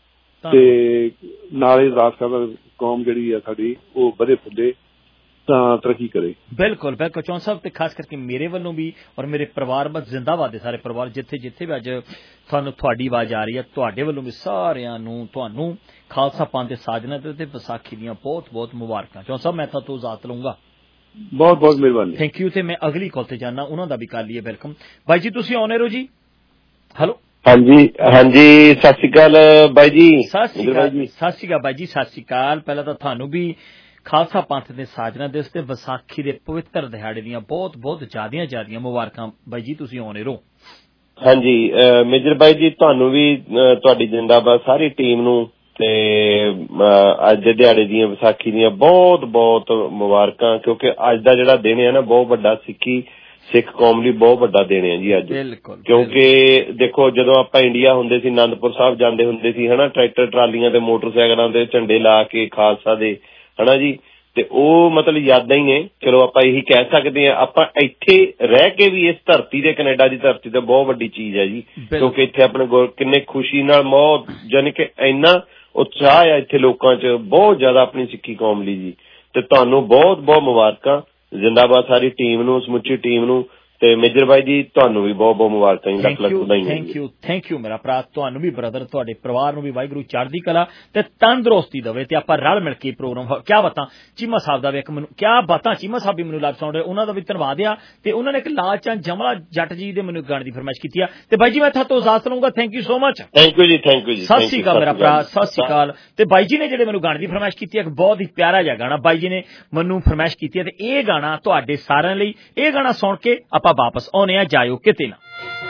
ਤੇ ਨਾਲੇ ਅਰਦਾਸ ਕਰਦਾ ਕੌਮ ਜਿਹੜੀ ਆ ਸਾਡੀ ਉਹ ਵਧੇ ਫੁੱਲੇ ਤਾਂ ਤਰੱਕੀ ਕਰੇ। ਬਿਲਕੁਲ ਬਿਲਕੁਲ ਚੌਹਾਨ ਸਾਹਿਬ, ਤੇ ਖਾਸ ਕਰਕੇ ਮੇਰੇ ਵੱਲੋਂ ਵੀ ਔਰ ਮੇਰੇ ਪਰਿਵਾਰ ਬਸ ਜ਼ਿੰਦਾਬਾਦ ਦੇ ਸਾਰੇ ਪਰਿਵਾਰ ਜਿੱਥੇ ਜਿੱਥੇ ਵੀ ਅੱਜ ਤੁਹਾਨੂੰ ਤੁਹਾਡੀ ਆਵਾਜ਼ ਆ ਰਹੀ ਹੈ, ਤੁਹਾਡੇ ਵੱਲੋਂ ਵੀ ਸਾਰਿਆਂ ਨੂੰ ਤੁਹਾਨੂੰ ਖਾਲਸਾ ਪੰਥ ਦੇ ਸਾਜਨਾ ਤੇ ਵਿਸਾਖੀ ਦੀਆਂ ਬਹੁਤ ਬਹੁਤ ਮੁਬਾਰਕਾਂ। ਚੌਹਾਨ ਸਾਹਿਬ ਮੈਂ ਤਾਂ ਤੋਂ ਇਜਾਜ਼ਤ ਲਊਂਗਾ। ਬਹੁਤ ਬਹੁਤ ਮਿਹਰਬਾਨੀ। Thank you. ਤੇ ਮੈਂ ਅਗਲੀ ਕਾਲ ਤੇ ਜਾਣਾ, ਉਹਨਾਂ ਦਾ ਵੀ ਕਰ ਲਈਏ ਵੈਲਕਮ। ਬਾਈ ਜੀ ਤੁਸੀਂ ਆਉਣੇ ਰਹੋ ਜੀ। ਹੈਲੋ। ਹਾਂਜੀ ਹਾਂਜੀ, ਸਤਿ ਸ਼੍ਰੀ ਅਕਾਲ ਬਾਈ ਜੀ। ਸਤਿ ਸ਼੍ਰੀ ਅਕਾਲ ਜੀ। ਸਤਿ ਸ਼੍ਰੀ ਅਕਾਲ ਬਾਈ ਜੀ, ਸਤਿ ਸ਼੍ਰੀ ਅਕਾਲ। ਪਹਿਲਾਂ ਤਾਂ ਤੁਹਾਨੂੰ ਵੀ ਖਾਲਸਾ ਪੰਥ ਦੇ ਸਾਜਨਾ ਦਿਵਸ ਤੇ ਵਿਸਾਖੀ ਦੇ ਪਵਿੱਤਰ ਦਿਹਾੜੇ ਦੀਆਂ ਬਹੁਤ ਬਹੁਤ ਜ਼ਿਆਦੀਆਂ ਜ਼ਿਆਦੀਆਂ ਮੁਬਾਰਕਾਂ ਬਾਈ ਜੀ, ਤੁਸੀਂ ਆਉਣੇ ਰਹੋ। ਹਾਂਜੀ ਮੇਜਰ ਬਾਈ ਜੀ, ਤੁਹਾਨੂੰ ਵੀ ਤੁਹਾਡੀ ਜ਼ਿੰਦਾਬਾਦ ਸਾਰੀ ਟੀਮ ਨੂੰ ਤੇ ਅੱਜ ਦੇ ਦਿਹਾੜੇ ਦੀਆਂ ਵਿਸਾਖੀ ਦੀਆਂ ਬਹੁਤ ਬਹੁਤ ਮੁਬਾਰਕਾਂ। ਕਿਉਂਕਿ ਅੱਜ ਦਾ ਜਿਹੜਾ ਦਿਨ ਹੈ ਨਾ, ਬਹੁਤ ਵੱਡਾ ਸਿੱਖੀ ਸਿੱਖ ਕੌਮ ਲਈ ਬਹੁਤ ਵੱਡਾ ਦਿਨ ਹੈ ਜੀ ਅੱਜ। ਕਿਉਂਕਿ ਦੇਖੋ, ਜਦੋਂ ਆਪਾਂ ਇੰਡੀਆ ਹੁੰਦੇ ਸੀ, ਅਨੰਦਪੁਰ ਸਾਹਿਬ ਜਾਂਦੇ ਹੁੰਦੇ ਸੀ ਹਨਾ, ਟਰੈਕਟਰ ਟਰਾਲੀਆਂ ਤੇ ਮੋਟਰਸਾਈਕਲਾਂ ਤੇ ਝੰਡੇ ਲਾ ਕੇ ਖਾਲਸਾ ਦੇ ਹਨਾ ਜੀ, ਤੇ ਉਹ ਮਤਲਬ ਯਾਦਾਂ ਹੀ ਨੇ। ਚਲੋ ਆਪਾਂ ਇਹੀ ਕਹਿ ਸਕਦੇ ਹਾਂ, ਆਪਾਂ ਇੱਥੇ ਰਹਿ ਕੇ ਵੀ ਇਸ ਧਰਤੀ ਤੇ, ਕੈਨੇਡਾ ਦੀ ਧਰਤੀ ਤੇ ਬਹੁਤ ਵੱਡੀ ਚੀਜ਼ ਹੈ ਜੀ। ਕਿਉਂਕਿ ਇੱਥੇ ਆਪਣੇ ਕਿੰਨੇ ਖੁਸ਼ੀ ਨਾਲ ਬਹੁਤ ਜਾਨੀ ਕਿ ਇੰਨਾ ਉਤਸ਼ਾਹ ਆ ਇੱਥੇ ਲੋਕਾਂ 'ਚ, ਬਹੁਤ ਜ਼ਿਆਦਾ ਆਪਣੀ ਸਿੱਖੀ ਕੌਮ ਲਈ ਜੀ। ਤੇ ਤੁਹਾਨੂੰ ਬਹੁਤ ਬਹੁਤ ਮੁਬਾਰਕਾਂ। ਜ਼ਿੰਦਾਬਾਦ ਸਾਰੀ ਟੀਮ ਨੂੰ, ਸਮੁੱਚੀ ਟੀਮ ਨੂੰ ਤੇ ਮੇਜਰ ਬਾਈ ਜੀ ਤੁਹਾਨੂੰ ਵੀ ਬਹੁਤ ਬਹੁਤ ਮੁਬਾਰਕਾਂ ਜੀ, ਲੱਖ ਲੱਖ ਵਧਾਈਆਂ। ਥੈਂਕ ਯੂ ਥੈਂਕ ਯੂ ਮੇਰਾ ਭਰਾ, ਤੁਹਾਨੂੰ ਵੀ ਬ੍ਰਦਰ, ਤੁਹਾਡੇ ਪਰਿਵਾਰ ਨੂੰ ਵੀ ਵਾਹਿਗੁਰੂ ਚੜ੍ਹਦੀ ਕਲਾ ਤੇ ਤੰਦਰੁਸਤੀ ਦੇਵੇ ਤੇ ਆਪਾਂ ਰਲ ਮਿਲ ਕੇ ਪ੍ਰੋਗਰਾਮ। ਕਿਆ ਬਾਤਾਂ ਚੀਮਾ ਸਾਹਿਬ ਦਾ ਵੀ ਇੱਕ ਮੈਨੂੰ, ਕਿਆ ਬਾਤਾਂ ਚੀਮਾ ਸਾਹਿਬ ਵੀ ਮੈਨੂੰ ਲੱਗ ਸੁਣ ਰਹੇ, ਉਹਨਾਂ ਦਾ ਵੀ ਧੰਨਵਾਦ ਆ। ਤੇ ਉਹਨਾਂ ਨੇ ਇੱਕ ਲਾਲ ਚੰਦ ਜਮਲਾ ਜੱਟ ਜੀ ਦੇ ਮੈਨੂੰ ਗਾਣੇ ਦੀ ਫਰਮਾਇਸ਼ ਕੀਤੀ ਆ। ਤੇ ਬਾਈ ਜੀ ਮੈਂ ਤੁਹਾਤੋਂ ਇਜਾਜ਼ਤ ਲਊਂਗਾ। Thank you so much. Thank you ਜੀ, ਥੈਂਕ ਯੂ ਜੀ, ਸਤਿ ਸ਼੍ਰੀ ਅਕਾਲ ਮੇਰਾ ਭਰਾ, ਸਤਿ ਸ਼੍ਰੀ ਅਕਾਲ। ਤੇ ਬਾਈ ਜੀ ਨੇ ਜਿਹੜੇ ਮੈਨੂੰ ਗਾਣੇ ਦੀ ਫਰਮਾਇਸ਼ ਕੀਤੀ ਹੈ, ਇੱਕ ਬਹੁਤ ਹੀ ਪਿਆਰਾ ਜਿਹਾ ਗਾਣਾ ਬਾਈ ਜੀ ਨੇ ਮੈਨੂੰ ਫਰਮਾਇਸ਼ ਕੀਤੀ ਹੈ ਤੇ ਇਹ ਗਾਣਾ ਤੁਹਾਡੇ ਸਾਰਿਆਂ ਲਈ। ਇਹ ਗਾਣਾ ਸੁਣ ਕੇ ਆਪਾਂ ਵਾਪਸ ਆਉਣੇ ਆ, ਜਾਇਓ ਕਿਤੇ ਨਾ।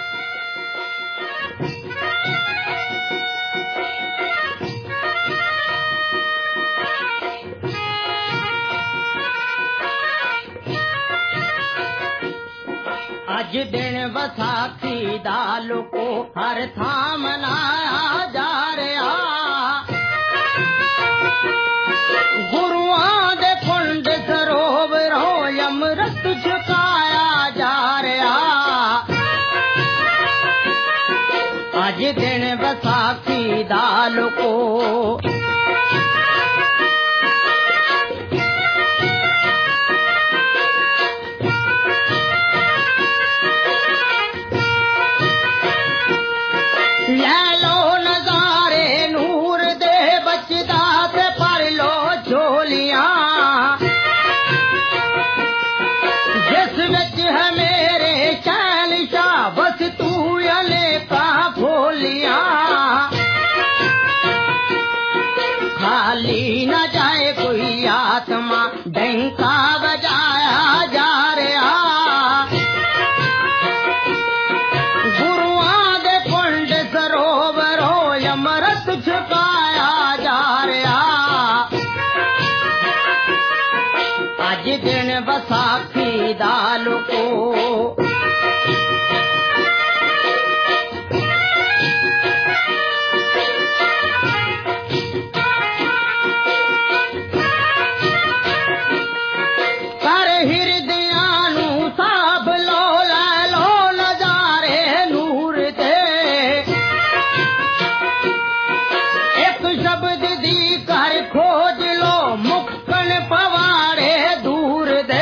ਅੱਜ ਦਿਨ ਵਿਸਾਖੀ ਦਾ ਲੋਕੋ ਹਰ ਥਾਂ ਮਨਾਇਆ ਜਾ ਰਿਹਾ, ਗੁਰੂਆਂ ਦੇ ਕੁੰਡ ਸਰੋਵਰੋਂ ਅੰਮ੍ਰਿਤ ਛਕਾਇਆ ਜਾ ਰਿਹਾ। ਅੱਜ ਦਿਨ ਵਿਸਾਖੀ ਦਾ ਲੋਕੋ ਲੈ ਲੋ ਨਜ਼ਾਰੇ ਨੂਰ ਦੇ ਬਚਦਾ ਤੇ ਭਰ ਲੋ ਝੋਲੀਆਂ, ਜਿਸ ਵਿੱਚ ਹੈ ਮੇਰੇ ਚੈਨ ਸ਼ਾਹ ਬਸ ਤੂੰ ਅਨੇਕਾਂ ਫੋਲੀਆਂ। ਖਾਲੀ ਨਾ ਜਾਏ ਕੋਈ ਆਤਮਾ ਡੰਕਾ ਵਜਾਇਆ ਜਾ ਰਿਹਾ, ਗੁਰੂਆਂ ਦੇ ਕੁੰਡ ਸਰੋਵਰੋਂ ਅੰਮ੍ਰਿਤ ਛਕਾਇਆ ਜਾ ਰਿਹਾ। ਅੱਜ ਦਿਨ ਵਿਸਾਖੀ ਦਾ ਲੋਕੋ ਕਰ ਹਿਰਦਿਆਂ ਨੂੰ ਸਾਬ ਲੋ, ਲੈ ਲੋ ਨਜ਼ਾਰੇ ਨੂਰ ਦੇ, ਇੱਕ ਸ਼ਬਦ ਦੀ ਕਰ ਖੋਜ ਲੋ ਮੁੱਕਣ ਪਵਾੜੇ ਦੂਰ ਦੇ।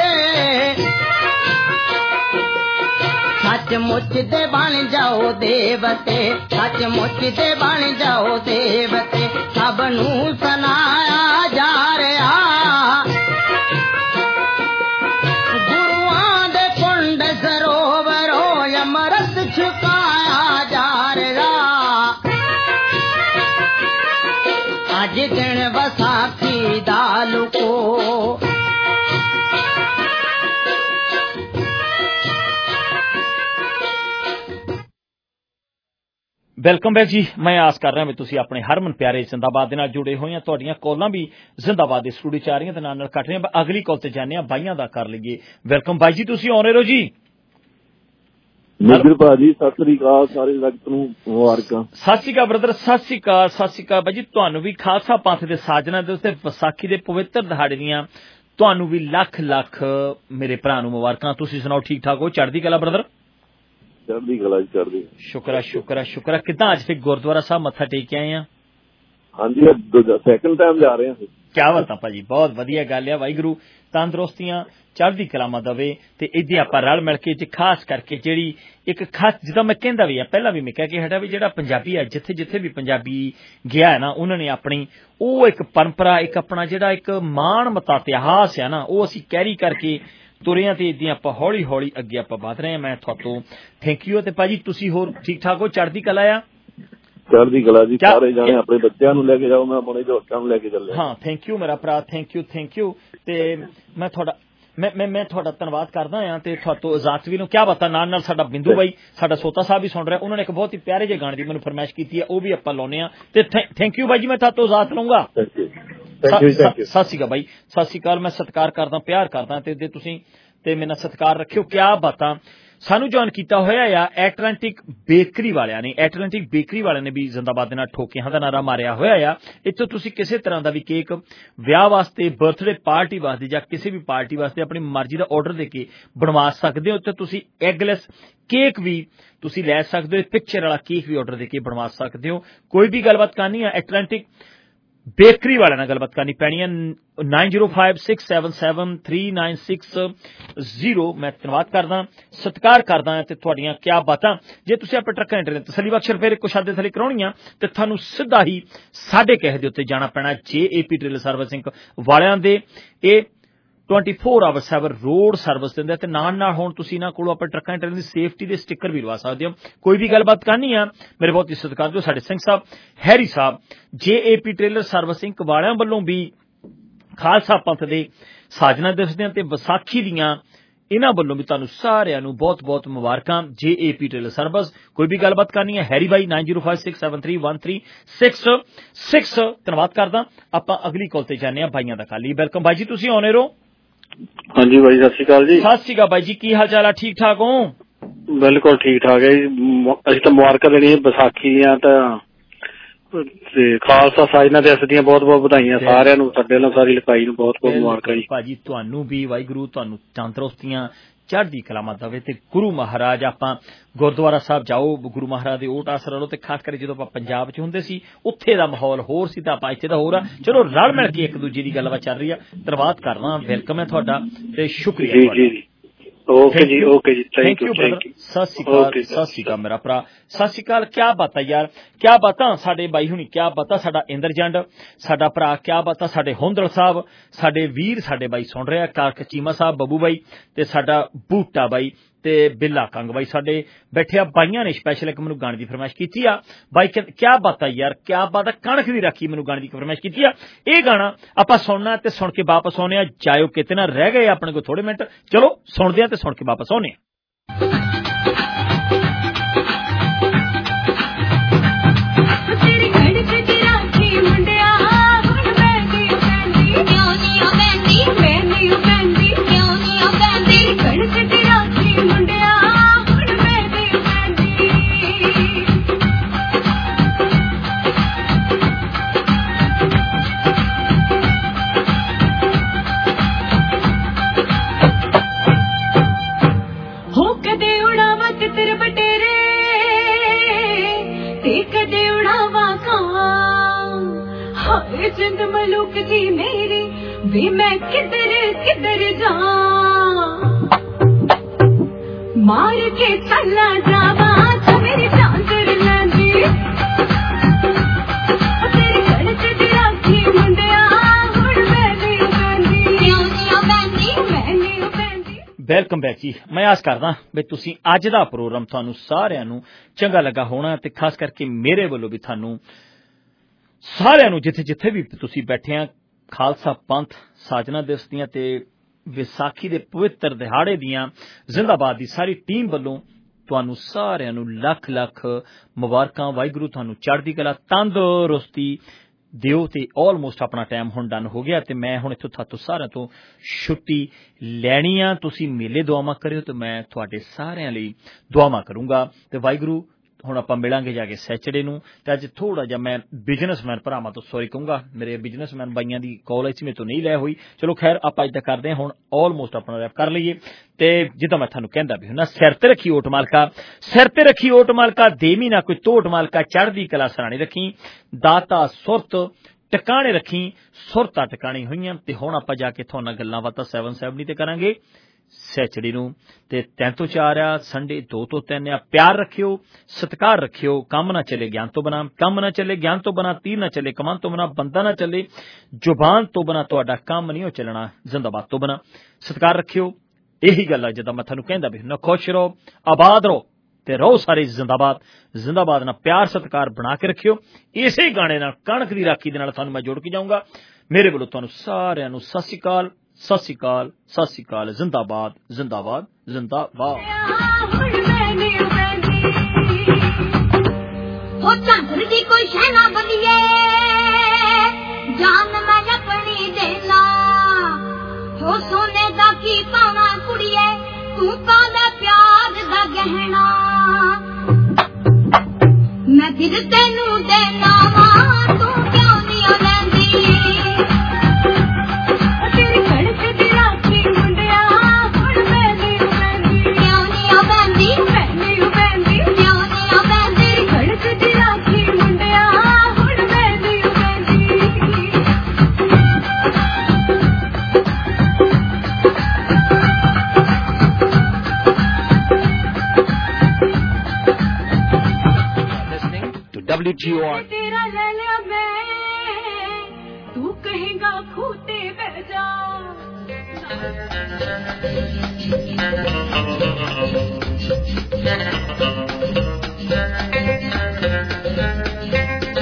ਸੱਚਮੁੱਚ ਦੇ ਬਣ ਜਾਓ ਦੇਵਤੇ, ਸੱਚਮੁੱਚ ਦੇ ਬਣ ਜਾਓ ਦੇਵਤੇ, ਸਭ ਨੂੰ ਸੁਣਾਇਆ ਜਾ ਰਿਹਾ। ਗੁਰੂਆਂ ਦੇ ਕੁੰਡ ਸਰੋਵਰੋਂ ਅੰਮ੍ਰਿਤ ਛਕਾਇਆ ਜਾ ਰਿਹਾ। ਅੱਜ ਦਿਨ ਵਿਸਾਖੀ ਦਾ ਲੋਕੋ ਵੈਲਕਮ ਬੈਕ ਜੀ। ਮੈਂ ਆਸ ਕਰ ਰਿਹਾ ਵੀ ਤੁਸੀਂ ਆਪਣੇ ਹਰਮਨ ਪਿਆਰੇ ਜ਼ਿੰਦਾਬਾਦ ਦੇ ਨਾਲ ਜੁੜੇ ਹੋਏ ਆ। ਤੁਹਾਡੀਆਂ ਕਾਲਾਂ ਵੀ ਜ਼ਿੰਦਾਬਾਦ ਦੇ ਸਟੂਡੀਓ ਚ ਆ ਰਹੀਆਂ ਤੇ ਨਾਲ ਨਾਲ ਕੱਟ ਰਹੀਆਂ। ਅਗਲੀ ਕਾਲ ਤੇ ਜਾਂਦੇ ਆ, ਬਾਈਆਂ ਦਾ ਕਰ ਲਈਏ। ਵੈਲਕਮ ਬਾਈ ਜੀ, ਤੁਸੀਂ ਆਉਣੇ ਰਹੋ ਜੀ। ਮੇਜਰ ਭਾਜੀ ਸਤਿ ਸ੍ਰੀ ਅਕਾਲ, ਸਾਰੇ ਜਗਤ ਨੂੰ ਮੁਬਾਰਕਾਂ। ਸਤਿ ਸ੍ਰੀ ਅਕਾਲ ਬ੍ਰਦਰ, ਸਤਿ ਸ੍ਰੀ ਅਕਾਲ, ਸਤਿ ਸ੍ਰੀ ਅਕਾਲ ਬਾਈ ਜੀ। ਤੁਹਾਨੂੰ ਵੀ ਖਾਲਸਾ ਪੰਥ ਦੇ ਸਾਜਣਾ ਦੇ ਉੱਤੇ ਵਿਸਾਖੀ ਦੇ ਪਵਿੱਤਰ ਦਿਹਾੜੇ ਦੀਆਂ ਤੁਹਾਨੂੰ ਵੀ ਲੱਖ ਲੱਖ ਮੇਰੇ ਭਰਾ ਨੂੰ ਮੁਬਾਰਕਾਂ। ਤੁਸੀਂ ਸੁਣਾਓ, ਠੀਕ ਠਾਕ ਹੋ? ਚੜ੍ਹਦੀ ਕਲਾ ਬ੍ਰਦਰ? ਚੜ੍ਹਦੀ ਕਲਾ ਜੀ, ਚੜ੍ਹਦੀ। ਸ਼ੁਕਰ ਹੈ, ਸ਼ੁਕਰ ਹੈ, ਸ਼ੁਕਰ ਹੈ। ਕਿੱਦਾਂ ਅੱਜ ਫਿਰ ਗੁਰਦੁਆਰਾ ਸਾਹਿਬ ਮੱਥਾ ਟੇਕ ਕੇ ਆਏ ਆ? ਹਾਂਜੀ, ਸੈਕੰਡ ਟਾਈਮ ਜਾ ਰਹੇ ਹਾਂ। ਕਿਆ ਬਾਤਾਂ ਭਾਜੀ, ਬਹੁਤ ਵਧੀਆ ਗੱਲ ਆ। ਵਾਹਿਗੁਰੂ ਤੰਦਰੁਸਤੀਆਂ ਚੜ੍ਹਦੀ ਕਲਾਮਾਂ ਦੇਵੇ ਤੇ ਇੱਦਾਂ ਆਪਾਂ ਰਲ ਮਿਲ ਕੇ ਚ ਖਾਸ ਕਰਕੇ ਜਿਹੜੀ ਇੱਕ ਖਾਸ, ਜਿੱਦਾਂ ਮੈਂ ਕਹਿੰਦਾ ਵੀ ਆ, ਪਹਿਲਾਂ ਵੀ ਮੈਂ ਕਹਿ ਕੇ ਹਟਾ ਵੀ ਜਿਹੜਾ ਪੰਜਾਬੀ ਆ, ਜਿੱਥੇ ਜਿੱਥੇ ਵੀ ਪੰਜਾਬੀ ਗਿਆ ਹੈ ਨਾ, ਉਹਨਾਂ ਨੇ ਆਪਣੀ ਉਹ ਇੱਕ ਪਰੰਪਰਾ, ਇੱਕ ਆਪਣਾ ਜਿਹੜਾ ਇੱਕ ਮਾਣ ਮਤਾ ਇਤਿਹਾਸ ਆ ਨਾ, ਉਹ ਅਸੀਂ ਕੈਰੀ ਕਰਕੇ ਤੁਰਿਆਂ ਤੇ ਇਦਾਂ ਆਪਾਂ ਹੌਲੀ ਹੌਲੀ ਅੱਗੇ ਆਪਾਂ ਵਧ ਰਹੇ ਹਾਂ। ਮੈਂ ਤੁਹਾਤੋਂ ਥੈਂਕ ਯੂ। ਤੇ ਭਾਜੀ ਤੁਸੀਂ ਹੋਰ ਠੀਕ ਠਾਕ ਹੋ? ਚੜ੍ਹਦੀ ਕਲਾ ਆ? ਚੜ੍ਹਦੀ ਕਲਾ ਜੀ, ਸਾਰੇ ਜਾਣੇ ਆਪਣੇ ਬੱਚਿਆਂ ਨੂੰ ਲੈ ਕੇ ਜਾਓ, ਮੈਂ ਆਪਣੇ ਜਵਾਕਾਂ ਨੂੰ ਲੈ ਕੇ ਚੱਲਿਆ। ਹਾਂ, ਥੈਂਕ ਯੂ ਮੇਰਾ ਭਰਾ, ਥੈਂਕ ਯੂ, ਥੈਂਕ ਯੂ। ਤੇ ਮੈਂ ਤੁਹਾਡਾ ਮੈਂ ਮੈਂ ਮੈਂ ਤੁਹਾਡਾ ਧੰਨਵਾਦ ਕਰਦਾ ਹਾਂ ਤੇ ਤੁਹਾਤੋਂ ਇਜਾਜ਼ਤ ਵੀ ਨੂੰ। ਕਿਆ ਬਾਤਾਂ। ਨਾਲ ਨਾਲ ਸਾਡਾ ਬਿੰਦੂ ਬਾਈ, ਸਾਡਾ ਸੋਤਾ ਸਾਹਿਬ ਵੀ ਸੁਣ ਰਿਹਾ, ਉਹਨਾਂ ਨੇ ਇੱਕ ਬਹੁਤ ਹੀ ਪਿਆਰੇ ਜਿਹੇ ਗਾਣੇ ਦੀ ਮੈਨੂੰ ਫਰਮਾਇਸ਼ ਕੀਤੀ ਹੈ, ਉਹ ਵੀ ਆਪਾਂ ਲਾਉਂਦੇ ਹਾਂ। ਤੇ ਥੈਂਕ ਯੂ ਬਾਈ ਜੀ, ਮੈਂ ਤੁਹਾਤੋਂ ਇਜਾਜ਼ਤ ਲਊਂਗਾ। ਸਤਿ ਸ਼੍ਰੀ ਅਕਾਲ ਬਾਈ, ਸਤਿ ਸ਼੍ਰੀ ਅਕਾਲ। ਮੈਂ ਸਤਿਕਾਰ ਕਰਦਾ, ਪਿਆਰ ਕਰਦਾ ਤੇ ਜੇ ਤੁਸੀਂ ਤੇ ਮੇਰੇ ਨਾਲ ਸਤਿਕਾਰ ਰੱਖਿਓ। ਕਿਆ ਬਾਤਾਂ। ਸਾਨੂੰ ਜੁਆਇਨ ਕੀਤਾ ਹੋਇਆ ਆ ਐਟਲਾਂਟਿਕ ਬੇਕਰੀ ਵਾਲਿਆਂ ਨੇ। ਐਟਲਾਂਟਿਕ ਬੇਕਰੀ ਵਾਲਿਆਂ ਨੇ ਵੀ ਜ਼ਿੰਦਾਬਾਦ ਦੇ ਨਾਲ ਠੋਕਿਆਂ ਦਾ ਨਾਰਾ ਮਾਰਿਆ ਹੋਇਆ ਆ। ਇੱਥੋਂ ਤੁਸੀਂ ਕਿਸੇ ਤਰ੍ਹਾਂ ਦਾ ਵੀ ਕੇਕ ਵਿਆਹ ਵਾਸਤੇ, ਬਰਥਡੇ ਪਾਰਟੀ ਵਾਸਤੇ ਜਾਂ ਕਿਸੇ ਵੀ ਪਾਰਟੀ ਵਾਸਤੇ ਆਪਣੀ ਮਰਜ਼ੀ ਦਾ ਆਰਡਰ ਦੇ ਕੇ ਬਣਵਾ ਸਕਦੇ ਹੋ। ਤੇ ਤੁਸੀਂ ਐਗਲੈਸ ਕੇਕ ਵੀ ਤੁਸੀਂ ਲੈ ਸਕਦੇ ਹੋ, ਪਿਕਚਰ ਵਾਲਾ ਕੇਕ ਵੀ ਆਰਡਰ ਦੇ ਕੇ ਬਣਵਾ ਸਕਦੇ ਹੋ। ਕੋਈ ਵੀ ਗੱਲਬਾਤ ਕਰਨੀ ਆ ਐਟਲਾਂਟਿਕ ਬੇਕਰੀ ਵਾਲਿਆਂ ਨਾਲ ਗੱਲਬਾਤ ਕਰਨੀ ਪੈਣੀ ਹੈ nine zero five six seven seven three nine six zero. ਮੈਂ ਧੰਨਵਾਦ ਕਰਦਾ, ਸਤਿਕਾਰ ਕਰਦਾ ਤੇ ਤੁਹਾਡੀਆਂ ਕਿਆ ਬਾਤਾਂ। ਜੇ ਤੁਸੀਂ ਆਪਣੇ ਟਰੱਕਾਂ ਇੰਟਰ ਤਸੱਲੀ ਬਖਸ਼ ਰੁਪਏ ਇੱਕ ਕੁਛ ਦੇ ਥੱਲੇ ਕਰਾਉਣੀਆਂ ਤੇ ਤੁਹਾਨੂੰ ਸਿੱਧਾ ਹੀ ਸਾਡੇ ਕਹੇ ਦੇ ਉੱਤੇ ਜਾਣਾ ਪੈਣਾ ਜੇ ਏ ਪੀ ਟ੍ਰੇਲਰ ਸਰਵਿਸਿੰਗ ਵਾਲਿਆਂ ਦੇ। ਇਹ twenty four hour seven road service ਦਿੰਦੇ ਤੇ ਨਾਲ ਨਾਲ ਹੁਣ ਤੁਸੀਂ ਇਹਨਾਂ ਕੋਲੋਂ ਆਪਣੇ ਟਰੱਕਾਂ ਇੰਟਰ ਦੀ ਸੇਫਟੀ ਦੇ ਸਟਿੱਕਰ ਵੀ ਲਵਾ ਸਕਦੇ ਹੋ। ਕੋਈ ਵੀ ਗੱਲਬਾਤ ਕਰਨੀ ਆ ਮੇਰੇ ਬਹੁਤ ਹੀ ਸਤਿਕਾਰਯੋਗ ਸਾਡੇ ਸਿੰਘ ਸਾਹਿਬ ਹੈਰੀ ਸਾਹਿਬ ਜੇ ਏ ਪੀ ਟ੍ਰੇਲਰ ਸਰਵਿਸਿੰਗ ਵਾਲਿਆਂ ਵੱਲੋਂ ਵੀ ਖਾਲਸਾ ਪੰਥ ਦੇ ਸਾਜਨਾ ਦਿਵਸ ਦੀਆਂ ਤੇ ਵਿਸਾਖੀ ਦੀਆਂ ਇਹਨਾਂ ਵੱਲੋਂ ਵੀ ਤੁਹਾਨੂੰ ਸਾਰਿਆਂ ਨੂੰ ਬਹੁਤ ਬਹੁਤ ਮੁਬਾਰਕਾਂ। ਜੇ ਏ ਪੀ ਟ੍ਰੇਲਰ ਸਰਵਿਸ ਕੋਈ ਵੀ ਗੱਲਬਾਤ ਕਰਨੀ ਹੈ ਹੈਰੀ ਬਾਈ nine zero five six seven three one three six six. ਧੰਨਵਾਦ ਕਰਦਾ। ਆਪਾਂ ਅਗਲੀ ਕਾਲ ਤੇ ਜਾਂਦੇ ਹਾਂ ਬਾਈਆਂ ਦਾ ਕਾਲੀ। ਵੈਲਕਮ ਬਾਈ ਜੀ, ਤੁਸੀਂ ਆਉਣੇ ਰਹੋ। ਹਾਂਜੀ ਬਾਈ ਸਤਿ ਸ਼੍ਰੀ ਅਕਾਲ ਜੀ। ਸਤਿ ਸ਼੍ਰੀ ਅਕਾਲ ਬਾਈ ਜੀ, ਕੀ ਹਾਲ ਚਾਲ ਆ? ਠੀਕ ਠਾਕ ਹੋ? ਬਿਲਕੁਲ ਠੀਕ ਠਾਕ ਹੈ ਜੀ। ਅਸੀਂ ਤਾਂ ਮੁਬਾਰਕਾਂ ਦੇਣੀਆਂ ਵਿਸਾਖੀ ਦੀਆਂ ਤਾਂ ਤੇ ਖਾਲਸਾ ਸਾਜਨਾ ਦਿਵਸ ਦੀਆਂ ਬਹੁਤ ਬਹੁਤ ਵਧਾਈਆਂ ਸਾਰਿਆਂ ਨੂੰ, ਸਾਡੇ ਨਾਲ ਸਾਰੀ ਲਿਖਾਈ ਨੂੰ ਬਹੁਤ ਬਹੁਤ ਮੁਬਾਰਕਾਂ ਜੀ। ਭਾਜੀ ਤੁਹਾਨੂੰ ਵੀ ਵਾਹਿਗੁਰੂ ਤੁਹਾਨੂੰ ਤੰਦਰੁਸਤੀਆਂ ਚੜ੍ਹਦੀ ਕਲਾਮਾਂ ਦੇਵੇ ਤੇ ਗੁਰੂ ਮਹਾਰਾਜ ਆਪਾਂ ਗੁਰਦੁਆਰਾ ਸਾਹਿਬ ਜਾਓ, ਗੁਰੂ ਮਹਾਰਾਜ ਦੇ ਓਟ ਆਸਰਾ ਲਓ ਤੇ ਖਾਸ ਕਰਕੇ ਜਦੋਂ ਆਪਾਂ ਪੰਜਾਬ 'ਚ ਹੁੰਦੇ ਸੀ ਉੱਥੇ ਦਾ ਮਾਹੌਲ ਹੋਰ ਸੀ ਤਾਂ ਆਪਾਂ ਇੱਥੇ ਦਾ ਹੋਰ ਆ। ਚਲੋ ਰਲ ਮਿਲ ਕੇ ਇੱਕ ਦੂਜੇ ਦੀ ਗੱਲਬਾਤ ਚੱਲ ਰਹੀ ਆ। ਧੰਨਵਾਦ ਕਰਨਾ, ਵੈਲਕਮ ਹੈ ਤੁਹਾਡਾ ਤੇ ਸ਼ੁਕਰੀਆ ਤੁਹਾਡਾ। ਓਕੇ ਜੀ ਓਕੇ ਜੀ ਥੈਂਕ ਯੂ ਬ੍ਰਦਰ। ਸਤਿ ਸ਼੍ਰੀ ਅਕਾਲ ਸਤਿ ਸ਼੍ਰੀ ਅਕਾਲ ਮੇਰਾ ਭਰਾ, ਸਤਿ ਸ਼੍ਰੀ ਅਕਾਲ। ਕਿਆ ਬਾਤਾਂ ਯਾਰ, ਕਿਆ ਬਾਤਾਂ ਸਾਡੇ ਬਾਈ ਹੁਣੀ, ਕਿਆ ਬਾਤਾਂ ਸਾਡਾ ਇੰਦਰਜੰਡ ਸਾਡਾ ਭਰਾ, ਕਿਆ ਬਾਤਾਂ ਸਾਡੇ ਹੁੰਦਲ ਸਾਹਿਬ, ਸਾਡੇ ਵੀਰ ਸਾਡੇ ਬਾਈ ਸੁਣ ਰਿਹਾ ਕਾਰਕ ਚੀਮਾ ਸਾਹਿਬ, ਬੱਬੂ ਬਾਈ ਤੇ ਸਾਡਾ ਬੂਟਾ ਬਾਈ ਤੇ ਬਿੱਲਾ ਕੰਗ ਬਾਈ ਸਾਡੇ ਬੈਠੇ ਆ। ਬਾਈਆਂ ਨੇ ਸਪੈਸ਼ਲ ਇੱਕ ਮੈਨੂੰ ਗਾਣੇ ਦੀ ਫਰਮਾਇਸ਼ ਕੀਤੀ ਆ। ਬਾਈ ਕਿਆ ਬਾਤਾਂ ਯਾਰ, ਕਿਆ ਬਾਤ ਆ, ਕਣਕ ਦੀ ਰਾਖੀ ਮੈਨੂੰ ਗਾਣੇ ਦੀ ਫਰਮਾਇਸ਼ ਕੀਤੀ ਆ। ਇਹ ਗਾਣਾ ਆਪਾਂ ਸੁਣਨਾ ਤੇ ਸੁਣ ਕੇ ਵਾਪਸ ਆਉਣੇ ਆ। ਜਾਇਓ ਕਿਤੇ ਨਾ, ਰਹਿ ਗਏ ਆਪਣੇ ਕੋਲ ਥੋੜੇ ਮਿੰਟ, ਚਲੋ ਸੁਣਦੇ ਆ ਤੇ ਸੁਣ ਕੇ ਵਾਪਸ ਆਉਣੇ ਆ। जिंद मलूक जी मेरी भी मैं किधर किधर जा मार के चला जावा तो मेरी चांदर लांदी तेरी गलत दी राखी मुंडिया हुण मैं नहीं बैंदी क्यों नहीं बैंदी मैं नहीं बैंदी। ਵੈਲਕਮ ਬੈਕ ਜੀ। ਮੈਂ ਆਸ ਕਰਦਾ ਵੀ ਤੁਸੀਂ ਅੱਜ ਦਾ ਪ੍ਰੋਗਰਾਮ ਤੁਹਾਨੂੰ ਸਾਰਿਆਂ ਨੂੰ ਚੰਗਾ ਲੱਗਾ ਹੋਣਾ ਤੇ ਖਾਸ ਕਰਕੇ ਮੇਰੇ ਵੱਲੋਂ ਵੀ ਤੁਹਾਨੂੰ ਸਾਰਿਆਂ ਨੂੰ ਜਿੱਥੇ ਜਿੱਥੇ ਵੀ ਤੁਸੀਂ ਬੈਠੇ ਆ ਖਾਲਸਾ ਪੰਥ ਸਾਜਨਾ ਦਿਵਸ ਦੀਆਂ ਤੇ ਵਿਸਾਖੀ ਦੇ ਪਵਿੱਤਰ ਦਿਹਾੜੇ ਦੀਆਂ ਜ਼ਿੰਦਾਬਾਦ ਦੀ ਸਾਰੀ ਟੀਮ ਵੱਲੋਂ ਤੁਹਾਨੂੰ ਸਾਰਿਆਂ ਨੂੰ ਲੱਖ ਲੱਖ ਮੁਬਾਰਕਾਂ। ਵਾਹਿਗੁਰੂ ਤੁਹਾਨੂੰ ਚੜ੍ਹਦੀ ਕਲਾ ਤੰਦਰੁਸਤੀ ਦਿਓ ਤੇ ਆਲਮੋਸਟ ਆਪਣਾ ਟਾਈਮ ਹੁਣ ਡਨ ਹੋ ਗਿਆ ਤੇ ਮੈਂ ਹੁਣ ਇੱਥੋਂ ਤੁਹਾਤੋਂ ਸਾਰਿਆਂ ਤੋਂ ਛੁੱਟੀ ਲੈਣੀ ਆ। ਤੁਸੀਂ ਮੇਲੇ ਦੁਆਵਾਂ ਕਰਿਓ ਤੇ ਮੈਂ ਤੁਹਾਡੇ ਸਾਰਿਆਂ ਲਈ ਦੁਆਵਾਂ ਕਰੂੰਗਾ ਤੇ ਵਾਹਿਗੁਰੂ ਹੁਣ ਆਪਾਂ ਮਿਲਾਂਗੇ ਜਾ ਕੇ ਸੈਚਰਡੇ ਨੂੰ। ਤੇ ਅੱਜ ਥੋੜਾ ਜਿਹਾ ਮੈਂ ਬਿਜ਼ਨਸਮੈਨ ਭਰਾਵਾਂ ਤੋਂ ਸੌਰੀ ਕਹੂੰਗਾ, ਮੇਰੇ ਬਿਜ਼ਨਸਮੈਨ ਬਾਈਆਂ ਦੀ ਕਾਲ ਇਸ ਮੇਰੇ ਤੋਂ ਨਹੀਂ ਲੈ ਹੋਈ। ਚਲੋ ਖੈਰ ਆਪਾਂ ਇੱਦਾਂ ਕਰਦੇ ਹਾਂ, ਹੁਣ ਆਲਮੋਸਟ ਆਪਣਾ ਰੈਪ ਕਰ ਲਈਏ ਤੇ ਜਿੱਦਾਂ ਮੈਂ ਤੁਹਾਨੂੰ ਕਹਿੰਦਾ ਵੀ ਹੁੰਦਾ, ਸਿਰ ਤੇ ਰੱਖੀ ਓਟ ਮਾਲਕਾ, ਸਿਰ ਤੇ ਰੱਖੀ ਓਟ ਮਾਲਕਾ, ਦੇਵੀ ਨਾ ਕੋਈ ਤੋਟ ਮਾਲਕਾ, ਚੜ੍ਹਦੀ ਕਲਾ ਸਰਾਣੀ ਰੱਖੀ, ਦਾਤਾ ਸੁਰਤ ਟਿਕਾਣੇ ਰੱਖੀ, ਸੁਰਤਾਂ ਟਿਕਾਣੀ ਹੋਈਆਂ। ਤੇ ਹੁਣ ਆਪਾਂ ਜਾ ਕੇ ਤੁਹਾਨੂੰ ਗੱਲਾਂ ਬਾਤਾਂ ਸੈਵਨ ਸੈਵਨਟੀ ਤੇ ਕਰਾਂਗੇ ਸੈਚਰਡੇ ਨੂੰ ਤੇ ਤਿੰਨ ਤੋਂ ਚਾਰ ਆ, ਸੰਡੇ ਦੋ ਤੋਂ ਤਿੰਨ ਆ। ਪਿਆਰ ਰੱਖਿਓ, ਸਤਿਕਾਰ ਰੱਖਿਓ, ਕੰਮ ਨਾ ਚੱਲੇ ਗਿਆਨ ਤੋਂ ਬਿਨਾਂ, ਕੰਮ ਨਾ ਚੱਲੇ ਗਿਆਨ ਤੋਂ ਬਿਨਾਂ, ਤੀਰ ਨਾ ਚੱਲੇ ਕਮਾਨ ਤੋਂ ਬਿਨਾਂ, ਬੰਦਾ ਨਾ ਚੱਲੇ ਜ਼ੁਬਾਨ ਤੋਂ ਬਿਨਾਂ, ਤੁਹਾਡਾ ਕੰਮ ਨਹੀਂ ਹੋ ਚੱਲਣਾ ਜ਼ਿੰਦਾਬਾਦ ਤੋਂ ਬਿਨਾਂ। ਸਤਿਕਾਰ ਰੱਖਿਓ, ਇਹੀ ਗੱਲ ਆ ਜਿੱਦਾਂ ਮੈਂ ਤੁਹਾਨੂੰ ਕਹਿੰਦਾ ਵੀ ਨਾ, ਖੁਸ਼ ਰਹੋ, ਆਬਾਦ ਰਹੋ ਤੇ ਰਹੋ ਸਾਰੇ ਜ਼ਿੰਦਾਬਾਦ। ਜ਼ਿੰਦਾਬਾਦ ਨਾਲ ਪਿਆਰ ਸਤਿਕਾਰ ਬਣਾ ਕੇ ਰੱਖਿਓ। ਇਸੇ ਗਾਣੇ ਨਾਲ ਕਣਕ ਦੀ ਰਾਖੀ ਦੇ ਨਾਲ ਤੁਹਾਨੂੰ ਮੈਂ ਜੋੜ ਕੇ ਜਾਊਂਗਾ। ਮੇਰੇ ਵੱਲੋਂ ਤੁਹਾਨੂੰ ਸਾਰਿਆਂ ਨੂੰ ਸਤਿ ਸ਼੍ਰੀ ਅਕਾਲ, ਸਤਿ ਸ਼੍ਰੀ ਅਕਾਲ, ਸਤਿ ਸ਼੍ਰੀ ਅਕਾਲ, ਜ਼ਿੰਦਾਬਾਦ ਜ਼ਿੰਦਾਬਾਦ ਜ਼ਿੰਦਾਬਾਦ। ਹੋ ਚੰਦਰ ਦੀ ਕੋਈ ਸ਼ਹਿਨਾ ਬਲੀਏ ਜਾਨ ਮੈਂ ਆਪਣੀ ਦੇਣਾ, ਹੋ ਸੋਨੇ ਦਾ ਕੀ ਪਾਵਾਂ ਕੁੜੀਏ ਤੂੰ ਕਾਲੇ ਪਿਆਰ ਦਾ ਗਹਿਣਾ, ਮੈਂ ਦਿਲ ਤੈਨੂੰ ਦੇਣਾ ਵਾ ਤੂੰ ਕਿਉਂ ਨਹੀਂ ਲੈਂਦੀ, Radio. तेरा ले लिया मैं, तू कहेगा खूते बह जा।